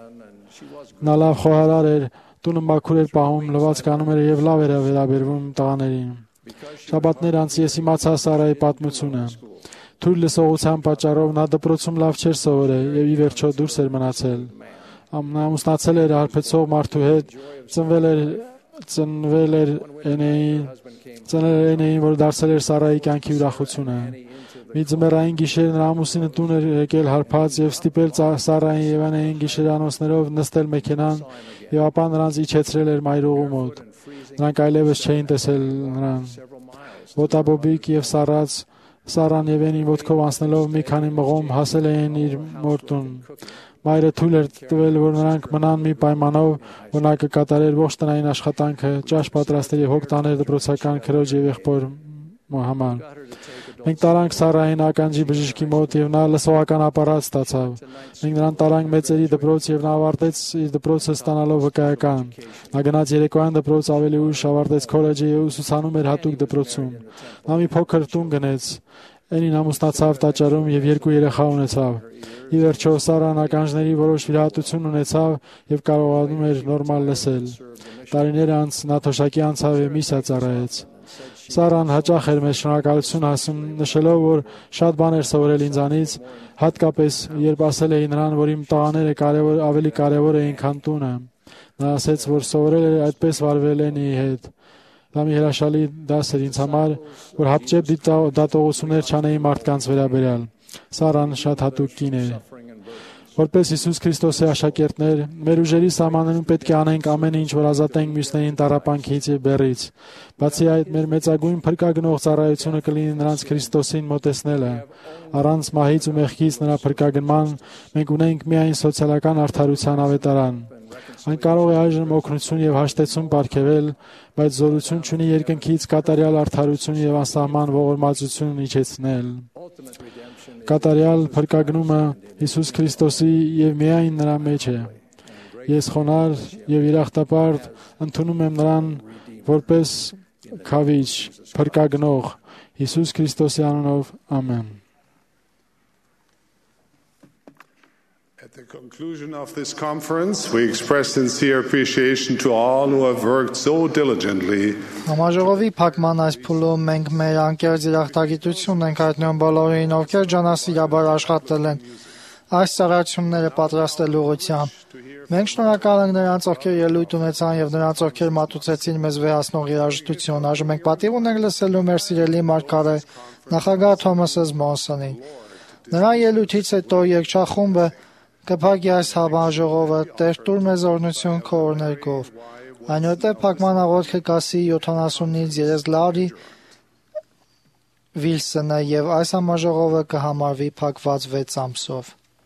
Նա լավ խոհարար էր, տունը մաքուր էր պահում, լվացք անում էր և լավ էր վերաբերվում տղաներին։ Շաբաթներ անց ես իմացա Սարայի պատմությունը։ Թույլ լսողության պատճառով նա դպրոցում լավ չէր սովորել և ի վերջո դուրս էր մնացել։ Նա ամուսնացել էր հարբեցող մարդու հետ, ծնվել էր ծնվել էր Էնեին, ծնել էր Էնեին, որ դարձել էր Սարայի կյանքի ուրախությունը։ Մի ձմեռային գիշեր նրա ամուսինը տուն էր եկել հարբած և ստիպել Սարային և Էնեին գիշերանոցներով նստել մեքենան և ապա նրանց իջեցրել էր մայրուղու մոտ։ Նրանք այլևս չէին տեսել նրան։ Ոտաբոբիկ և սառած Սառան և Էնին ոտքով անցնելով մի քանի մղոմ հասել էին իր մոր տուն։ Մայրը թույլ էր տվել, որ նրանք մնան մի պայմանով, որ նա կկատարեր ողջ տնային աշխատանքը, ճաշ պատրաստել և հոգ տաներ դպրոցական քրոջ և եղբոր համար։ Մենք տարանք Սառային ականջի բժշկի մոտ և նա լսողական ապարատ ստացավ։ Մենք նրան տարանք մեծերի դպրոց և նա ավարտեց իր դպրոցը ստանալով վկայական։ Նա գնաց երեկոյան դպրոց, ավելի ուշ ավարտեց քոլեջը և ուսուցանում էր հատուկ դպրոցում։ Նա մի փոքր տուն գնեց։ Էնին ամուսնացավ տաճարում և երկու երեխա ունեցավ։ Ի վերջո Սառան ականջների որոշ վիրահատություն ունեցավ և կարողանում էր նորմալ լսել։ Տարիներ անց նա թոշակի անցավ և միսիա ծառայեց։ Սառան հաճախ էր մեզ շնորհակալություն ասում, նշելով, որ շատ բան էր սովորել ինձանից, հատկապես երբ ասել էի նրան, որ իմ տղաները կարևոր, ավելի կարևոր էին, քան տունը։ Նա ասեց, որ սովորել էր այդպես վարվել Էնիի հետ։ Դա մի հրաշալի դաս էր ինձ համար, որ հապճեպ դատողություններ չանեի մարդկանց վերաբերյալ։ Սառան շատ հատուկ կին էր։ Որպես Հիսուս Քրիստոսի աշակերտներ, մեր ուժերի սահմաններում պետք է անենք ամեն ինչ, որ ազատենք մյուսներին տառապանքից և բեռից։ Բացի այդ, մեր մեծագույն փրկագնող ծառայությունը կլինի նրանց Քրիստոսին մոտեցնելը։ Առանց մահից ու մեղքից նրա փրկագնման մենք ունենք միայն սոցիալական արդարության ավետարան։ Այն կարող է այժմ օգնություն և հաշտեցում պարգևել, բայց զորություն չունի երկնքից կատարյալ արդարություն և անսահման ողորմածություն իջեցնել։ Կատարյալ փրկագնումը Հիսուս Քրիստոսի և միայն նրա մեջ է։ Ես խոնարհ և երախտապարտ ընդունում եմ նրան որպես քավիչ, փրկագնող Հիսուս Քրիստոսի անունով, ամեն։ At the conclusion of this conference, we express sincere appreciation to all who have worked so diligently. Համաժողովի փակման այս փուլում մենք մեր անկեղծ երախտագիտությունն ենք հայտնում բոլորին, ովքեր ջանասիրաբար աշխատել են այս ծառայությունները պատրաստելու ուղղությամբ։ Մենք շնորհակալ ենք նրանց, ովքեր ելույթ ունեցան եւ նրանց, ովքեր մատուցեցին մեզ վեհացնող երաժշտություն։ Այժմ մենք պատիվ ունենք լսելու մեր սիրելի մարգարե նախագահ Թոմաս Մոնսոնին։ Նրա ելույթից հետո երգչախումբը կփակի այս համաժողովը Տեր տուր մեզ օրհնություն քո օրներգով։ Այնուհետև փակման աղոթքը կասի յոթանասունից երես Լարի Վիլսոնը եւ այս համաժողովը կհամարվի փակված վեց ամսով։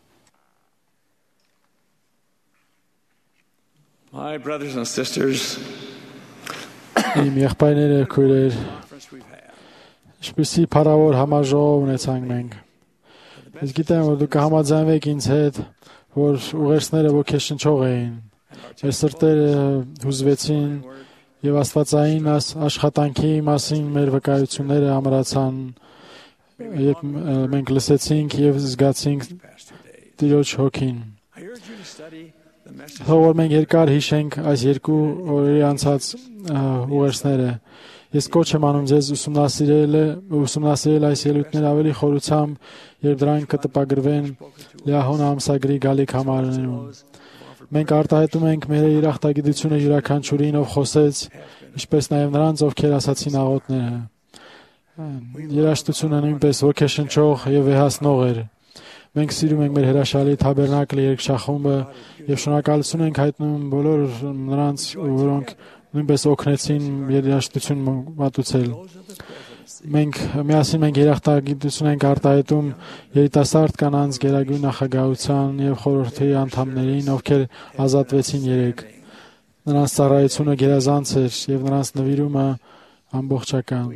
My brothers and sisters, Իմ եղբայրները քույրեր, ինչպեսի փառավոր համաժողով ունեցանք մենք։ Ես գիտեմ, որ դուք կհամաձայնվեք ինձ հետ, որ ուղերձները ոգեշնչող էին։ Մեր սրտերը հուզվեցին եւ աստվածային աշխատանքի մասին մեր վկայությունները ամրացան, երբ մենք լսեցինք եւ զգացինք Տիրոջ հոգին։ Թող որ մենք երկար հիշենք այս երկու օրերի անցած ուղերձները։ Ես կոչ եմ անում ձեզ ուսումնասիրել ուսումնասիրել այս ելույթները ավելի խորությամբ, երբ դրանք կտպագրվեն Լիահոնը ամսագրի գալիք համարներում։ Մենք արտահայտում ենք մեր երախտագիտությունը յուրաքանչյուրին, ով խոսեց, ինչպես նաև նրանց, ովքեր ասացին աղոթները։ Երաժշտությունը նույնպես ոգեշնչող եւ վեհացնող էր։ Մենք սիրում ենք մեր հրաշալի Թաբերնակլի երգչախումբը եւ շնորհակալություն ենք հայտնում բոլոր նրանց, որոնք նույնպես օգնեցին երաժշտություն մատուցել։ Մենք միասին մենք երախտագիտություն ենք արտահայտում երիտասարդ կանանց գերագույն նախագահության եւ խորհրդի անդամներին, ովքեր ազատվեցին երեք։ Նրանց ծառայությունը գերազանց էր եւ նրանց նվիրումը ամբողջական։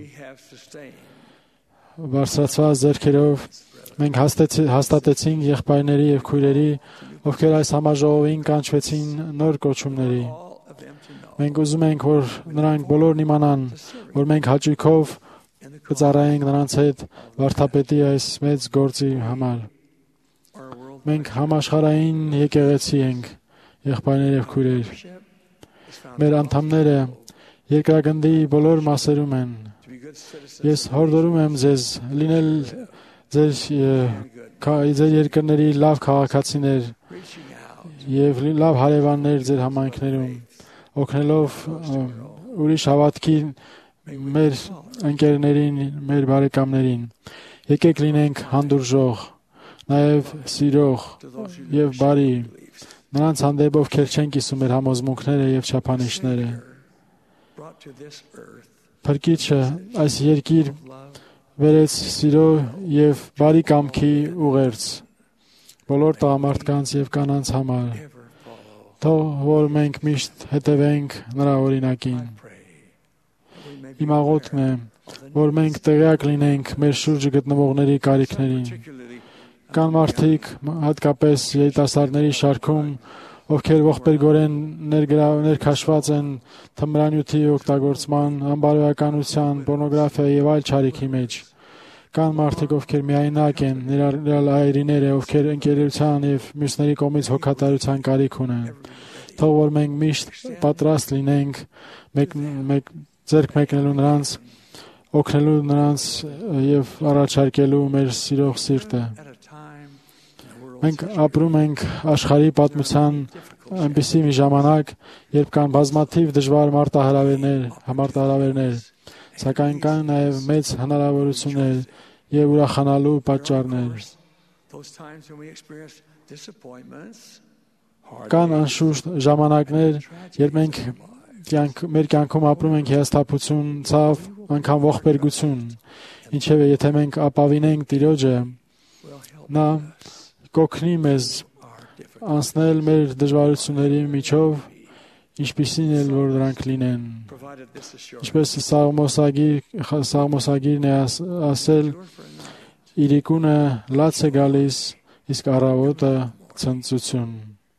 Բարձրացված ձեռքերով մենք հաստատեցինք եղբայրների եւ քույրերի, ովքեր այս համաժողովին կանչվեցին նոր կոչումների։ Մենք ուզում ենք, որ նրանք բոլորն իմանան, որ մենք հաճույքով կծառայենք նրանց հետ վարդապետի այս մեծ գործի համար։ Մենք համաշխարհային եկեղեցի ենք, եղբայրներ եւ քույրեր։ Մեր անդամները երկրագնդի բոլոր մասերում են։ Ես հորդորում եմ ձեզ լինել ձեր ձեր երկրների լավ քաղաքացիներ եւ լավ հարևաններ ձեր համայնքներում, օգնելով ուրիշ հավատքի մեր ընկերներին, մեր բարեկամներին։ Եկեք լինենք հանդուրժող, նաեւ սիրող եւ բարի նրանց հանդեպ, ովքեր չեն կիսում մեր համոզմունքները եւ չափանիշները։ Փրկիչը այս երկիր վերեց սիրո եւ բարի կամքի ուղերձ բոլոր տղամարդկանց եւ կանանց համար։ Թող որ մենք միշտ հետևենք նրա օրինակին։ Իմ աղոթքն է, որ մենք տեղյակ լինենք մեր շուրջը գտնվողների կարիքներին։ Կան մարդիկ, հատկապես երիտասարդների շարքում, ովքեր ողբերգորեն ներքաշված են թմրանյութի օգտագործման, անբարոյականության, պորնոգրաֆիայի եւ այլ չարիքի մեջ։ Կան մարդիկ, ովքեր միայնակ են, ներառյալ այրիները, ովքեր ընկերության եւ մյուսների կողմից հոգատարության կարիք ունեն։ Թող որ մենք միշտ պատրաստ լինենք մեկ մեկ ձեռք մեկնելու նրանց, օգնելու նրանց եւ առաջարկելու մեր սիրող սիրտը։ Մենք ապրում ենք աշխարհի պատմության այնպիսի մի ժամանակ, երբ կան բազմաթիվ դժվար մարտահրավերներ, համարտահրավերներ, սակայն կան նաև մեծ հնարավորություններ եւ ուրախանալու պատճառներ։ Կան անշուշտ ժամանակներ, երբ մենք կյանք, մեր կյանքում ապրում ենք հիասթափություն, ցավ, անգամ ողբերգություն։ Ինչևէ, եթե մենք ապավինենք Տիրոջը, նա կօգնի մեզ անցնել մեր դժվարությունների միջով, ինչպիսին էլ որ դրանք լինեն։ Ինչպես Սաղմոսագիր Սաղմոսագիրն է ասել, իրիկունը լաց է գալիս, իսկ առավոտը ցնծություն։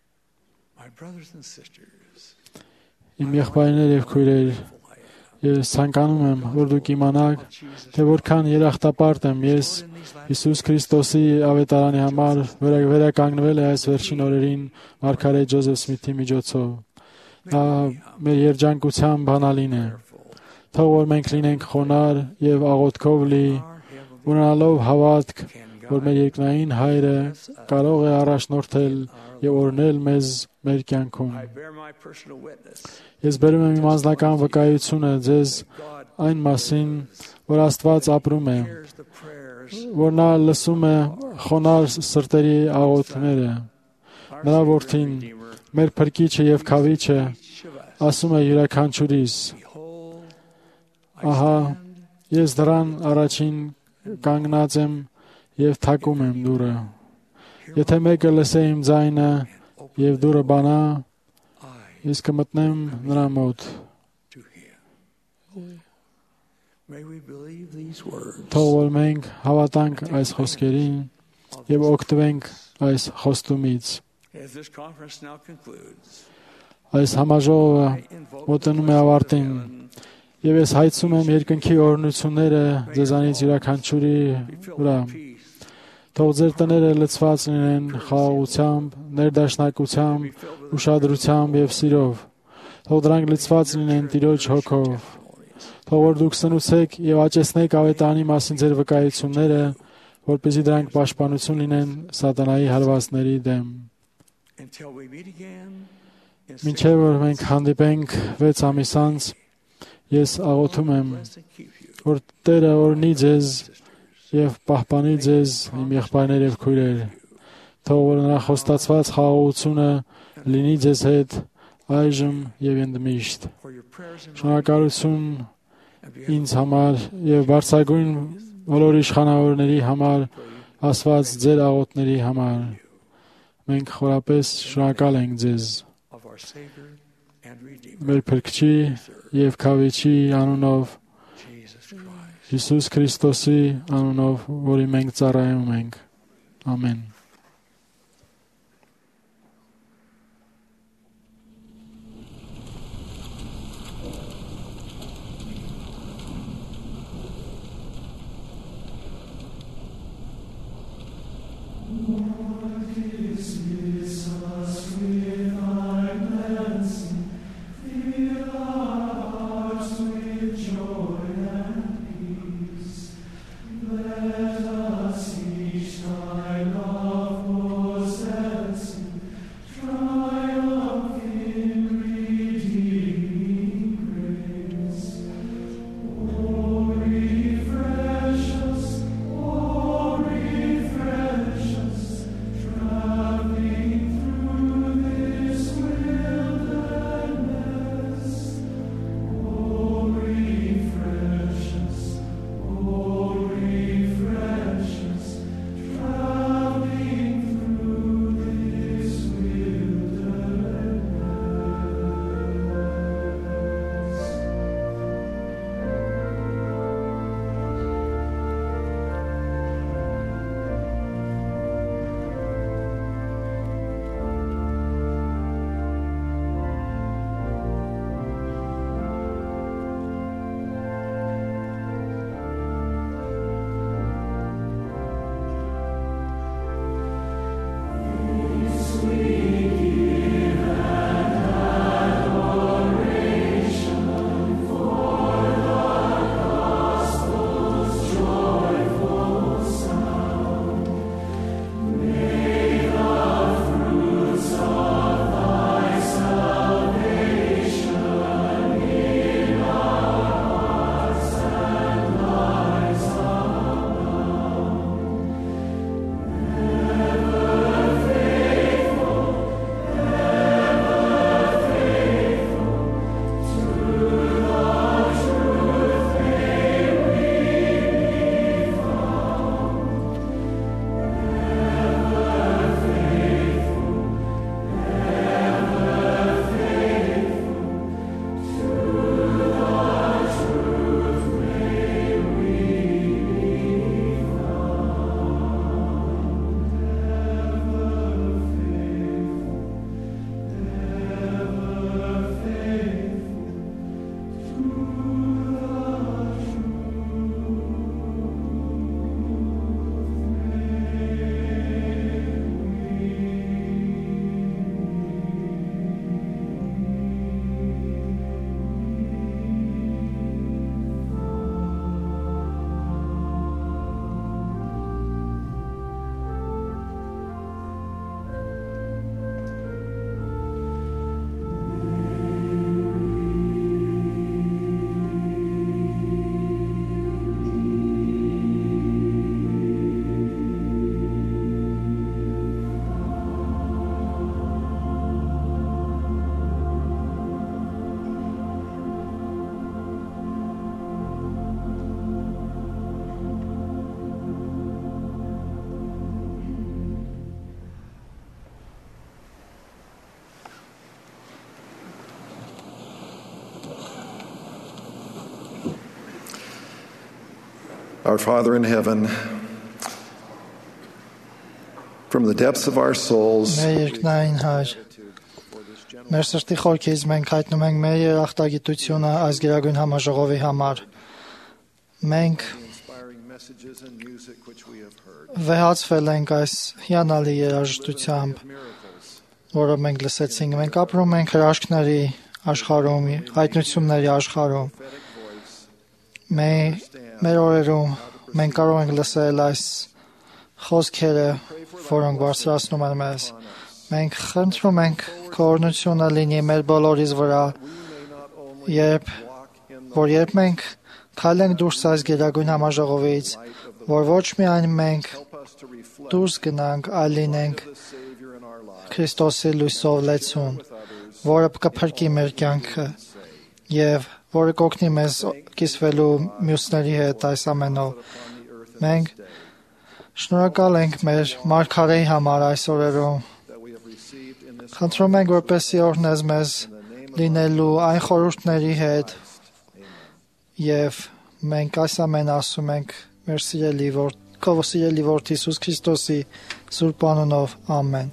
Իմ եղբայրներ եւ քույրեր, ես ցանկանում եմ, որ դուք իմանաք, թե որքան երախտապարտ եմ ես Հիսուս Քրիստոսի ավետարանի համար, որը վերականգնվել է այս վերջին օրերին Մարգարետ Ջոզեֆ Սմիթի միջոցով։ Նա մեր երջանկության բանալին է։ Թող որ մենք լինենք խոնար եւ աղոթքով լի, ունենալով հավատք, որ մեր երկնային Հայրը կարող է առաջնորդել եւ օրհնել մեզ մեր կյանքում։ Ես բերում եմ իմ անձնական վկայությունը ձեզ այն մասին, որ Աստված ապրում է, որ նա լսում է խոնար սրտերի աղոթքները։ Նրա որդին, մեր փրկիչը եւ քավիչը, ասում է յուրաքանչյուրիս. ահա ես դրան առաջին կանգնած եմ եւ թակում եմ դուռը։ Եթե մեկը լսե իմ ձայնը եւ դուռը բանա, ես կմտնեմ նրա մոտ։ Թող որ մենք հավատանք այս խոսքերին եւ օգտվենք այս խոստումից։ Այս համաժողովը մոտենում է ավարտին, եւ ես հայցում եմ երկնքի օրհնությունները ձեզանից յուրաքանչյուրի վրա։ Թող ձեր տները լցված լինեն խաղաղությամբ, ներդաշնակությամբ, ուշադրությամբ եւ սիրով։ Թող դրանք լցված լինեն Տիրոջ հոգով։ Թող որ դուք սնուցեք եւ աճեցնեք ավետարանի մասին ձեր վկայությունները, որպեսզի դրանք պաշտպանություն լինեն սատանայի հարվածների դեմ։ Մինչև որ մենք հանդիպենք վեց ամիս անց, ես աղոթում եմ, որ Տերը օրհնի ձեզ եւ պահպանի ձեզ, իմ եղբայրներ եւ քույրեր։ Թող որ նրա խոստացված խաղաղությունը լինի ձեզ հետ այժմ եւ ընդմիշտ։ Շնորհակալություն ինձ համար եւ բարձրագույն բոլոր իշխանավորների համար, ասված ձեր աղոթների համար։ Մենք խորապես շնորհակալ ենք ձեզ։ Մեր Փրկչի եւ Քավիչի անունով, Հիսուս Քրիստոսի անունով, որի մենք ծառայում ենք։ Ամեն։ Our Father in heaven, from the depths of our souls, Մեր երկնային Հայր, Մեր սրտի խորքից մենք հայտնում ենք մեր երախտագիտությունը այս գերագույն համաժողովի համար։ Մենք վեհացվել ենք այս հիանալի երաժշտությամբ, որը մենք լսեցինք։ Մենք ապրում ենք հրաշքների աշխարհում, հայտնությունների աշխարհում։ Մեր օրերում մենք կարող ենք լսել այս խոսքերը, որոնք բարձրացնում են մեզ։ Մենք խնդրում ենք քո օրհնությունը լինի մեր բոլորիս վրա, երբ որ երբ մենք քայլենք դուրս այս գերագույն համաժողովից, որ ոչ միայն մենք դուրս գնանք, այլ լինենք Քրիստոսի լույսով լեցուն, որը կփրկի մեր կյանքը եւ որը կօգնի մեզ կիսվելու մյուսների հետ այս ամենով։ Մենք շնորհակալ ենք մեր մարգարեի համար այս օրերում։ Խնդրում ենք, որպեսզի օրհնես մեզ լինելու այն խորհուրդների հետ եւ մենք այս ամենը ասում ենք մեր սիրելի քո սիրելի որդի Հիսուս Քրիստոսի սուրբ անունով, ամեն։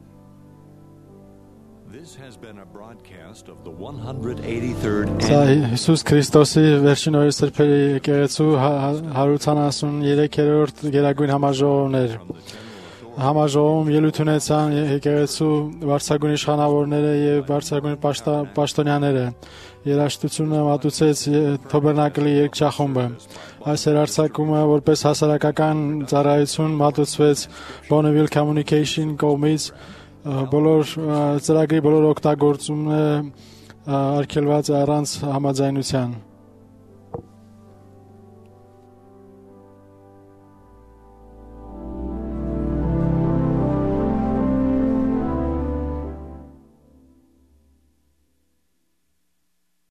Սա Հիսուս Քրիստոսի վերջին օրերի սրբերի եկեղեցու հարյուր քսաներորդ գերագույն համաժողովն էր։ Համաժողովում ելույթ ունեցան եկեղեցու բարձրագույն իշխանավորները եւ բարձրագույն պաշտոնյաները։ Երաժշտությունը մատուցեց Թոբերնակլի երգչախումբը։ Այս երարցակումը որպես հասարակական ծառայություն մատուցվեց Bonneville Communication կողմից։ Բոլոր ծրագրի բոլոր օգտագործումները արգելված առանց համաձայնության։